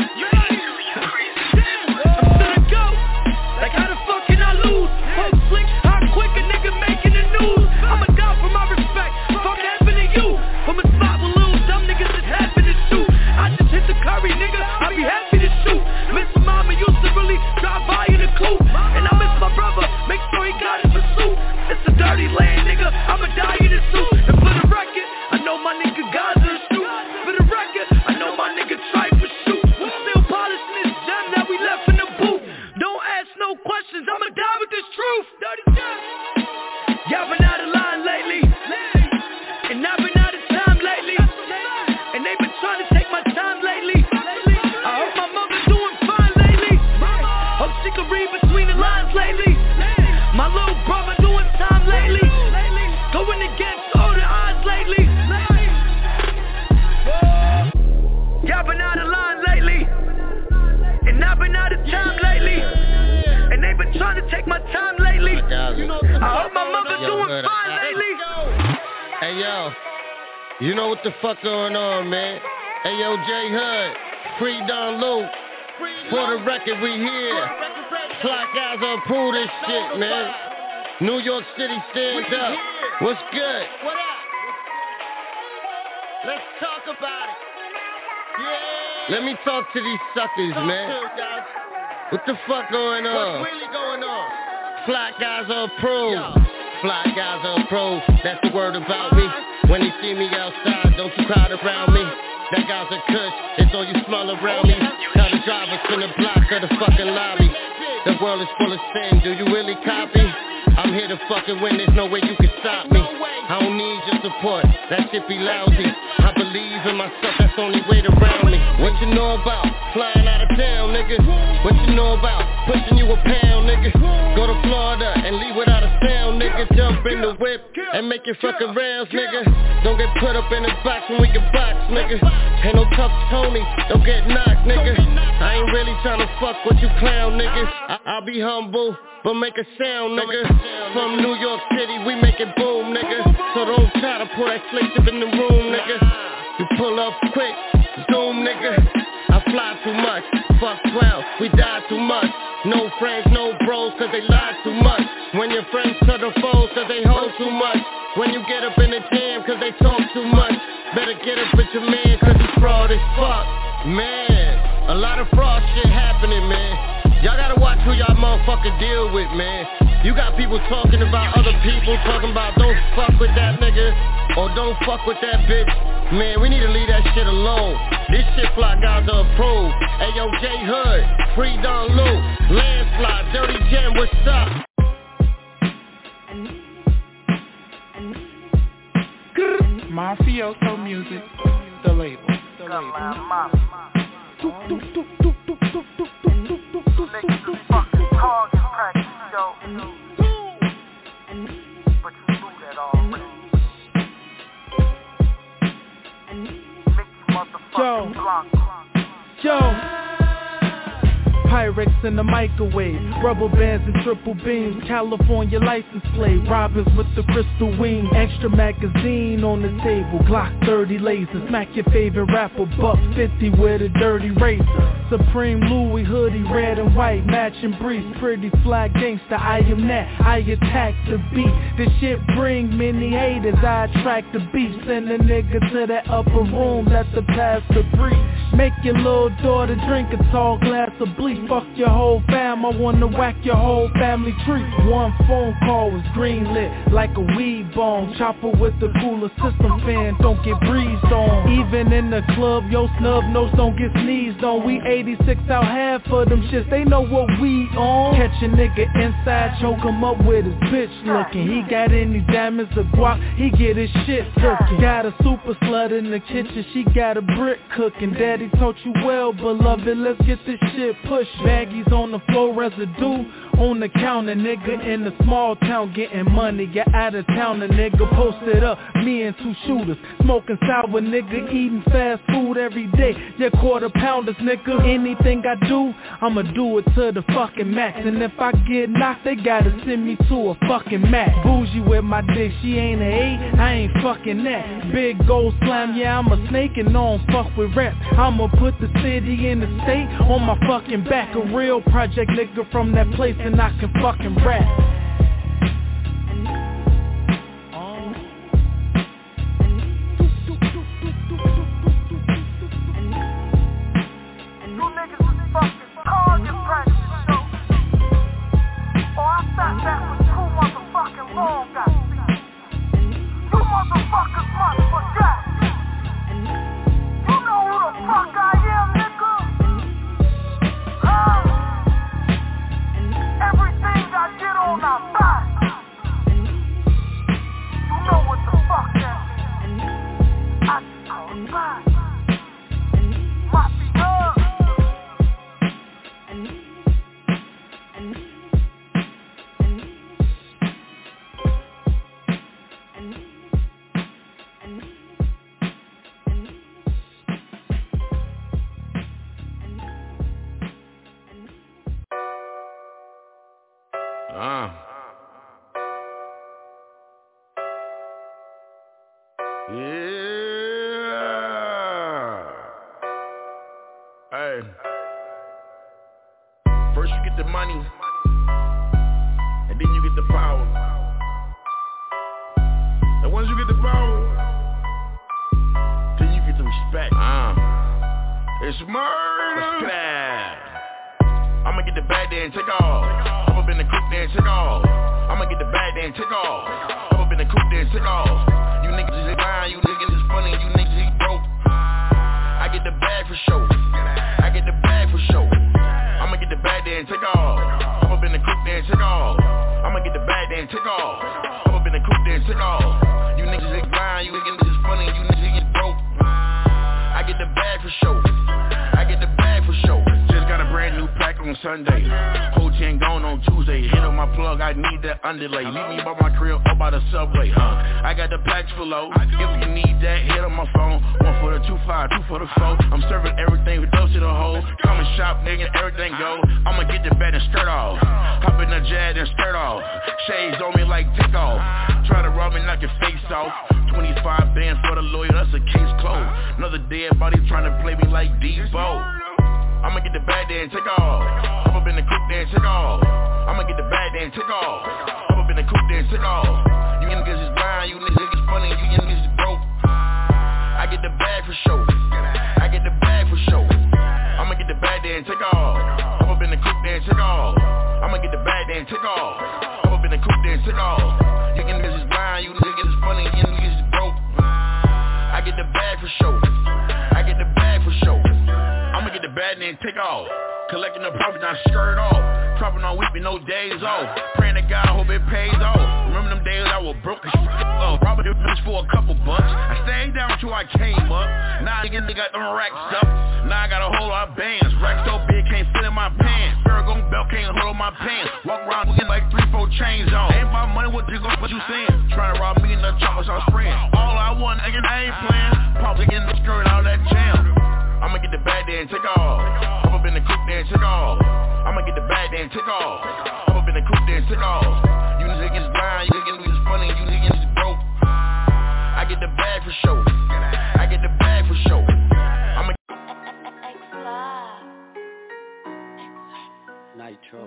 I'm still a goat. Like how the fuck can I lose? Post slick, how quick a nigga making the news. I'ma die for my respect. Fuck happened to you. From a spot with little dumb niggas just happen to shoot. I just hit the curry, nigga. I be happy to shoot. Miss mama used to really drive by in a coupe. And I miss my brother. Make sure he got his pursuit. It's a dirty land, nigga. I'ma die in a suit. And for the record, I know my nigga Gaza is shoot. For the record, I know my nigga Tripe is shoot. We still polishing this gem that we left in the booth. Don't ask no questions. I'ma die with this truth. Dirty gem. Y'all been out of line lately, and I've been out of time lately, and they been trying to take my time lately. I hope my mother doing fine lately. Hope she can read between the lines lately. My little brother doing time lately. Going against all the odds lately. Y'all been out of line lately, and I've been out of time lately, and they been trying to take my time lately. I hope my mother doing fine lately. Hey yo, you know what the fuck going on, man? Hey yo, J Hood, free Don Luke. For the record, we here. Fly guys approve this shit, man. New York City stand up. What's good? What up? Let's talk about it. Yeah. Let me talk to these suckers, man. What the fuck going on? What's really going on? Fly guys are approved. Fly guys are approved. That's the word about me. When they see me outside, don't you crowd around me. That guy's a kush, it's all you smell around me. Tell the drivers in the block of the fucking lobby. The world is full of sin, do you really copy? I'm here to fucking win, there's no way you can stop me. I don't need your support, that shit be lousy. I believe in myself, that's the only way to round me. What you know about flying out of town, nigga? What you know about pushing you a pound? and make it fucking rounds, nigga. Don't get put up in the box when we can box, nigga. Ain't no tough Tony, don't get knocked, nigga. I ain't really tryna fuck with you clown niggas. I'll be humble, but make a sound, nigga. From New York City, we make it boom, nigga. So don't try to pull that slick tip in the room, nigga. You pull up quick, doom, nigga. I fly too much, fuck 12, we die too much. No friends, no bros, cause they lie too much. When your friends turn to foes, cause they hold too much. When you get up in the jam, cause they talk too much. Better get up with your man, cause he's fraud as fuck. Man, a lot of fraud shit happening, man. Y'all gotta watch who y'all motherfucker deal with, man. You got people talking about other people, talking about don't fuck with that nigga, or don't fuck with that bitch. Man, we need to leave that shit alone. This shit fly guys are approved. Hey yo, J Hood, Free Don Lou, Landslide, Dirty Jam, what's up? Mafioso Music, the label. Yo, Pyrex in the microwave, rubber bands and triple beams, California license plate, robbers with the crystal wing, extra magazine on the table, Glock 30 lasers, smack your favorite rapper, buck 50 with a dirty razor, Supreme Louis hoodie, red and white, matching briefs, pretty fly gangster, I am that, I attack the beat, this shit bring many haters, I attract the beef, send a nigga to that upper room, let the pastor preach, make your little daughter drink a tall glass of bleach, fuck your whole fam, I wanna whack your whole family tree. One phone call was greenlit like a weed bomb. Chopper with the cooler system fan, don't get breezed on. Even in the club, yo snub nose don't get sneezed on. We 86 out half for them shits, they know what we on. Catch a nigga inside, choke him up with his bitch looking. He got any diamonds or guap, he get his shit cooking. Got a super slut in the kitchen, she got a brick cooking. Daddy taught you well, beloved, let's get this shit pushed. Baggies on the floor, residue on the counter, nigga in the small town getting money. Get out of town, a nigga posted up, me and two shooters, smoking sour, nigga, eating fast food every day. Yeah, quarter pounders, nigga. Anything I do, I'ma do it to the fucking max. And if I get knocked, they gotta send me to a fucking max. Bougie with my dick, she ain't an 8, I ain't fucking that. Big gold slam, yeah, I'm a snake and no don't fuck with rap. I'ma put the city in the state on my fucking back. A real project nigga from that place and I can fucking rap. dog, I need that underlay. Meet me by my crib or by the subway, I got the packs full low. If you need that, hit on my phone. 1 for the 2-5, 2 for the 4. I'm serving everything with those to the hole. Come and shop, nigga, everything go. I'ma get the bed and skirt off. Hop in the jet and skirt off. Shades on me like dick off. Try to rob me, knock your face off. 25 bands for the lawyer, that's a case closed. Another dead body trying to play me like Debo. I'ma get the bag there and take off. Hop up in the coupe there and take off. I'ma get the bag there and take off. Hop up in the coupe there and take off. You niggas is blind, you niggas is funny, you niggas is broke. I get the bag for show. I get the bag for show. I'ma get the bag there and take off. Hop up in the coupe there and take off. I'ma get the bag there and take off. Hop up in the coupe there and take off. You niggas is blind, you niggas is funny, you niggas is broke. I get the bag for show. I get the bag for show. I'ma get the bag and take off. Collecting the profit, I skirt off. Dropping on weeping, no days off. Praying to God, hope it pays off. Remember them days I was broke as f***. Robbing the bitch for a couple bucks. I stayed down till I came up. Now I got them racks up. Now I got a whole lot of bands. Racks so big, can't fit in my pants. Ferragamo belt can't hold my pants. Walk around looking like 3-4 chains on. Ain't my money, what you saying? Trying to rob me in the chocolate sauce spraying. All I want, nigga, I ain't playing. Pop in the skirt, all that jam. I'ma get the bag there and take off. Hop up in the coupe there and take off. I'ma get the bag there and take off. Hop up in the coupe there and take off. You niggas blind, you niggas is funny, you niggas is broke. I get the bag for show. I get the bag for show. I'ma Nitro.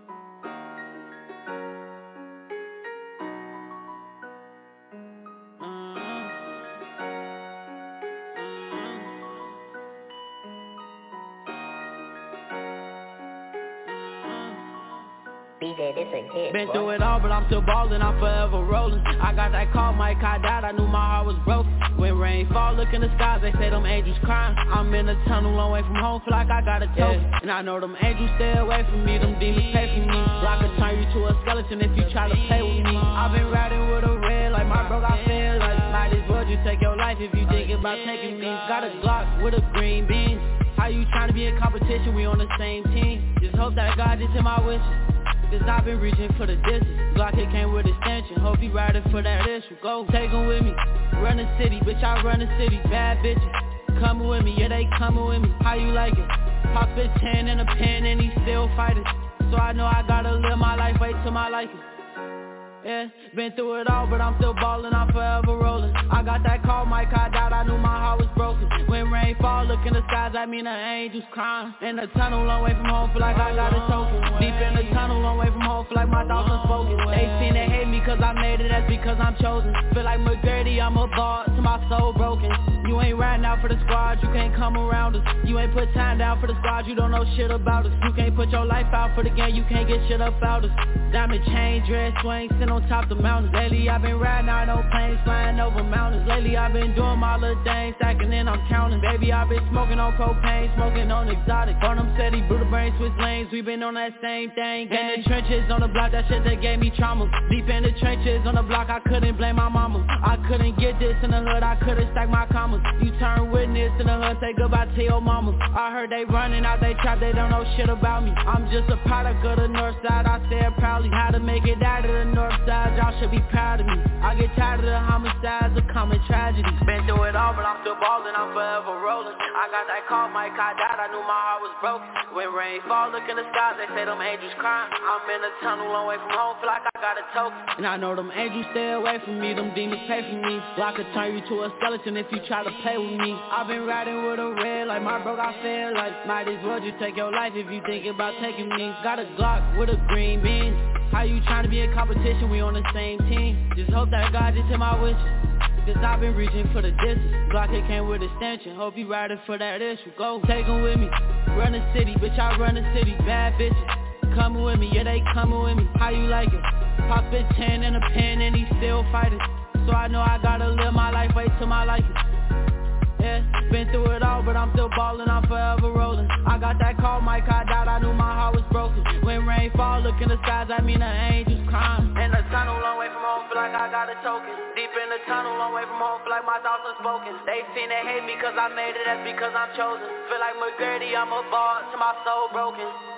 Been through it all, but I'm still ballin', I'm forever rollin'. I got that call, Mike, I died, I knew my heart was broken. When rain fall, look in the skies, they say them angels crying. I'm in a tunnel, long way from home, feel like I got a token. And I know them angels stay away from me, them demons pay for me. Block could turn you to a skeleton if you try to play with me. I've been riding with a red, like my bro got fed. Like, might as well just take your life if you thinking about taking me. Got a Glock with a green bean. How you trying to be in competition, we on the same team. Just hope that God just hit my wishes. Cause I've been reaching for the distance. Glock it came with extension. Hope you riding for that issue. Go take 'em with me. Run the city, bitch, I run the city. Bad bitches coming with me, yeah, they coming with me. How you like it? Pop a 10 in a pen and he still fighting. So I know I gotta live my life, wait till my liking. Yeah, been through it all, but I'm still ballin', I'm forever rollin'. I got that call, Mike, I died, I knew my heart was broken. When rain fall, look in the skies, I mean the angels crying. In the tunnel, long way from home, feel like I got a token. Deep in the tunnel, long way from home, feel like my thoughts unspoken. They seen they hate me cause I made it, that's because I'm chosen. Feel like McGrady, I'm a ball, to my soul broken. You ain't riding out for the squad, you can't come around us. You ain't put time down for the squad, you don't know shit about us. You can't put your life out for the game, you can't get shit up out us. Diamond chain, dress, swing, sit on top the mountains. Lately I've been riding out on planes, flying over mountains. Lately I've been doing my little things, stacking in, I'm counting. Baby, I've been smoking on propane, smoking on exotic. Burnham said he blew the brain, switch lanes, we been on that same thing. In the trenches on the block, that shit that gave me trauma. Deep in the trenches on the block, I couldn't blame my mama. I couldn't get this in the hood, I couldn't stack my commas. You turn witness in the hood, say goodbye to your mama. I heard they running out they trap, they don't know shit about me. I'm just a product of the north side, I said proudly. How to make it out of the north side, y'all should be proud of me. I get tired of the homicides, the common tragedies. Been through it all, but I'm still ballin', I'm forever rollin'. I got that call, Mike, I died, I knew my heart was broken. When rain fall, look in the skies, they say them angels crying. I'm in a tunnel, long way from home, feel like I got a token. And I know them angels stay away from me, them demons pay for me. Block could turn you to a skeleton if you try to play with me. I've been riding with a red, like my bro got fed. Like, might as well just take your life if you thinking about taking me. Got a Glock with a green bean. How you trying to be in competition, we on the same team. Just hope that God just hit my wishes. Cause I've been reaching for the distance. Glock it came with extension. Hope you riding for that issue. Go take 'em with me. Run the city, bitch, I run the city. Bad bitches coming with me, yeah, they coming with me. How you like it? Pop a 10 in a pen and he still fighting. So I know I gotta live my life, wait till my liking. Yeah, been through it all, but I'm still ballin', I'm forever rollin'. I got that call, Mike, I died, I knew my heart was broken. When rain fall, look in the skies, I mean the angels crying. In the tunnel, long way from home, feel like I got a token. Deep in the tunnel, long way from home, feel like my thoughts unspoken. They seen they hate me cause I made it, that's because I'm chosen. Feel like McGrady, I'm a ball, to my soul broken.